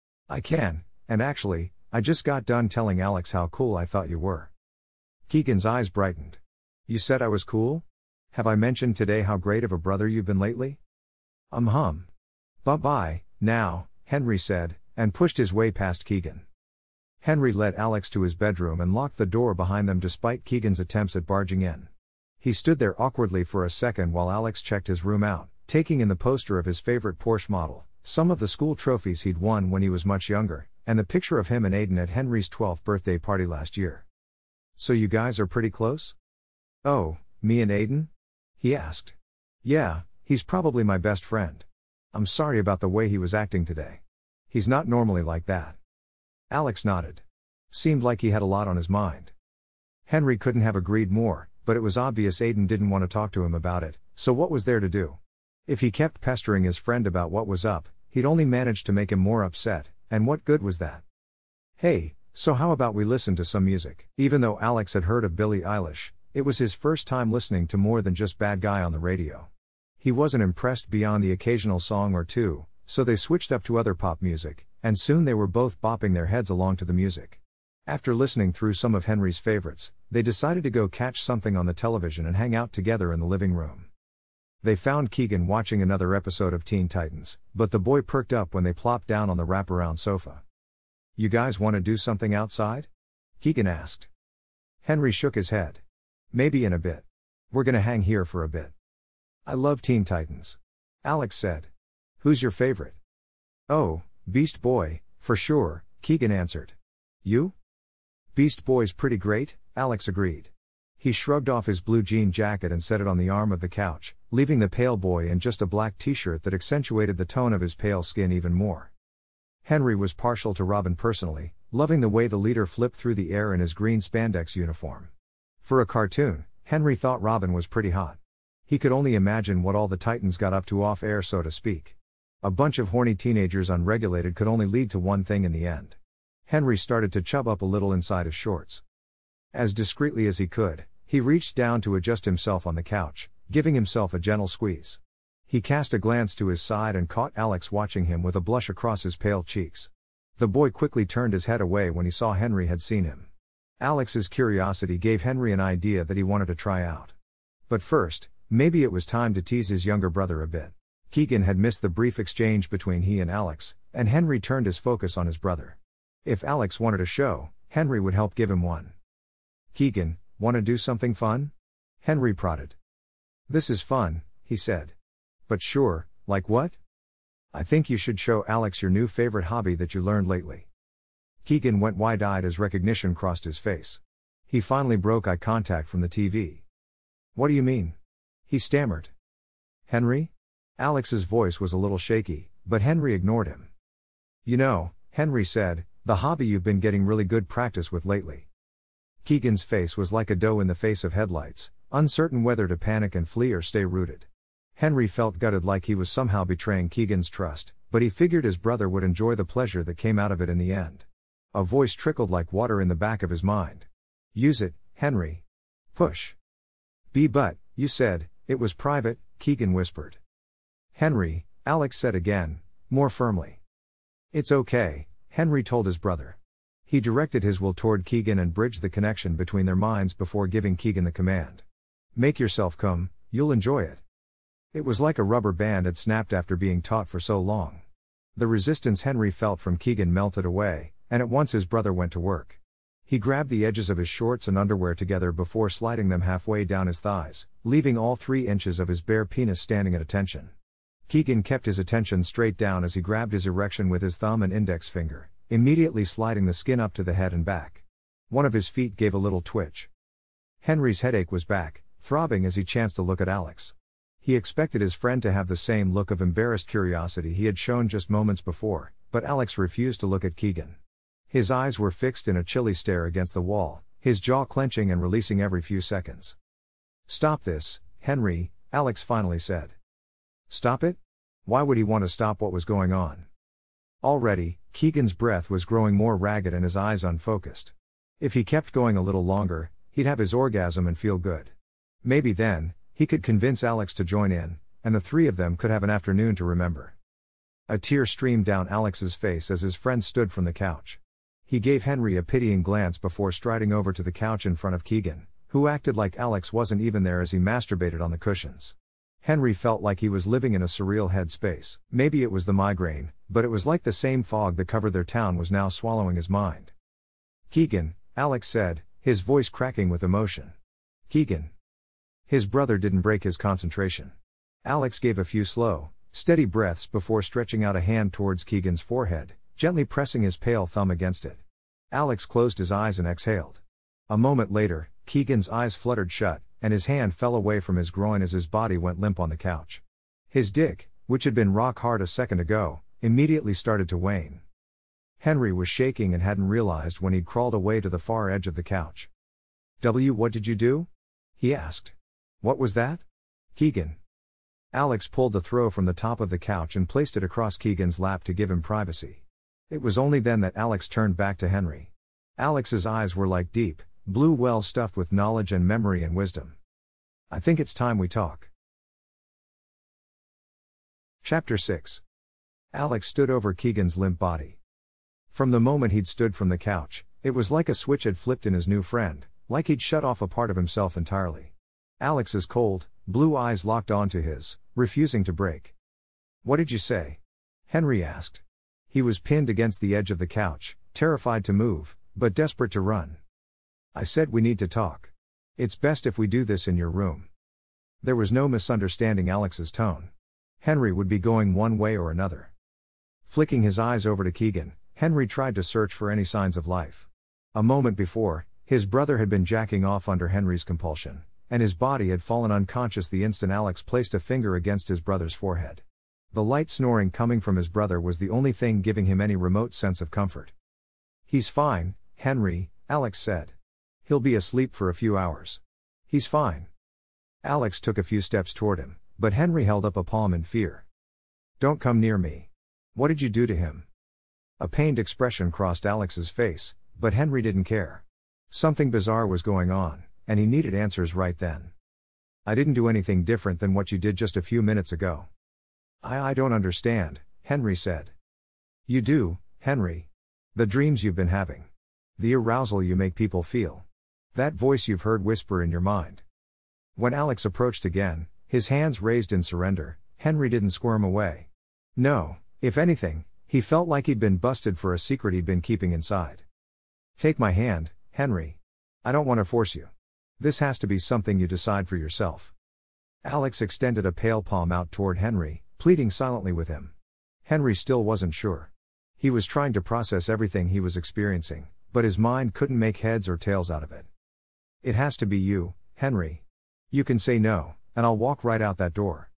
I can, and actually, I just got done telling Alex how cool I thought you were." Keegan's eyes brightened. "You said I was cool? Have I mentioned today how great of a brother you've been lately?" Um hum. "Bye-bye, now," Henry said, and pushed his way past Keegan. Henry led Alex to his bedroom and locked the door behind them despite Keegan's attempts at barging in. He stood there awkwardly for a second while Alex checked his room out, taking in the poster of his favorite Porsche model, some of the school trophies he'd won when he was much younger, and the picture of him and Aiden at Henry's twelfth birthday party last year. "So you guys are pretty close?" "Oh, me and Aiden?" he asked. "Yeah, he's probably my best friend. I'm sorry about the way he was acting today. He's not normally like that." Alex nodded. Seemed like he had a lot on his mind. Henry couldn't have agreed more, but it was obvious Aiden didn't want to talk to him about it, so what was there to do? If he kept pestering his friend about what was up, he'd only manage to make him more upset, and what good was that? "Hey, so how about we listen to some music?" Even though Alex had heard of Billie Eilish, it was his first time listening to more than just Bad Guy on the radio. He wasn't impressed beyond the occasional song or two, so they switched up to other pop music, and soon they were both bopping their heads along to the music. After listening through some of Henry's favorites, they decided to go catch something on the television and hang out together in the living room. They found Keegan watching another episode of Teen Titans, but the boy perked up when they plopped down on the wraparound sofa. "You guys want to do something outside?" Keegan asked. Henry shook his head. "Maybe in a bit. We're gonna hang here for a bit." "I love Teen Titans," Alex said. "Who's your favorite?" "Oh, Beast Boy, for sure," Keegan answered. "You?" "Beast Boy's pretty great," Alex agreed. He shrugged off his blue jean jacket and set it on the arm of the couch, leaving the pale boy in just a black t-shirt that accentuated the tone of his pale skin even more. Henry was partial to Robin personally, loving the way the leader flipped through the air in his green spandex uniform. For a cartoon, Henry thought Robin was pretty hot. He could only imagine what all the Titans got up to off-air, so to speak. A bunch of horny teenagers unregulated could only lead to one thing in the end. Henry started to chub up a little inside his shorts. As discreetly as he could, he reached down to adjust himself on the couch, giving himself a gentle squeeze. He cast a glance to his side and caught Alex watching him with a blush across his pale cheeks. The boy quickly turned his head away when he saw Henry had seen him. Alex's curiosity gave Henry an idea that he wanted to try out. But first, maybe it was time to tease his younger brother a bit. Keegan had missed the brief exchange between he and Alex, and Henry turned his focus on his brother. If Alex wanted a show, Henry would help give him one. "Keegan, want to do something fun?" Henry prodded. "This is fun," he said. "But sure, like what?" "I think you should show Alex your new favorite hobby that you learned lately." Keegan went wide-eyed as recognition crossed his face. He finally broke eye contact from the T V. "What do you mean?" he stammered. Henry? Alex's voice was a little shaky, but Henry ignored him. You know, Henry said, the hobby you've been getting really good practice with lately. Keegan's face was like a doe in the face of headlights, uncertain whether to panic and flee or stay rooted. Henry felt gutted, like he was somehow betraying Keegan's trust, but he figured his brother would enjoy the pleasure that came out of it in the end. A voice trickled like water in the back of his mind. Use it, Henry. Push. Be but, you said, it was private, Keegan whispered. Henry, Alex said again, more firmly. It's okay, Henry told his brother. He directed his will toward Keegan and bridged the connection between their minds before giving Keegan the command. Make yourself come, you'll enjoy it. It was like a rubber band had snapped after being taut for so long. The resistance Henry felt from Keegan melted away, and at once his brother went to work. He grabbed the edges of his shorts and underwear together before sliding them halfway down his thighs, leaving all three inches of his bare penis standing at attention. Keegan kept his attention straight down as he grabbed his erection with his thumb and index finger, immediately sliding the skin up to the head and back. One of his feet gave a little twitch. Henry's headache was back, throbbing as he chanced to look at Alex. He expected his friend to have the same look of embarrassed curiosity he had shown just moments before, but Alex refused to look at Keegan. His eyes were fixed in a chilly stare against the wall, his jaw clenching and releasing every few seconds. Stop this, Henry, Alex finally said. Stop it? Why would he want to stop what was going on? Already, Keegan's breath was growing more ragged and his eyes unfocused. If he kept going a little longer, he'd have his orgasm and feel good. Maybe then, he could convince Alex to join in, and the three of them could have an afternoon to remember. A tear streamed down Alex's face as his friend stood from the couch. He gave Henry a pitying glance before striding over to the couch in front of Keegan, who acted like Alex wasn't even there as he masturbated on the cushions. Henry felt like he was living in a surreal headspace. Maybe it was the migraine, but it was like the same fog that covered their town was now swallowing his mind. Keegan, Alex said, his voice cracking with emotion. Keegan. His brother didn't break his concentration. Alex gave a few slow, steady breaths before stretching out a hand towards Keegan's forehead, gently pressing his pale thumb against it. Alex closed his eyes and exhaled. A moment later, Keegan's eyes fluttered shut, and his hand fell away from his groin as his body went limp on the couch. His dick, which had been rock hard a second ago, immediately started to wane. Henry was shaking and hadn't realized when he'd crawled away to the far edge of the couch. W, what did you do? He asked. What was that? Keegan. Alex pulled the throw from the top of the couch and placed it across Keegan's lap to give him privacy. It was only then that Alex turned back to Henry. Alex's eyes were like deep, blue wells stuffed with knowledge and memory and wisdom. I think it's time we talk. Chapter six. Alex stood over Keegan's limp body. From the moment he'd stood from the couch, it was like a switch had flipped in his new friend, like he'd shut off a part of himself entirely. Alex's cold, blue eyes locked onto his, refusing to break. What did you say? Henry asked. He was pinned against the edge of the couch, terrified to move, but desperate to run. I said we need to talk. It's best if we do this in your room. There was no misunderstanding Alex's tone. Henry would be going one way or another. Flicking his eyes over to Keegan, Henry tried to search for any signs of life. A moment before, his brother had been jacking off under Henry's compulsion, and his body had fallen unconscious the instant Alex placed a finger against his brother's forehead. The light snoring coming from his brother was the only thing giving him any remote sense of comfort. He's fine, Henry, Alex said. He'll be asleep for a few hours. He's fine. Alex took a few steps toward him, but Henry held up a palm in fear. Don't come near me. What did you do to him? A pained expression crossed Alex's face, but Henry didn't care. Something bizarre was going on, and he needed answers right then. I didn't do anything different than what you did just a few minutes ago. I I don't understand, Henry said. You do, Henry. The dreams you've been having. The arousal you make people feel. That voice you've heard whisper in your mind. When Alex approached again, his hands raised in surrender, Henry didn't squirm away. No, if anything, he felt like he'd been busted for a secret he'd been keeping inside. Take my hand, Henry. I don't want to force you. This has to be something you decide for yourself. Alex extended a pale palm out toward Henry, pleading silently with him. Henry still wasn't sure. He was trying to process everything he was experiencing, but his mind couldn't make heads or tails out of it. It has to be you, Henry. You can say no, and I'll walk right out that door.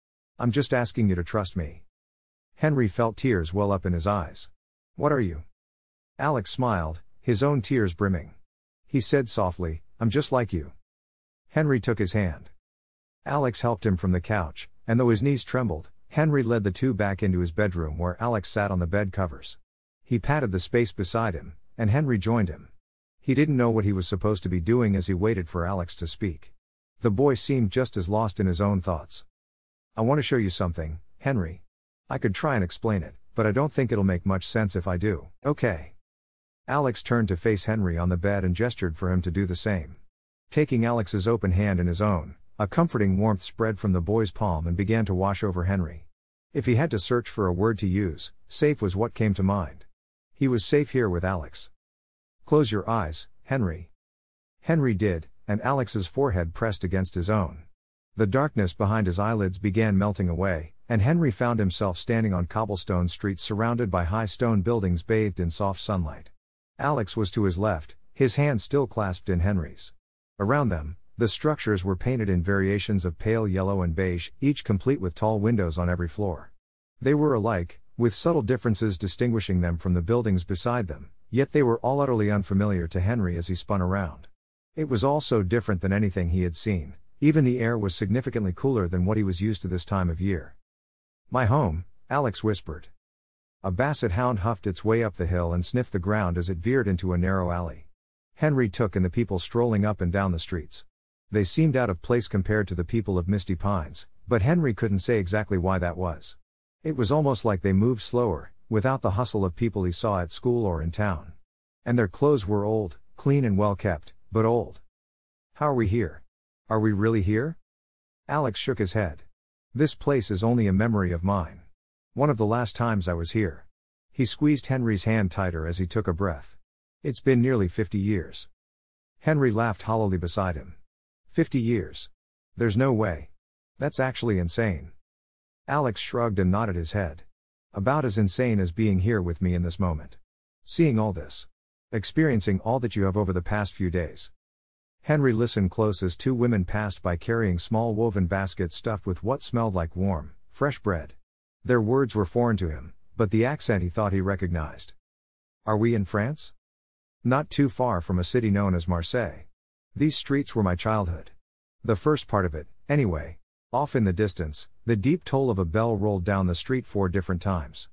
I'm just asking you to trust me. Henry felt tears well up in his eyes. What are you? Alex smiled, his own tears brimming. He said softly, I'm just like you. Henry took his hand. Alex helped him from the couch, and though his knees trembled, Henry led the two back into his bedroom where Alex sat on the bed covers. He patted the space beside him, and Henry joined him. He didn't know what he was supposed to be doing as he waited for Alex to speak. The boy seemed just as lost in his own thoughts. I want to show you something, Henry. I could try and explain it, but I don't think it'll make much sense if I do. Okay. Alex turned to face Henry on the bed and gestured for him to do the same. Taking Alex's open hand in his own, a comforting warmth spread from the boy's palm and began to wash over Henry. If he had to search for a word to use, safe was what came to mind. He was safe here with Alex. Close your eyes, Henry. Henry did, and Alex's forehead pressed against his own. The darkness behind his eyelids began melting away, and Henry found himself standing on cobblestone streets surrounded by high stone buildings bathed in soft sunlight. Alex was to his left, his hand still clasped in Henry's. Around them, the structures were painted in variations of pale yellow and beige, each complete with tall windows on every floor. They were alike, with subtle differences distinguishing them from the buildings beside them, yet they were all utterly unfamiliar to Henry as he spun around. It was all so different than anything he had seen, even the air was significantly cooler than what he was used to this time of year. My home, Alex whispered. A basset hound huffed its way up the hill and sniffed the ground as it veered into a narrow alley. Henry took in the people strolling up and down the streets. They seemed out of place compared to the people of Misty Pines, but Henry couldn't say exactly why that was. It was almost like they moved slower, without the hustle of people he saw at school or in town. And their clothes were old, clean and well kept, but old. How are we here? Are we really here? Alex shook his head. This place is only a memory of mine. One of the last times I was here. He squeezed Henry's hand tighter as he took a breath. It's been nearly fifty years. Henry laughed hollowly beside him. Fifty years. There's no way. That's actually insane. Alex shrugged and nodded his head. About as insane as being here with me in this moment. Seeing all this. Experiencing all that you have over the past few days. Henry listened close as two women passed by carrying small woven baskets stuffed with what smelled like warm, fresh bread. Their words were foreign to him, but the accent he thought he recognized. Are we in France? Not too far from a city known as Marseille. These streets were my childhood. The first part of it, anyway. Off in the distance, the deep toll of a bell rolled down the street four different times.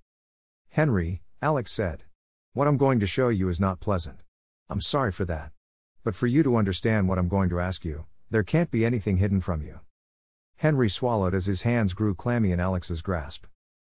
Henry, Alex said. What I'm going to show you is not pleasant. I'm sorry for that. But for you to understand what I'm going to ask you, there can't be anything hidden from you. Henry swallowed as his hands grew clammy in Alex's grasp.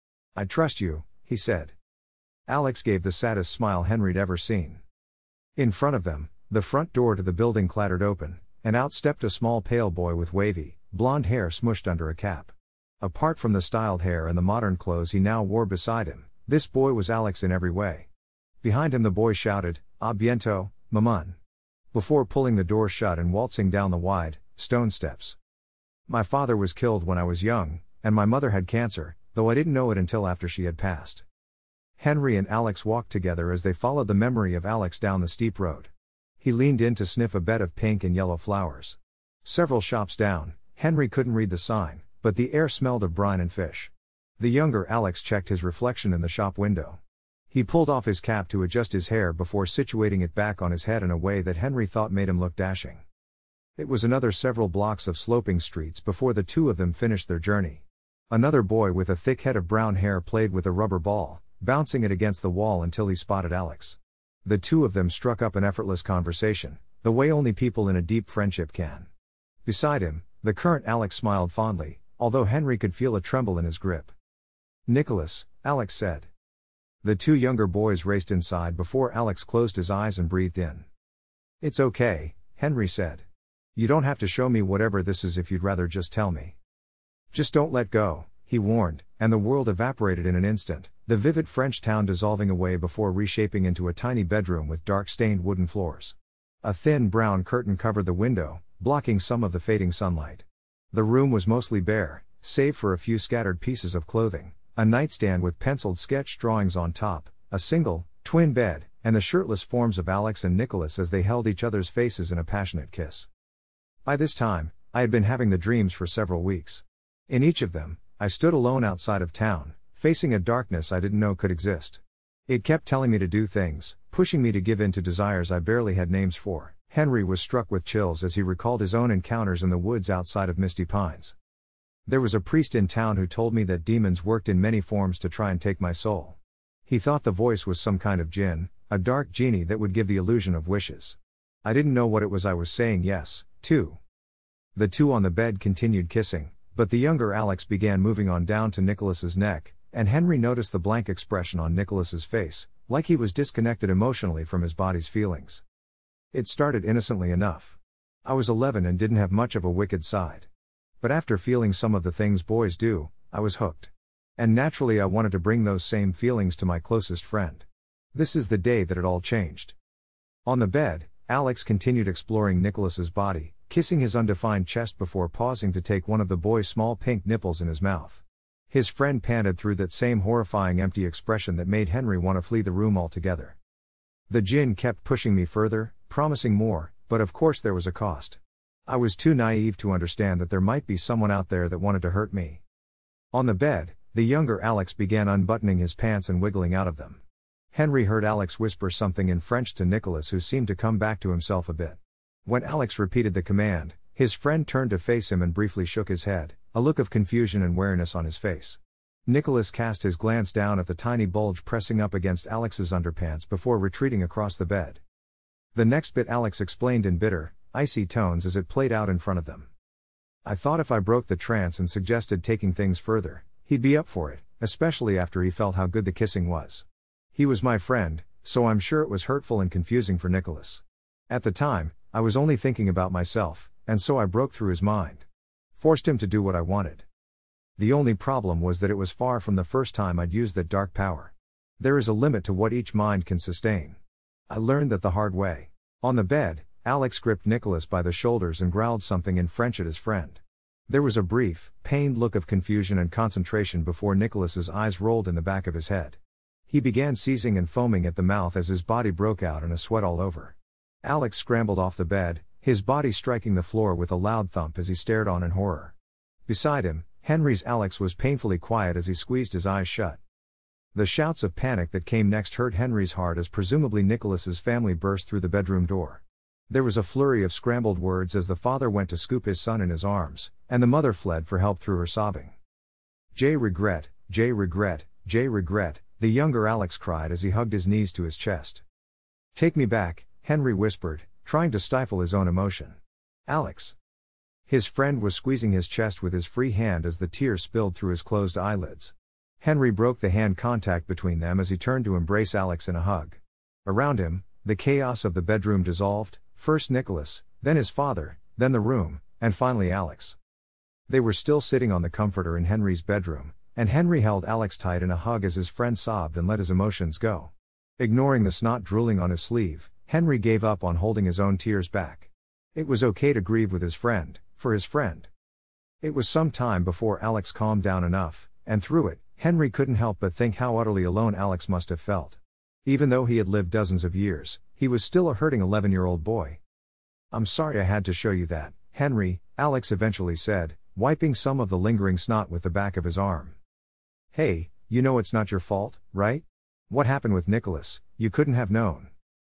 I trust you, he said. Alex gave the saddest smile Henry'd ever seen. In front of them, the front door to the building clattered open, and out stepped a small pale boy with wavy, blonde hair smushed under a cap. Apart from the styled hair and the modern clothes he now wore beside him, this boy was Alex in every way. Behind him the boy shouted, "A bientôt, maman," before pulling the door shut and waltzing down the wide, stone steps. My father was killed when I was young, and my mother had cancer, though I didn't know it until after she had passed. Henry and Alex walked together as they followed the memory of Alex down the steep road. He leaned in to sniff a bed of pink and yellow flowers. Several shops down, Henry couldn't read the sign, but the air smelled of brine and fish. The younger Alex checked his reflection in the shop window. He pulled off his cap to adjust his hair before situating it back on his head in a way that Henry thought made him look dashing. It was another several blocks of sloping streets before the two of them finished their journey. Another boy with a thick head of brown hair played with a rubber ball, bouncing it against the wall until he spotted Alex. The two of them struck up an effortless conversation, the way only people in a deep friendship can. Beside him, the current Alex smiled fondly, although Henry could feel a tremble in his grip. Nicholas, Alex said. The two younger boys raced inside before Alex closed his eyes and breathed in. It's okay, Henry said. You don't have to show me whatever this is if you'd rather just tell me. Just don't let go, he warned, and the world evaporated in an instant, the vivid French town dissolving away before reshaping into a tiny bedroom with dark-stained wooden floors. A thin brown curtain covered the window, blocking some of the fading sunlight. The room was mostly bare, save for a few scattered pieces of clothing, a nightstand with penciled sketch drawings on top, a single, twin bed, and the shirtless forms of Alex and Nicholas as they held each other's faces in a passionate kiss. By this time, I had been having the dreams for several weeks. In each of them, I stood alone outside of town, facing a darkness I didn't know could exist. It kept telling me to do things, pushing me to give in to desires I barely had names for. Henry was struck with chills as he recalled his own encounters in the woods outside of Misty Pines. There was a priest in town who told me that demons worked in many forms to try and take my soul. He thought the voice was some kind of jinn, a dark genie that would give the illusion of wishes. I didn't know what it was I was saying yes to. The two on the bed continued kissing, but the younger Alex began moving on down to Nicholas's neck, and Henry noticed the blank expression on Nicholas's face, like he was disconnected emotionally from his body's feelings. It started innocently enough. I was eleven and didn't have much of a wicked side. But after feeling some of the things boys do, I was hooked. And naturally I wanted to bring those same feelings to my closest friend. This is the day that it all changed. On the bed, Alex continued exploring Nicholas's body, kissing his undefined chest before pausing to take one of the boy's small pink nipples in his mouth. His friend panted through that same horrifying empty expression that made Henry want to flee the room altogether. The djinn kept pushing me further, promising more, but of course there was a cost. I was too naive to understand that there might be someone out there that wanted to hurt me. On the bed, the younger Alex began unbuttoning his pants and wiggling out of them. Henry heard Alex whisper something in French to Nicholas, who seemed to come back to himself a bit. When Alex repeated the command, his friend turned to face him and briefly shook his head, a look of confusion and wariness on his face. Nicholas cast his glance down at the tiny bulge pressing up against Alex's underpants before retreating across the bed. The next bit Alex explained in bitter, icy tones as it played out in front of them. I thought if I broke the trance and suggested taking things further, he'd be up for it, especially after he felt how good the kissing was. He was my friend, so I'm sure it was hurtful and confusing for Nicholas. At the time, I was only thinking about myself, and so I broke through his mind. Forced him to do what I wanted. The only problem was that it was far from the first time I'd used that dark power. There is a limit to what each mind can sustain. I learned that the hard way. On the bed, Alex gripped Nicholas by the shoulders and growled something in French at his friend. There was a brief, pained look of confusion and concentration before Nicholas's eyes rolled in the back of his head. He began seizing and foaming at the mouth as his body broke out in a sweat all over. Alex scrambled off the bed, his body striking the floor with a loud thump as he stared on in horror. Beside him, Henry's Alex was painfully quiet as he squeezed his eyes shut. The shouts of panic that came next hurt Henry's heart as presumably Nicholas's family burst through the bedroom door. There was a flurry of scrambled words as the father went to scoop his son in his arms, and the mother fled for help through her sobbing. J regret, J regret, J regret, the younger Alex cried as he hugged his knees to his chest. Take me back, Henry whispered, trying to stifle his own emotion. Alex. His friend was squeezing his chest with his free hand as the tears spilled through his closed eyelids. Henry broke the hand contact between them as he turned to embrace Alex in a hug. Around him, the chaos of the bedroom dissolved, first Nicholas, then his father, then the room, and finally Alex. They were still sitting on the comforter in Henry's bedroom, and Henry held Alex tight in a hug as his friend sobbed and let his emotions go. Ignoring the snot drooling on his sleeve, Henry gave up on holding his own tears back. It was okay to grieve with his friend, for his friend. It was some time before Alex calmed down enough, and through it, Henry couldn't help but think how utterly alone Alex must have felt. Even though he had lived dozens of years, he was still a hurting eleven-year-old boy. I'm sorry I had to show you that, Henry, Alex eventually said, wiping some of the lingering snot with the back of his arm. Hey, you know it's not your fault, right? What happened with Nicholas, you couldn't have known.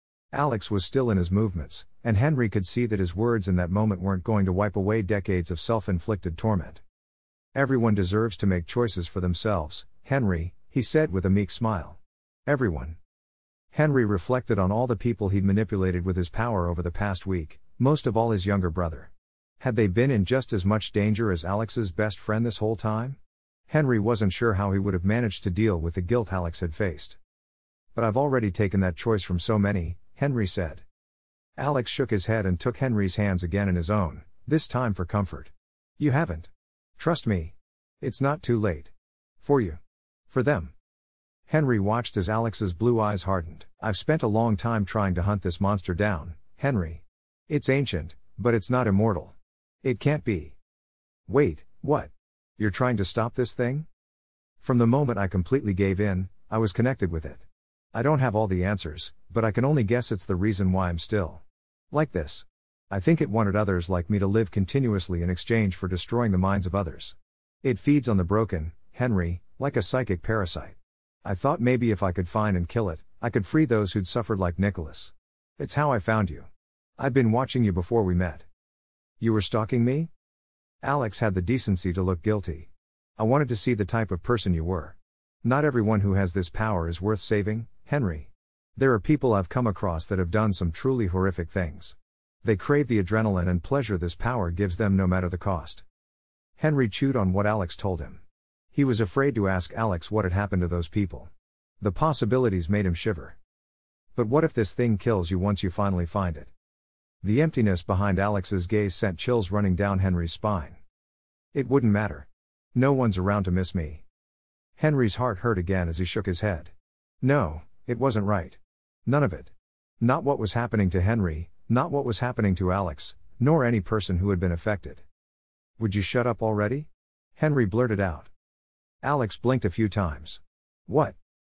Alex was still in his movements, and Henry could see that his words in that moment weren't going to wipe away decades of self-inflicted torment. Everyone deserves to make choices for themselves, Henry, he said with a meek smile. Everyone. Henry reflected on all the people he'd manipulated with his power over the past week, most of all his younger brother. Had they been in just as much danger as Alex's best friend this whole time? Henry wasn't sure how he would have managed to deal with the guilt Alex had faced. But I've already taken that choice from so many, Henry said. Alex shook his head and took Henry's hands again in his own, this time for comfort. You haven't. Trust me. It's not too late. For you. For them. Henry watched as Alex's blue eyes hardened. I've spent a long time trying to hunt this monster down, Henry. It's ancient, but it's not immortal. It can't be. Wait, what? You're trying to stop this thing? From the moment I completely gave in, I was connected with it. I don't have all the answers, but I can only guess it's the reason why I'm still like this. I think it wanted others like me to live continuously in exchange for destroying the minds of others. It feeds on the broken, Henry, like a psychic parasite. I thought maybe if I could find and kill it, I could free those who'd suffered like Nicholas. It's how I found you. I'd been watching you before we met. You were stalking me? Alex had the decency to look guilty. I wanted to see the type of person you were. Not everyone who has this power is worth saving, Henry. There are people I've come across that have done some truly horrific things. They crave the adrenaline and pleasure this power gives them no matter the cost. Henry chewed on what Alex told him. He was afraid to ask Alex what had happened to those people. The possibilities made him shiver. But what if this thing kills you once you finally find it? The emptiness behind Alex's gaze sent chills running down Henry's spine. It wouldn't matter. No one's around to miss me. Henry's heart hurt again as he shook his head. No, it wasn't right. None of it. Not what was happening to Henry, not what was happening to Alex, nor any person who had been affected. Would you shut up already? Henry blurted out. Alex blinked a few times. What?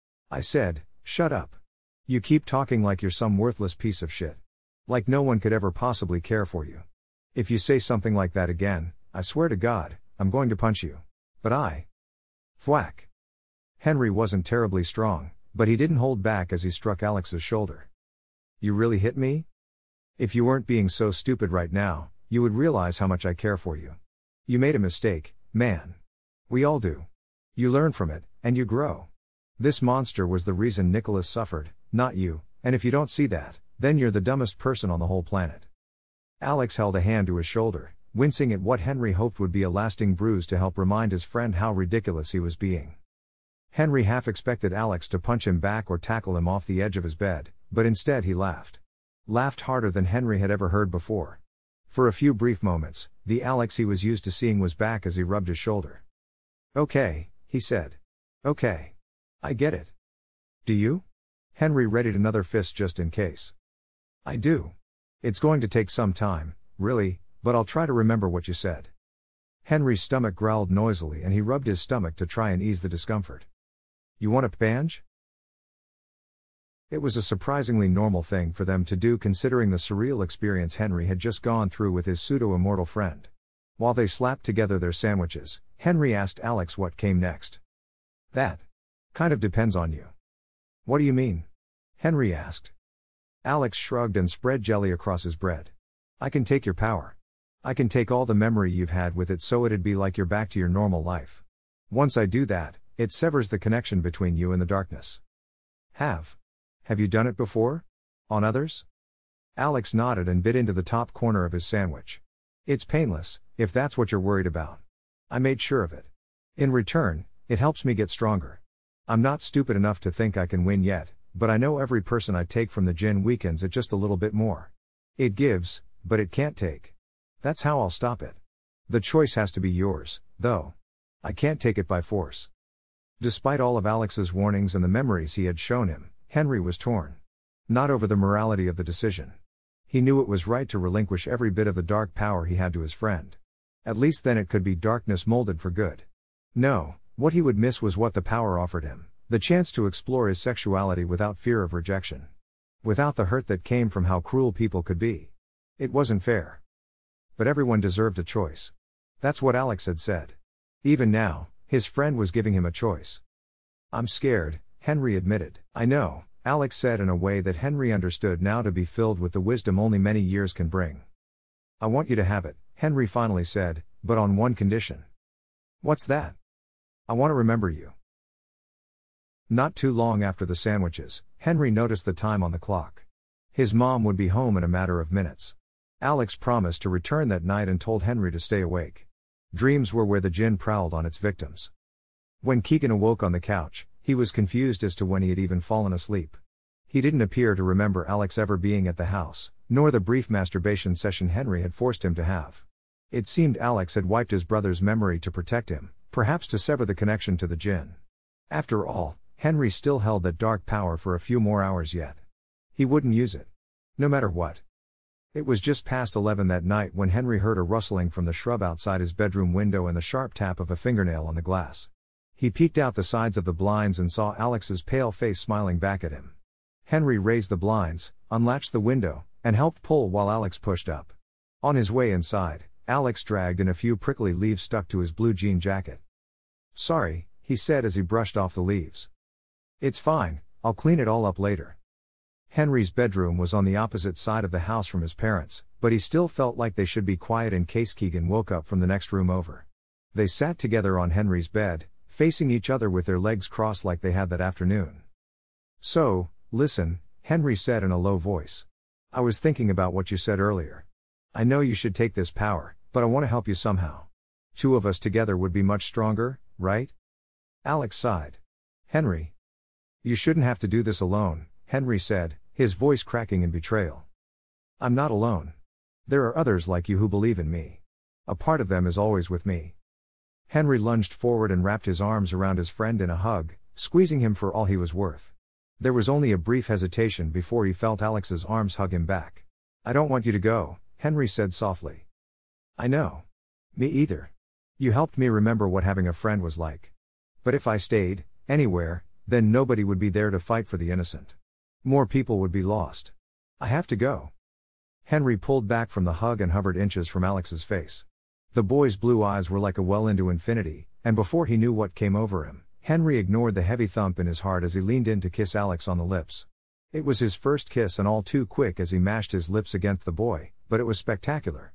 I said, shut up. You keep talking like you're some worthless piece of shit. Like no one could ever possibly care for you. If you say something like that again, I swear to God, I'm going to punch you. But I... Thwack. Henry wasn't terribly strong, but he didn't hold back as he struck Alex's shoulder. You really hit me? If you weren't being so stupid right now, you would realize how much I care for you. You made a mistake, man. We all do. You learn from it, and you grow. This monster was the reason Nicholas suffered, not you, and if you don't see that, then you're the dumbest person on the whole planet. Alex held a hand to his shoulder, wincing at what Henry hoped would be a lasting bruise to help remind his friend how ridiculous he was being. Henry half expected Alex to punch him back or tackle him off the edge of his bed, but instead he laughed. Laughed harder than Henry had ever heard before. For a few brief moments, the Alex he was used to seeing was back as he rubbed his shoulder. Okay, he said. Okay. I get it. Do you? Henry readied another fist just in case. I do. It's going to take some time, really, but I'll try to remember what you said. Henry's stomach growled noisily and he rubbed his stomach to try and ease the discomfort. You want a banj? It was a surprisingly normal thing for them to do considering the surreal experience Henry had just gone through with his pseudo-immortal friend. While they slapped together their sandwiches, Henry asked Alex what came next. That kind of depends on you. What do you mean? Henry asked. Alex shrugged and spread jelly across his bread. I can take your power. I can take all the memory you've had with it so it'd be like you're back to your normal life. Once I do that, it severs the connection between you and the darkness. Have. Have you done it before? On others? Alex nodded and bit into the top corner of his sandwich. It's painless, if that's what you're worried about. I made sure of it. In return, it helps me get stronger. I'm not stupid enough to think I can win yet, but I know every person I take from the gin weakens it just a little bit more. It gives, but it can't take. That's how I'll stop it. The choice has to be yours, though. I can't take it by force. Despite all of Alex's warnings and the memories he had shown him, Henry was torn. Not over the morality of the decision. He knew it was right to relinquish every bit of the dark power he had to his friend. At least then it could be darkness molded for good. No, what he would miss was what the power offered him, the chance to explore his sexuality without fear of rejection. Without the hurt that came from how cruel people could be. It wasn't fair. But everyone deserved a choice. That's what Alex had said. Even now, his friend was giving him a choice. I'm scared, Henry admitted. I know, Alex said in a way that Henry understood now to be filled with the wisdom only many years can bring. I want you to have it, Henry finally said, but on one condition. What's that? I want to remember you. Not too long after the sandwiches, Henry noticed the time on the clock. His mom would be home in a matter of minutes. Alex promised to return that night and told Henry to stay awake. Dreams were where the jinn prowled on its victims. When Keegan awoke on the couch, he was confused as to when he had even fallen asleep. He didn't appear to remember Alex ever being at the house, nor the brief masturbation session Henry had forced him to have. It seemed Alex had wiped his brother's memory to protect him, perhaps to sever the connection to the jinn. After all, Henry still held that dark power for a few more hours yet. He wouldn't use it. No matter what. It was just past eleven that night when Henry heard a rustling from the shrub outside his bedroom window and the sharp tap of a fingernail on the glass. He peeked out the sides of the blinds and saw Alex's pale face smiling back at him. Henry raised the blinds, unlatched the window, and helped pull while Alex pushed up. On his way inside, Alex dragged in a few prickly leaves stuck to his blue jean jacket. "Sorry," he said as he brushed off the leaves. "It's fine, I'll clean it all up later." Henry's bedroom was on the opposite side of the house from his parents', but he still felt like they should be quiet in case Keegan woke up from the next room over. They sat together on Henry's bed, facing each other with their legs crossed like they had that afternoon. "So, listen," Henry said in a low voice. "I was thinking about what you said earlier. I know you should take this power, but I want to help you somehow. Two of us together would be much stronger, right?" Alex sighed. "Henry. You shouldn't have to do this alone," Henry said, his voice cracking in betrayal. "I'm not alone. There are others like you who believe in me. A part of them is always with me." Henry lunged forward and wrapped his arms around his friend in a hug, squeezing him for all he was worth. There was only a brief hesitation before he felt Alex's arms hug him back. "I don't want you to go," Henry said softly. "I know. Me either. You helped me remember what having a friend was like. But if I stayed, anywhere, then nobody would be there to fight for the innocent. More people would be lost. I have to go." Henry pulled back from the hug and hovered inches from Alex's face. The boy's blue eyes were like a well into infinity, and before he knew what came over him, Henry ignored the heavy thump in his heart as he leaned in to kiss Alex on the lips. It was his first kiss and all too quick as he mashed his lips against the boy, but it was spectacular.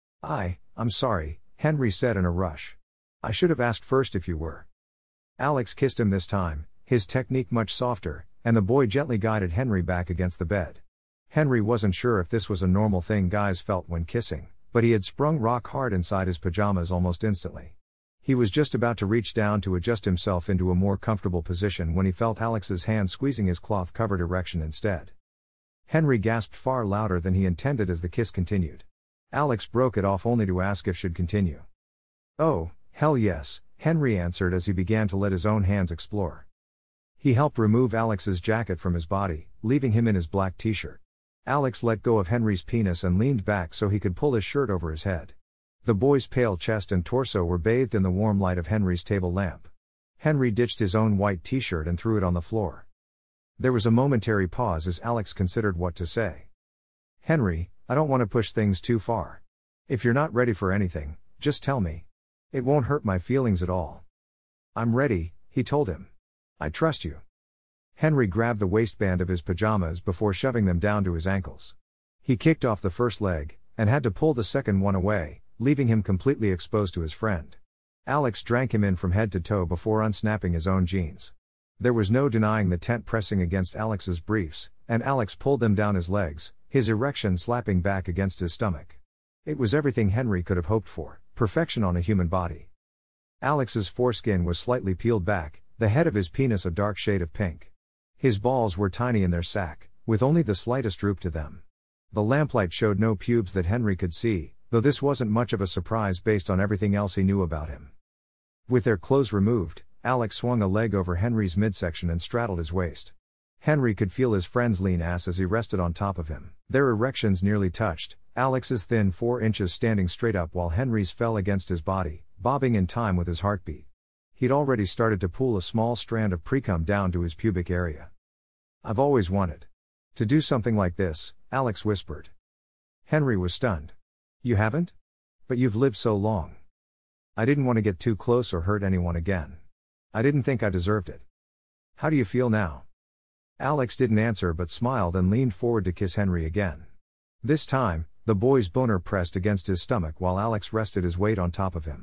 I, I'm sorry," Henry said in a rush. "I should have asked first if you were." Alex kissed him this time, his technique much softer, and the boy gently guided Henry back against the bed. Henry wasn't sure if this was a normal thing guys felt when kissing, but he had sprung rock hard inside his pajamas almost instantly. He was just about to reach down to adjust himself into a more comfortable position when he felt Alex's hand squeezing his cloth-covered erection instead. Henry gasped far louder than he intended as the kiss continued. Alex broke it off only to ask if she'd continue. "Oh, hell yes," Henry answered as he began to let his own hands explore. He helped remove Alex's jacket from his body, leaving him in his black t-shirt. Alex let go of Henry's penis and leaned back so he could pull his shirt over his head. The boy's pale chest and torso were bathed in the warm light of Henry's table lamp. Henry ditched his own white t-shirt and threw it on the floor. There was a momentary pause as Alex considered what to say. "Henry, I don't want to push things too far. If you're not ready for anything, just tell me. It won't hurt my feelings at all." "I'm ready," he told him. "I trust you." Henry grabbed the waistband of his pajamas before shoving them down to his ankles. He kicked off the first leg, and had to pull the second one away, leaving him completely exposed to his friend. Alex drank him in from head to toe before unsnapping his own jeans. There was no denying the tent pressing against Alex's briefs, and Alex pulled them down his legs, his erection slapping back against his stomach. It was everything Henry could have hoped for, perfection on a human body. Alex's foreskin was slightly peeled back, the head of his penis a dark shade of pink. His balls were tiny in their sack, with only the slightest droop to them. The lamplight showed no pubes that Henry could see, though this wasn't much of a surprise based on everything else he knew about him. With their clothes removed, Alex swung a leg over Henry's midsection and straddled his waist. Henry could feel his friend's lean ass as he rested on top of him. Their erections nearly touched, Alex's thin four inches standing straight up while Henry's fell against his body, bobbing in time with his heartbeat. He'd already started to pull a small strand of precum down to his pubic area. "I've always wanted to do something like this," Alex whispered. Henry was stunned. "You haven't? But you've lived so long." "I didn't want to get too close or hurt anyone again. I didn't think I deserved it. How do you feel now?" Alex didn't answer but smiled and leaned forward to kiss Henry again. This time, the boy's boner pressed against his stomach while Alex rested his weight on top of him.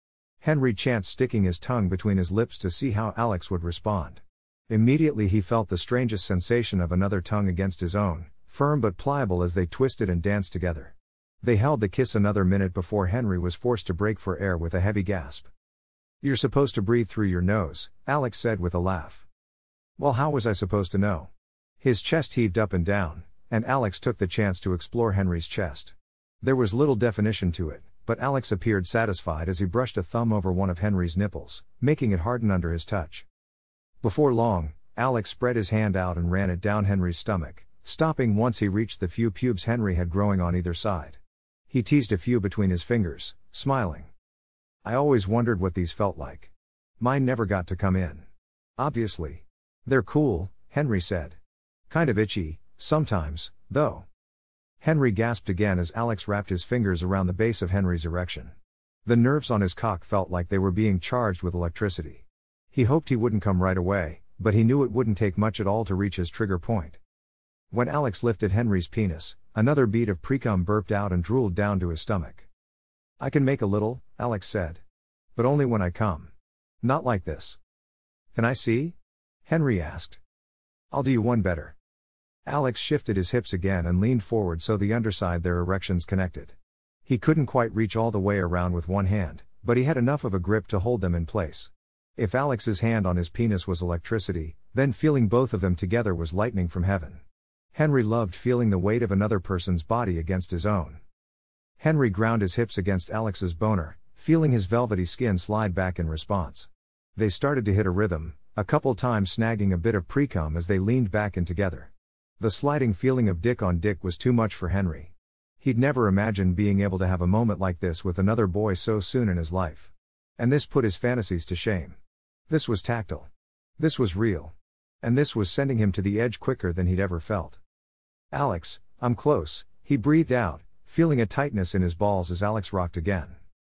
Henry chanced sticking his tongue between his lips to see how Alex would respond. Immediately he felt the strangest sensation of another tongue against his own, firm but pliable as they twisted and danced together. They held the kiss another minute before Henry was forced to break for air with a heavy gasp. "You're supposed to breathe through your nose," Alex said with a laugh. "Well, how was I supposed to know?" His chest heaved up and down, and Alex took the chance to explore Henry's chest. There was little definition to it, but Alex appeared satisfied as he brushed a thumb over one of Henry's nipples, making it harden under his touch. Before long, Alex spread his hand out and ran it down Henry's stomach, stopping once he reached the few pubes Henry had growing on either side. He teased a few between his fingers, smiling. "I always wondered what these felt like. Mine never got to come in. Obviously. They're cool," Henry said. "Kind of itchy, sometimes, though." Henry gasped again as Alex wrapped his fingers around the base of Henry's erection. The nerves on his cock felt like they were being charged with electricity. He hoped he wouldn't come right away, but he knew it wouldn't take much at all to reach his trigger point. When Alex lifted Henry's penis, another bead of precum burped out and drooled down to his stomach. "I can make a little," Alex said. "But only when I come. Not like this." "Can I see?" Henry asked. "I'll do you one better." Alex shifted his hips again and leaned forward so the underside their erections connected. He couldn't quite reach all the way around with one hand, but he had enough of a grip to hold them in place. If Alex's hand on his penis was electricity, then feeling both of them together was lightning from heaven. Henry loved feeling the weight of another person's body against his own. Henry ground his hips against Alex's boner, feeling his velvety skin slide back in response. They started to hit a rhythm, a couple times snagging a bit of precum as they leaned back in together. The sliding feeling of dick on dick was too much for Henry. He'd never imagined being able to have a moment like this with another boy so soon in his life. And this put his fantasies to shame. This was tactile. This was real. And this was sending him to the edge quicker than he'd ever felt. "Alex, I'm close," he breathed out, feeling a tightness in his balls as Alex rocked again.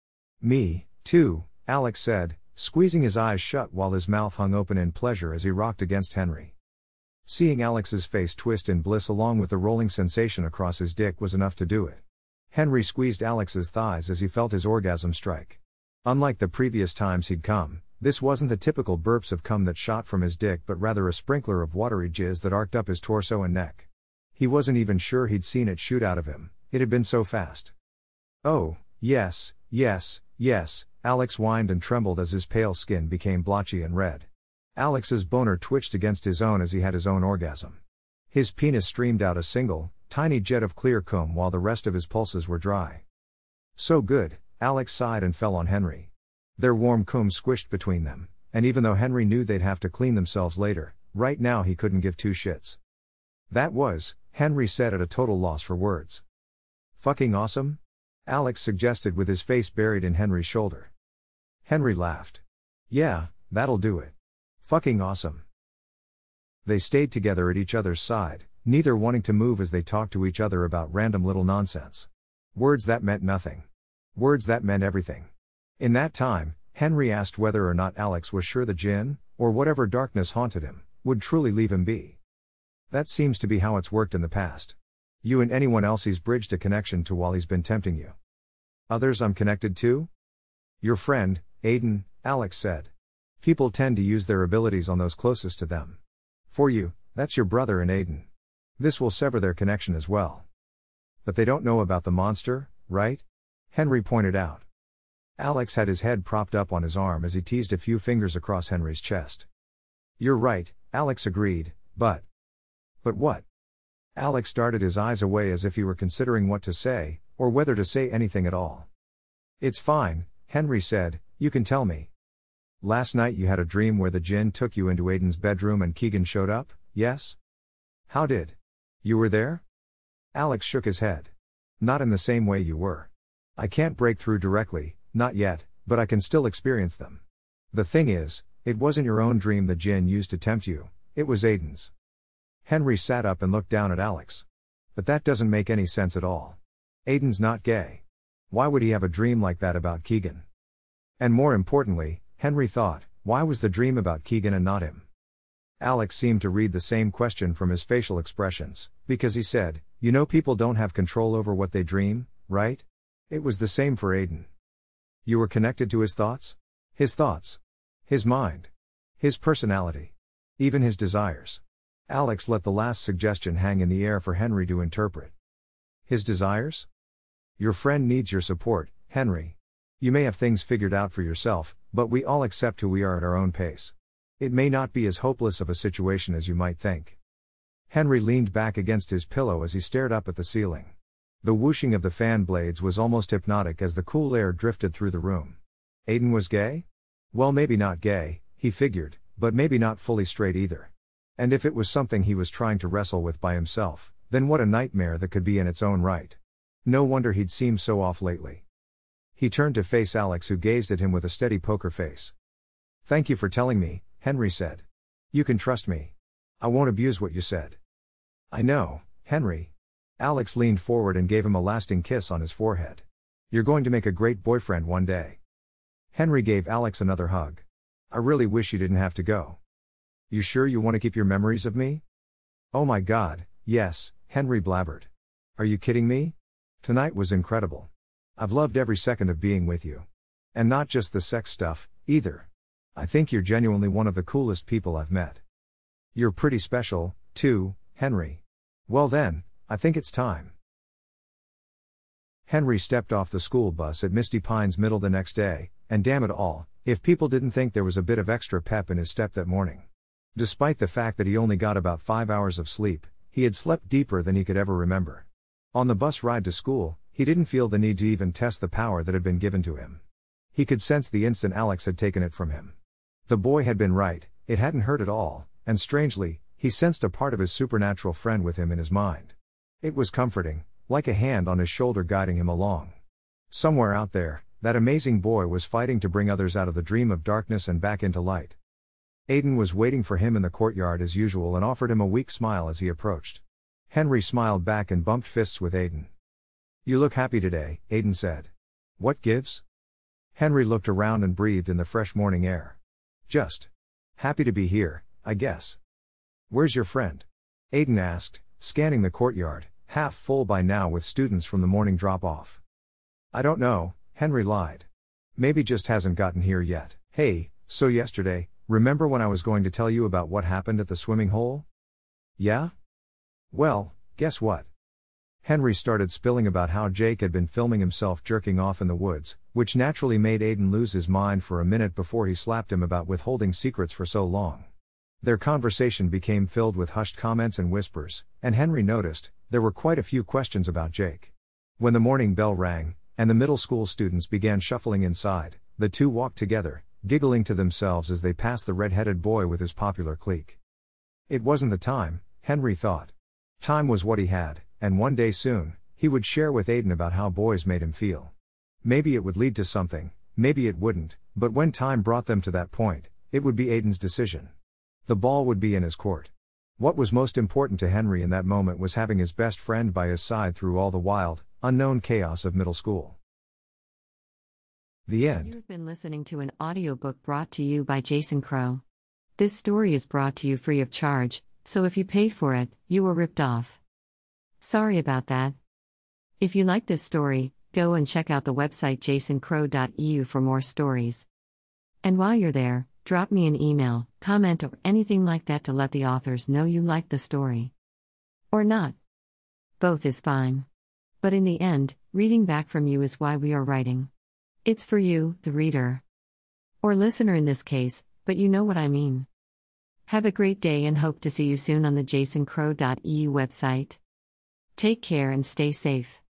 "Me, too," Alex said, squeezing his eyes shut while his mouth hung open in pleasure as he rocked against Henry. Seeing Alex's face twist in bliss along with the rolling sensation across his dick was enough to do it. Henry squeezed Alex's thighs as he felt his orgasm strike. Unlike the previous times he'd come, this wasn't the typical burps of cum that shot from his dick but rather a sprinkler of watery jizz that arced up his torso and neck. He wasn't even sure he'd seen it shoot out of him, it had been so fast. "Oh, yes, yes, yes," Alex whined and trembled as his pale skin became blotchy and red. Alex's boner twitched against his own as he had his own orgasm. His penis streamed out a single, tiny jet of clear cum while the rest of his pulses were dry. "So good," Alex sighed and fell on Henry. Their warm cum squished between them, and even though Henry knew they'd have to clean themselves later, right now he couldn't give two shits. "That was," Henry said at a total loss for words. "Fucking awesome?" Alex suggested with his face buried in Henry's shoulder. Henry laughed. "Yeah, that'll do it. Fucking awesome." They stayed together at each other's side, neither wanting to move as they talked to each other about random little nonsense. Words that meant nothing. Words that meant everything. In that time, Henry asked whether or not Alex was sure the jinn, or whatever darkness haunted him, would truly leave him be. That seems to be how it's worked in the past. You and anyone else he's bridged a connection to while he's been tempting you. "Others I'm connected to?" "Your friend, Aiden," Alex said. "People tend to use their abilities on those closest to them. For you, that's your brother and Aiden. This will sever their connection as well." "But they don't know about the monster, right?" Henry pointed out. Alex had his head propped up on his arm as he teased a few fingers across Henry's chest. "You're right," Alex agreed, but... But what? Alex darted his eyes away as if he were considering what to say, or whether to say anything at all. "It's fine," Henry said, "you can tell me. Last night you had a dream where the jinn took you into Aiden's bedroom and Keegan showed up, yes? How did? You were there?" Alex shook his head. "Not in the same way you were. I can't break through directly, not yet, but I can still experience them. The thing is, it wasn't your own dream the jinn used to tempt you, it was Aiden's." Henry sat up and looked down at Alex. "But that doesn't make any sense at all. Aiden's not gay. Why would he have a dream like that about Keegan? And more importantly," Henry thought, "why was the dream about Keegan and not him?" Alex seemed to read the same question from his facial expressions, because he said, "You know people don't have control over what they dream, right? It was the same for Aiden. You were connected to his thoughts? His thoughts. His mind. His personality. Even his desires." Alex let the last suggestion hang in the air for Henry to interpret. "His desires? Your friend needs your support, Henry. You may have things figured out for yourself, but we all accept who we are at our own pace. It may not be as hopeless of a situation as you might think." Henry leaned back against his pillow as he stared up at the ceiling. The whooshing of the fan blades was almost hypnotic as the cool air drifted through the room. Aiden was gay? Well, maybe not gay, he figured, but maybe not fully straight either. And if it was something he was trying to wrestle with by himself, then what a nightmare that could be in its own right. No wonder he'd seemed so off lately. He turned to face Alex, who gazed at him with a steady poker face. "Thank you for telling me," Henry said. "You can trust me. I won't abuse what you said." "I know, Henry. Alex leaned forward and gave him a lasting kiss on his forehead. "You're going to make a great boyfriend one day." Henry gave Alex another hug. "I really wish you didn't have to go." "You sure you want to keep your memories of me?" "Oh my God, yes," Henry blabbered. "Are you kidding me? Tonight was incredible. I've loved every second of being with you. And not just the sex stuff, either. I think you're genuinely one of the coolest people I've met. You're pretty special, too, Henry. Well then, I think it's time." Henry stepped off the school bus at Misty Pines Middle the next day, and damn it all, if people didn't think there was a bit of extra pep in his step that morning. Despite the fact that he only got about five hours of sleep, he had slept deeper than he could ever remember. On the bus ride to school, he didn't feel the need to even test the power that had been given to him. He could sense the instant Alex had taken it from him. The boy had been right, it hadn't hurt at all, and strangely, he sensed a part of his supernatural friend with him in his mind. It was comforting, like a hand on his shoulder guiding him along. Somewhere out there, that amazing boy was fighting to bring others out of the dream of darkness and back into light. Aiden was waiting for him in the courtyard as usual and offered him a weak smile as he approached. Henry smiled back and bumped fists with Aiden. "You look happy today," Aiden said. "What gives?" Henry looked around and breathed in the fresh morning air. "Just happy to be here, I guess." "Where's your friend?" Aiden asked, scanning the courtyard, half full by now with students from the morning drop-off. "I don't know," Henry lied. "Maybe just hasn't gotten here yet." "Hey, so yesterday, remember when I was going to tell you about what happened at the swimming hole?" "Yeah? Well, guess what?" Henry started spilling about how Jake had been filming himself jerking off in the woods, which naturally made Aiden lose his mind for a minute before he slapped him about withholding secrets for so long. Their conversation became filled with hushed comments and whispers, and Henry noticed, there were quite a few questions about Jake. When the morning bell rang, and the middle school students began shuffling inside, the two walked together, giggling to themselves as they passed the red-headed boy with his popular clique. It wasn't the time, Henry thought. Time was what he had, and one day soon, he would share with Aiden about how boys made him feel. Maybe it would lead to something, maybe it wouldn't, but when time brought them to that point, it would be Aiden's decision. The ball would be in his court. What was most important to Henry in that moment was having his best friend by his side through all the wild, unknown chaos of middle school. The end. You've been listening to an audiobook brought to you by Jason Crow. This story is brought to you free of charge, so if you paid for it, you were ripped off. Sorry about that. If you like this story, go and check out the website jason crow dot e u for more stories. And while you're there, drop me an email, comment or anything like that to let the authors know you liked the story. Or not. Both is fine. But in the end, reading back from you is why we are writing. It's for you, the reader. Or listener in this case, but you know what I mean. Have a great day and hope to see you soon on the jason crow dot e u website. Take care and stay safe.